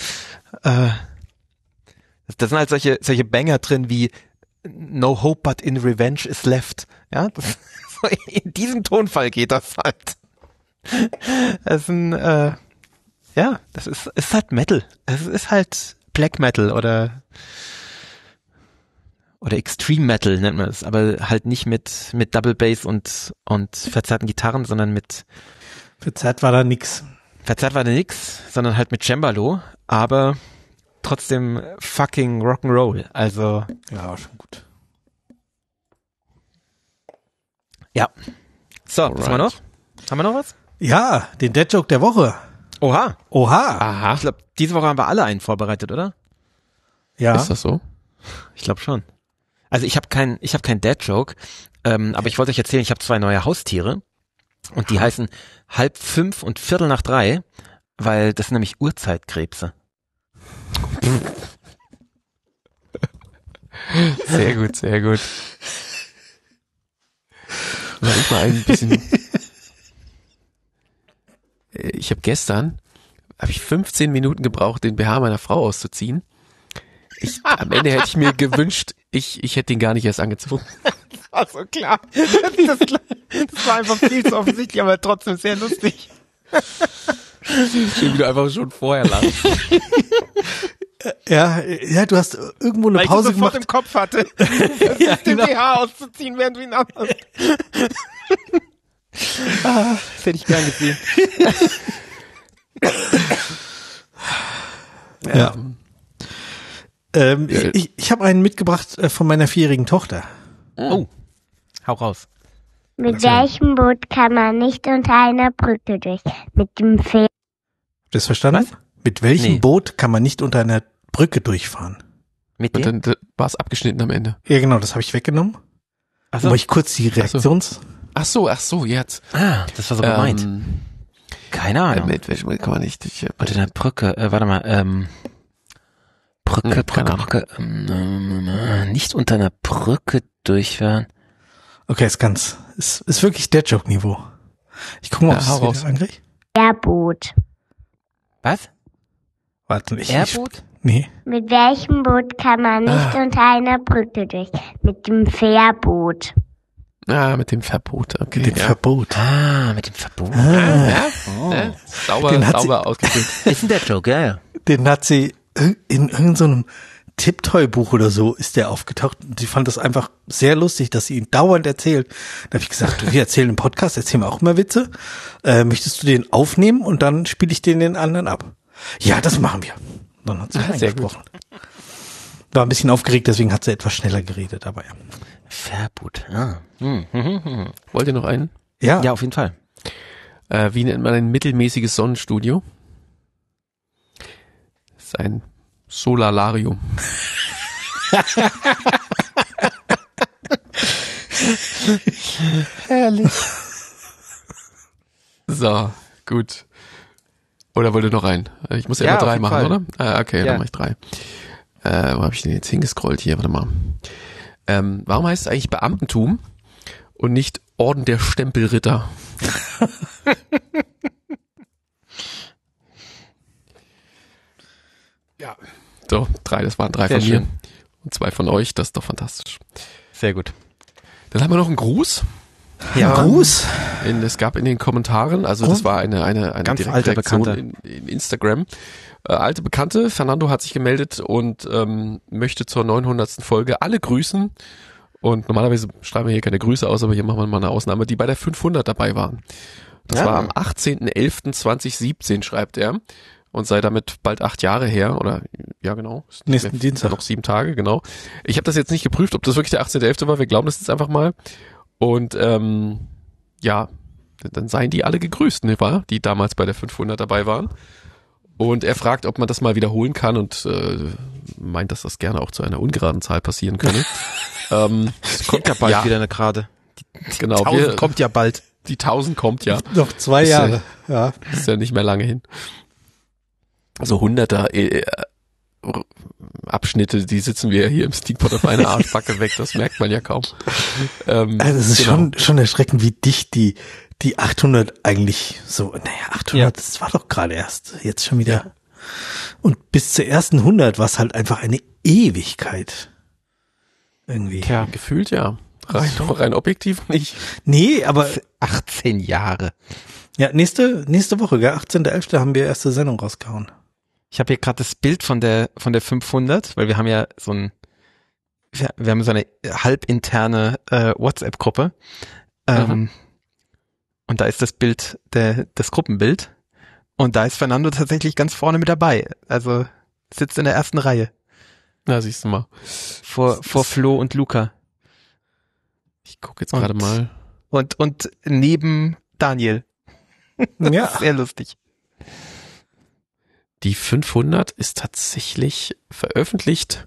da sind halt solche Banger drin wie No hope but in revenge is left. Ja, in diesem Tonfall geht das halt. Das ist das ist halt Metal. Es ist halt Black Metal oder Extreme Metal nennt man es, aber halt nicht mit Double Bass und verzerrten Gitarren, sondern mit Verzerrt war da nix. verzerrt war da nix, sondern halt mit Cembalo, aber trotzdem fucking Rock'n'Roll. Also Ja, war schon gut. ja. So, was haben wir noch? Haben wir noch was? Ja, den Dead Joke der Woche. Oha. Oha. Ich glaube, diese Woche haben wir alle einen vorbereitet, oder? Ja. Ist das so? Ich glaube schon. Also ich habe kein Dad-Joke, aber ich wollte euch erzählen, ich habe 2 neue Haustiere und die heißen 4:30 und 3:15, weil das sind nämlich Urzeitkrebse. Sehr gut, sehr gut. Soll ich mal ein bisschen... Ich habe gestern 15 Minuten gebraucht, den BH meiner Frau auszuziehen. Am Ende hätte ich mir gewünscht, ich hätte ihn gar nicht erst angezogen. Das war so klar. Das war einfach viel zu offensichtlich, aber trotzdem sehr lustig. Schön, wie du einfach schon vorher lachst. Ja, du hast irgendwo eine Weil Pause ich sofort gemacht. im Kopf hatte, Ja, den genau. BH auszuziehen, während du ihn anhast. Das hätte ich gern gesehen. Ja. Ich habe einen mitgebracht von meiner 4-jährigen Tochter. Oh, hau raus. Mit welchem Boot kann man nicht unter einer Brücke durch? Mit dem Pferd. Habt ihr das verstanden? Was? Mit welchem Nee. Boot kann man nicht unter einer Brücke durchfahren? Mit Und dem? dann war es abgeschnitten am Ende. Ja, genau, das habe ich weggenommen. Achso. Aber ich kurz die Reaktions... Ach so, jetzt. Das war so gemeint. Keine Ahnung. Mit welchem kann man nicht... Unter einer Brücke, warte mal, Brücke, keine Brücke, nicht unter einer Brücke durchfahren. Okay, ist wirklich Dead-Joke-Niveau. Ich gucke mal, ob Ja, hau ich es raus. wieder ankriege. Airboot. Was? Warte, Airboot? Nee. Mit welchem Boot kann man nicht unter einer Brücke durch? Mit dem Fährboot. Mit dem Verbot. Okay. Mit dem ja. Verbot. Mit dem Verbot. Sauber, Den hat sauber ausgefüllt. Ist ein Dead-Joke, ja. Den hat sie in irgendeinem Tipptoy-Buch oder so ist der aufgetaucht. Und sie fand das einfach sehr lustig, dass sie ihn dauernd erzählt. Da habe ich gesagt, wir erzählen im Podcast, erzählen wir auch immer Witze. Möchtest du den aufnehmen und dann spiele ich den anderen ab? Ja, das machen wir. Dann hat sie Sehr eingesprochen. War ein bisschen aufgeregt, deswegen hat sie etwas schneller geredet, aber ja. Verbot, ja. Wollt ihr noch einen? Ja, Ja, auf jeden Fall. Wie nennt man ein mittelmäßiges Sonnenstudio? Das ist ein Solalarium. Herrlich. So, gut. Oder wollt ihr noch einen? Ich muss ja Ja, immer auf 3 jeden machen, Fall. oder? Okay, Ja. dann mache ich 3. Wo habe ich denn jetzt hingescrollt hier? Warte mal. Warum heißt es eigentlich Beamtentum und nicht Orden der Stempelritter? Ja. So, 3, das waren 3 Sehr von mir. schön. Und 2 von euch, das ist doch fantastisch. Sehr gut. Dann haben wir noch einen Gruß. Ja, Gruß. Es gab in den Kommentaren, also das war eine Ganz direkte alter Reaktion Bekannter. in Instagram. Alte Bekannte, Fernando hat sich gemeldet und möchte zur 900. Folge alle grüßen. Und normalerweise schreiben wir hier keine Grüße aus, aber hier machen wir mal eine Ausnahme, die bei der 500 dabei waren. Das war am 18.11.2017, schreibt er. Und sei damit bald 8 Jahre her, oder ja genau. Nächsten Dienstag. Noch 7 Tage, genau. Ich habe das jetzt nicht geprüft, ob das wirklich der 18.11. war, wir glauben das jetzt einfach mal. Und ja, dann seien die alle gegrüßt, ne, wahr? Die damals bei der 500 dabei waren. Und er fragt, ob man das mal wiederholen kann und meint, dass das gerne auch zu einer ungeraden Zahl passieren könne. Es kommt ja bald wieder eine Gerade. Genau, 1000 kommt ja bald. Die 1000 kommt ja. Noch 2 Ist Jahre. Ja. Ist ja nicht mehr lange hin. Also 100er Abschnitte, die sitzen wir hier im Sneakpot auf einer Arschbacke weg, das merkt man ja kaum. Also es ist genau. schon erschreckend, wie dicht die 800 eigentlich so, 800, das war doch gerade erst, jetzt schon wieder. Ja. Und bis zur ersten 100 war es halt einfach eine Ewigkeit. Irgendwie. Ja, gefühlt ja. Rein objektiv nicht. Nee, aber 18 Jahre. Ja, nächste Woche, gell? 18.11. haben wir erste Sendung rausgehauen. Ich habe hier gerade das Bild von der 500, weil wir haben ja wir haben so eine halbinterne WhatsApp-Gruppe. Und da ist das Bild, das Gruppenbild. Und da ist Fernando tatsächlich ganz vorne mit dabei. Also sitzt in der ersten Reihe. Na, siehst du mal. Vor Flo und Luca. Ich gucke jetzt gerade mal. Und neben Daniel. Ja. Sehr lustig. Die 500 ist tatsächlich veröffentlicht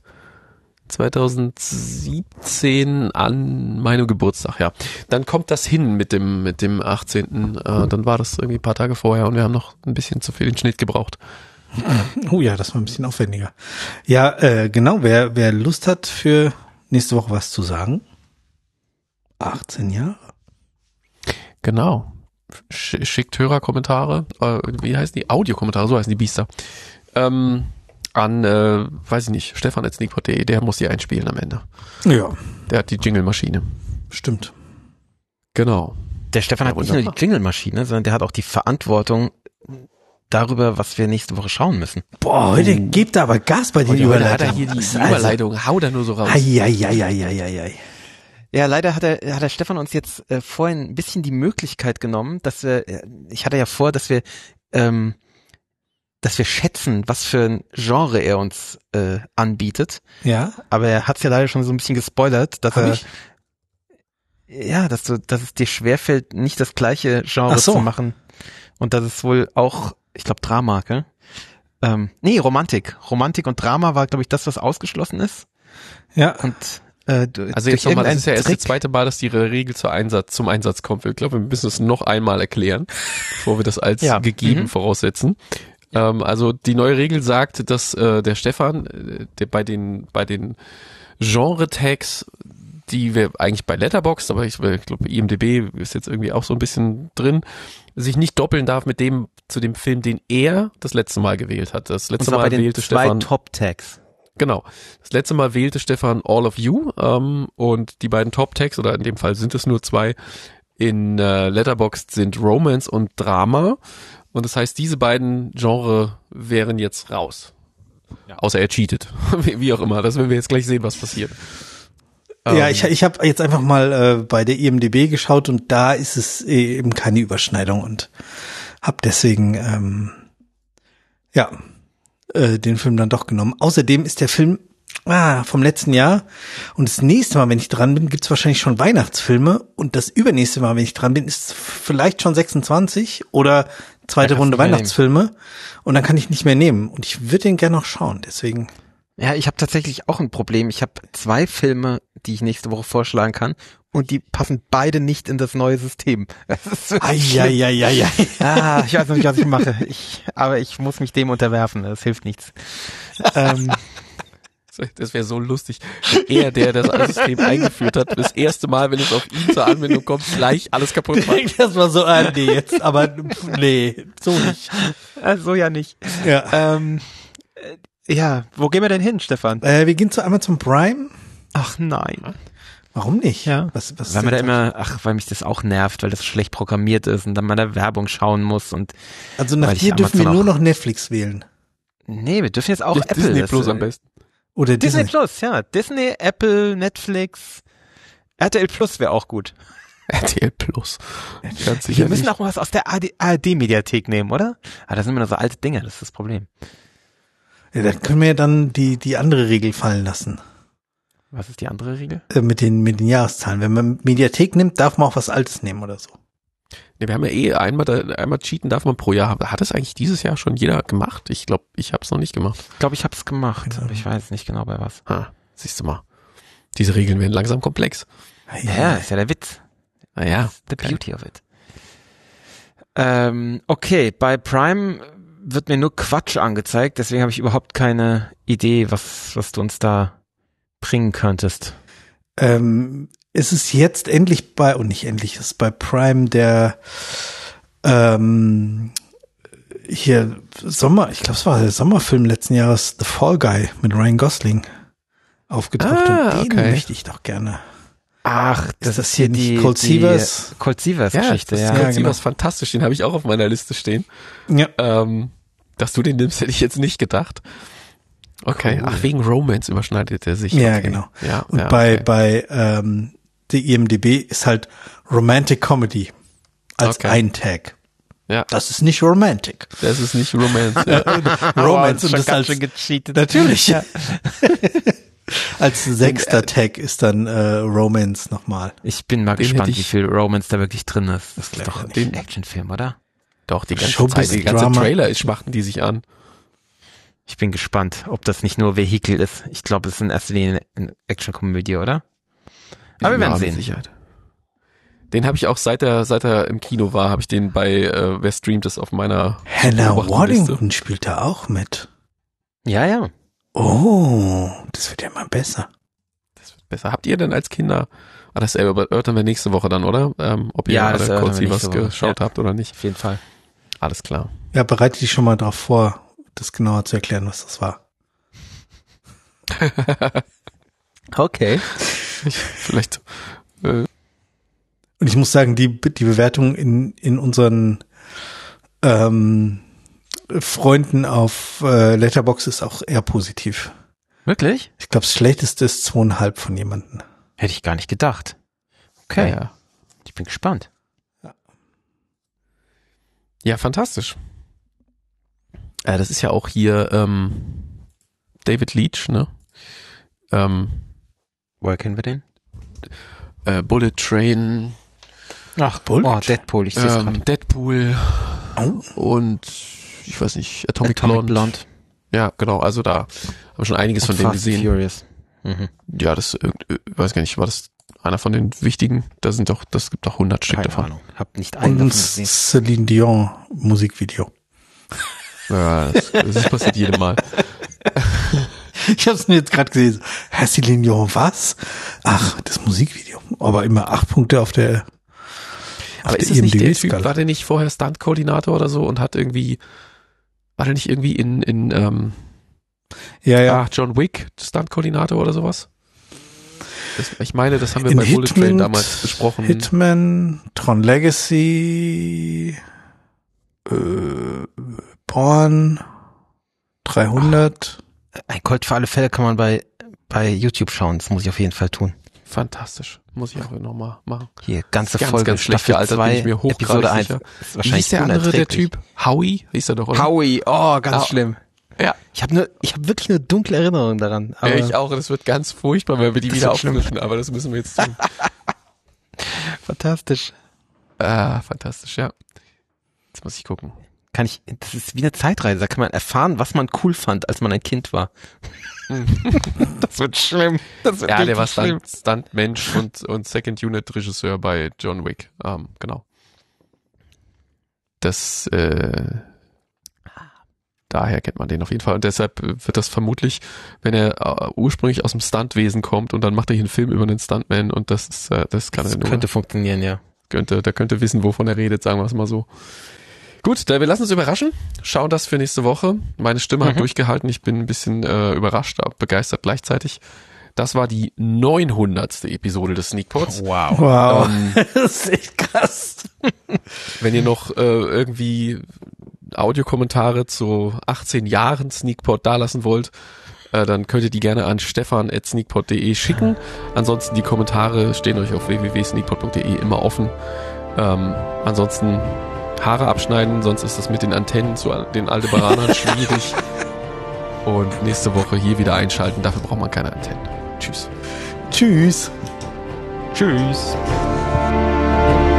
2017 an meinem Geburtstag, ja. Dann kommt das hin mit dem 18. Dann war das irgendwie ein paar Tage vorher und wir haben noch ein bisschen zu viel den Schnitt gebraucht. Oh ja, das war ein bisschen aufwendiger. Ja, genau, wer Lust hat, für nächste Woche was zu sagen. 18 Jahre. Genau. Schickt Hörerkommentare, wie heißen die? Audiokommentare, so heißen die Biester. An, weiß ich nicht, stefan@sneakpot.de, der muss die einspielen am Ende. Ja. Der hat die Jingle-Maschine. Stimmt. Genau. Der Stefan hat nicht nur die Jingle-Maschine, sondern der hat auch die Verantwortung darüber, was wir nächste Woche schauen müssen. Boah, heute gibt er aber Gas bei den Überleitungen. Hat er hier die Überleitung, hau da nur so raus. Ei. Ja, leider hat der Stefan uns jetzt vorhin ein bisschen die Möglichkeit genommen, dass ich hatte ja vor, dass wir schätzen, was für ein Genre er uns anbietet. Ja. Aber er hat's ja leider schon so ein bisschen gespoilert, dass dass es dir schwerfällt, nicht das gleiche Genre zu machen. Und dass es wohl auch, ich glaube, Drama, gell? Nee, Romantik. Romantik und Drama war, glaube ich, das, was ausgeschlossen ist. Ja. Und also jetzt nochmal, das ist ja erst das zweite Mal, dass die Regel zum Einsatz kommt. Ich glaube, wir müssen es noch einmal erklären, bevor wir das als gegeben voraussetzen. Also die neue Regel sagt, dass der Stefan, der bei den Genre-Tags, die wir eigentlich bei Letterboxd, aber ich glaube IMDb ist jetzt irgendwie auch so ein bisschen drin, sich nicht doppeln darf mit zu dem Film, den er das letzte Mal gewählt hat. Das letzte Mal wählte Stefan Top-Tags. Genau. Das letzte Mal wählte Stefan All of You und die beiden Top-Tags, oder in dem Fall sind es nur 2, in Letterboxd sind Romance und Drama. Und das heißt, diese beiden Genre wären jetzt raus. Ja. Außer er cheatet. Wie auch immer. Das werden wir jetzt gleich sehen, was passiert. Ja, ich habe jetzt einfach mal bei der IMDb geschaut und da ist es eben keine Überschneidung und habe deswegen den Film dann doch genommen. Außerdem ist der Film vom letzten Jahr und das nächste Mal, wenn ich dran bin, gibt's wahrscheinlich schon Weihnachtsfilme und das übernächste Mal, wenn ich dran bin, ist vielleicht schon 26 oder zweite Runde Weihnachtsfilme und dann kann ich nicht mehr nehmen und ich würde den gerne noch schauen, deswegen. Ja, ich habe tatsächlich auch ein Problem. Ich habe 2 Filme, die ich nächste Woche vorschlagen kann und die passen beide nicht in das neue System. Ich weiß noch nicht, was ich mache. Aber ich muss mich dem unterwerfen. Das hilft nichts. Das wäre so lustig, wenn er, der das System eingeführt hat, das erste Mal, wenn es auf ihn zur Anwendung kommt, gleich alles kaputt macht. Das war so, nee, jetzt, aber nee, so nicht. So ja nicht. Ja. Ja, wo gehen wir denn hin, Stefan? Wir gehen zu Amazon Prime. Ach nein. Warum nicht? Ja. Was Weil man da immer, weil mich das auch nervt, weil das schlecht programmiert ist und dann mal da Werbung schauen muss und. Also nach weil dir ich dürfen wir Amazon nur noch Netflix wählen. Nee, wir dürfen jetzt auch Apple. Disney Plus am besten. Oder Disney Disney. Plus, ja. Disney, Apple, Netflix, RTL Plus wäre auch gut. RTL Plus. Ganz sicher Wir müssen nicht. auch mal was aus der ARD-Mediathek nehmen, oder? Ah, da sind immer nur so alte Dinge, das ist das Problem. Ja, dann können wir ja dann die andere Regel fallen lassen. Was ist die andere Regel? Mit den Jahreszahlen. Wenn man Mediathek nimmt, darf man auch was Altes nehmen oder so. Nee, wir haben ja einmal cheaten darf man pro Jahr haben. Hat es eigentlich dieses Jahr schon jeder gemacht? Ich glaube, ich habe es noch nicht gemacht. Ich glaube, ich habe es gemacht, aber ich weiß nicht genau bei was. Siehst du mal. Diese Regeln werden langsam komplex. Ja, ist ja der Witz. Naja. The beauty of it. Okay, bei Prime wird mir nur Quatsch angezeigt, deswegen habe ich überhaupt keine Idee, was du uns da bringen könntest. Es ist jetzt endlich nicht endlich, es ist bei Prime der hier ich glaube, es war der Sommerfilm letzten Jahres, The Fall Guy mit Ryan Gosling aufgetaucht und den möchte ich doch gerne. Ach, das ist hier nicht Cold Seavers? Cold Seavers Geschichte, das ja. ist Cold genau. Seavers fantastisch, den habe ich auch auf meiner Liste stehen. Ja. Dass du den nimmst, hätte ich jetzt nicht gedacht. Okay, Cool. Ach, wegen Romance überschneidet er sich. Ja, okay. genau. Ja, Und ja, bei okay. der IMDb ist halt Romantic Comedy als Okay. ein Tag. Ja. Das ist nicht Romantic. Das ist nicht Romance. Ja. Romance und das als gecheatet. natürlich. Ja. Als 6. Tag ist dann Romance nochmal. Ich bin mal Den gespannt, hätte ich- wie viel Romance da wirklich drin ist. Das ist glaub doch ich nicht. ein Actionfilm, oder? Doch, die ganze Showbiz Zeit, die ganze Drama. Trailer schmachten die sich an. Ich bin gespannt, ob das nicht nur Vehikel ist. Ich glaube, es ist in erster Linie eine Actionkomödie, oder? Aber wir werden Ja, mit sehen. Sicherheit. Den habe ich auch seit er im Kino war, habe ich den bei wer streamt es auf meiner Hannah Beobachtenliste. Waddington spielt da auch mit. Ja, ja. Oh, das wird ja mal besser. Das wird besser. Habt ihr denn als Kinder, das erörtern wir nächste Woche dann, oder? Ob ihr Ja, das alle erörtern kurz wir was nächste Woche. geschaut Ja. habt oder nicht. Auf jeden Fall. Alles klar. Ja, bereite dich schon mal drauf vor, das genauer zu erklären, was das war. Okay. Vielleicht Und ich muss sagen, die Bewertung in unseren Freunden auf Letterboxd ist auch eher positiv. Wirklich? Ich glaube, das schlechteste ist 2,5 von jemandem. Hätte ich gar nicht gedacht. Okay. ja. Ich bin gespannt. Ja, fantastisch. Das ist ja auch hier David Leitch, ne? Woher kennen wir den? Bullet Train, Ach, Bullet? Oh, Deadpool, ich sehe es gerade. Deadpool und ich weiß nicht, Atomic Blonde. Ja, genau, also da haben wir schon einiges von denen gesehen. Furious. Mhm. Ja, das weiß gar nicht, war das einer von den wichtigen? Das gibt doch 100 Stück Keine davon. Ahnung. Hab nicht einen Und davon ein gesehen. Celine Dion Musikvideo. Ja, das passiert jedem Mal. Ich habe es mir jetzt gerade gesehen. Herr Celine Dion, was? Ach, das Musikvideo. Aber immer 8 Punkte auf der Aber ist das nicht der Typ, war der nicht vorher Stunt-Koordinator oder so und hat irgendwie, war der nicht irgendwie in Ja. John Wick Stunt-Koordinator oder sowas? Ich meine, das haben wir In bei Bullet Train Hitman, damals besprochen. Hitman, Tron Legacy, Porn, 300. Ein Colt für alle Fälle kann man bei YouTube schauen. Das muss ich auf jeden Fall tun. Fantastisch. Muss ich auch nochmal machen. Hier, ganze Ganz, Folge, ganz schlecht Staffel gealtert, 2, bin ich mir hochgradig Episode 1. sicher. Ist Wie wahrscheinlich hieß der andere, der unerträglich. Typ? Howie? Hieß er doch, oder? Howie, oh, ganz Ah. schlimm. Ja. Ich habe wirklich nur dunkle Erinnerungen daran. Aber Ich auch. Das wird ganz furchtbar, wenn wir die Das wieder wird schlimm. aufmischen. Aber das müssen wir jetzt tun. fantastisch. Fantastisch, ja. Jetzt muss ich gucken. Das ist wie eine Zeitreise. Da kann man erfahren, was man cool fand, als man ein Kind war. Das wird schlimm. Das wird Ja, der war richtig schlimm. Stuntmensch und Second Unit Regisseur bei John Wick. Genau. Das, daher kennt man den auf jeden Fall. Und deshalb wird das vermutlich, wenn er ursprünglich aus dem Stuntwesen kommt und dann macht er hier einen Film über einen Stuntman und das kann er nur. Könnte funktionieren, ja. Der könnte wissen, wovon er redet, sagen wir es mal so. Gut, wir lassen uns überraschen. Schauen das für nächste Woche. Meine Stimme hat durchgehalten. Ich bin ein bisschen überrascht, aber begeistert gleichzeitig. Das war die 900. Episode des Sneakpods. Wow. Das ist echt krass. Wenn ihr noch irgendwie Audiokommentare zu 18 Jahren Sneakpod dalassen wollt, dann könnt ihr die gerne an stefan@sneakpod.de schicken. Ansonsten die Kommentare stehen euch auf www.sneakpod.de immer offen. Ansonsten Haare abschneiden, sonst ist das mit den Antennen zu den Aldebaranern schwierig. Und nächste Woche hier wieder einschalten, dafür braucht man keine Antennen. Tschüss. Tschüss. Tschüss.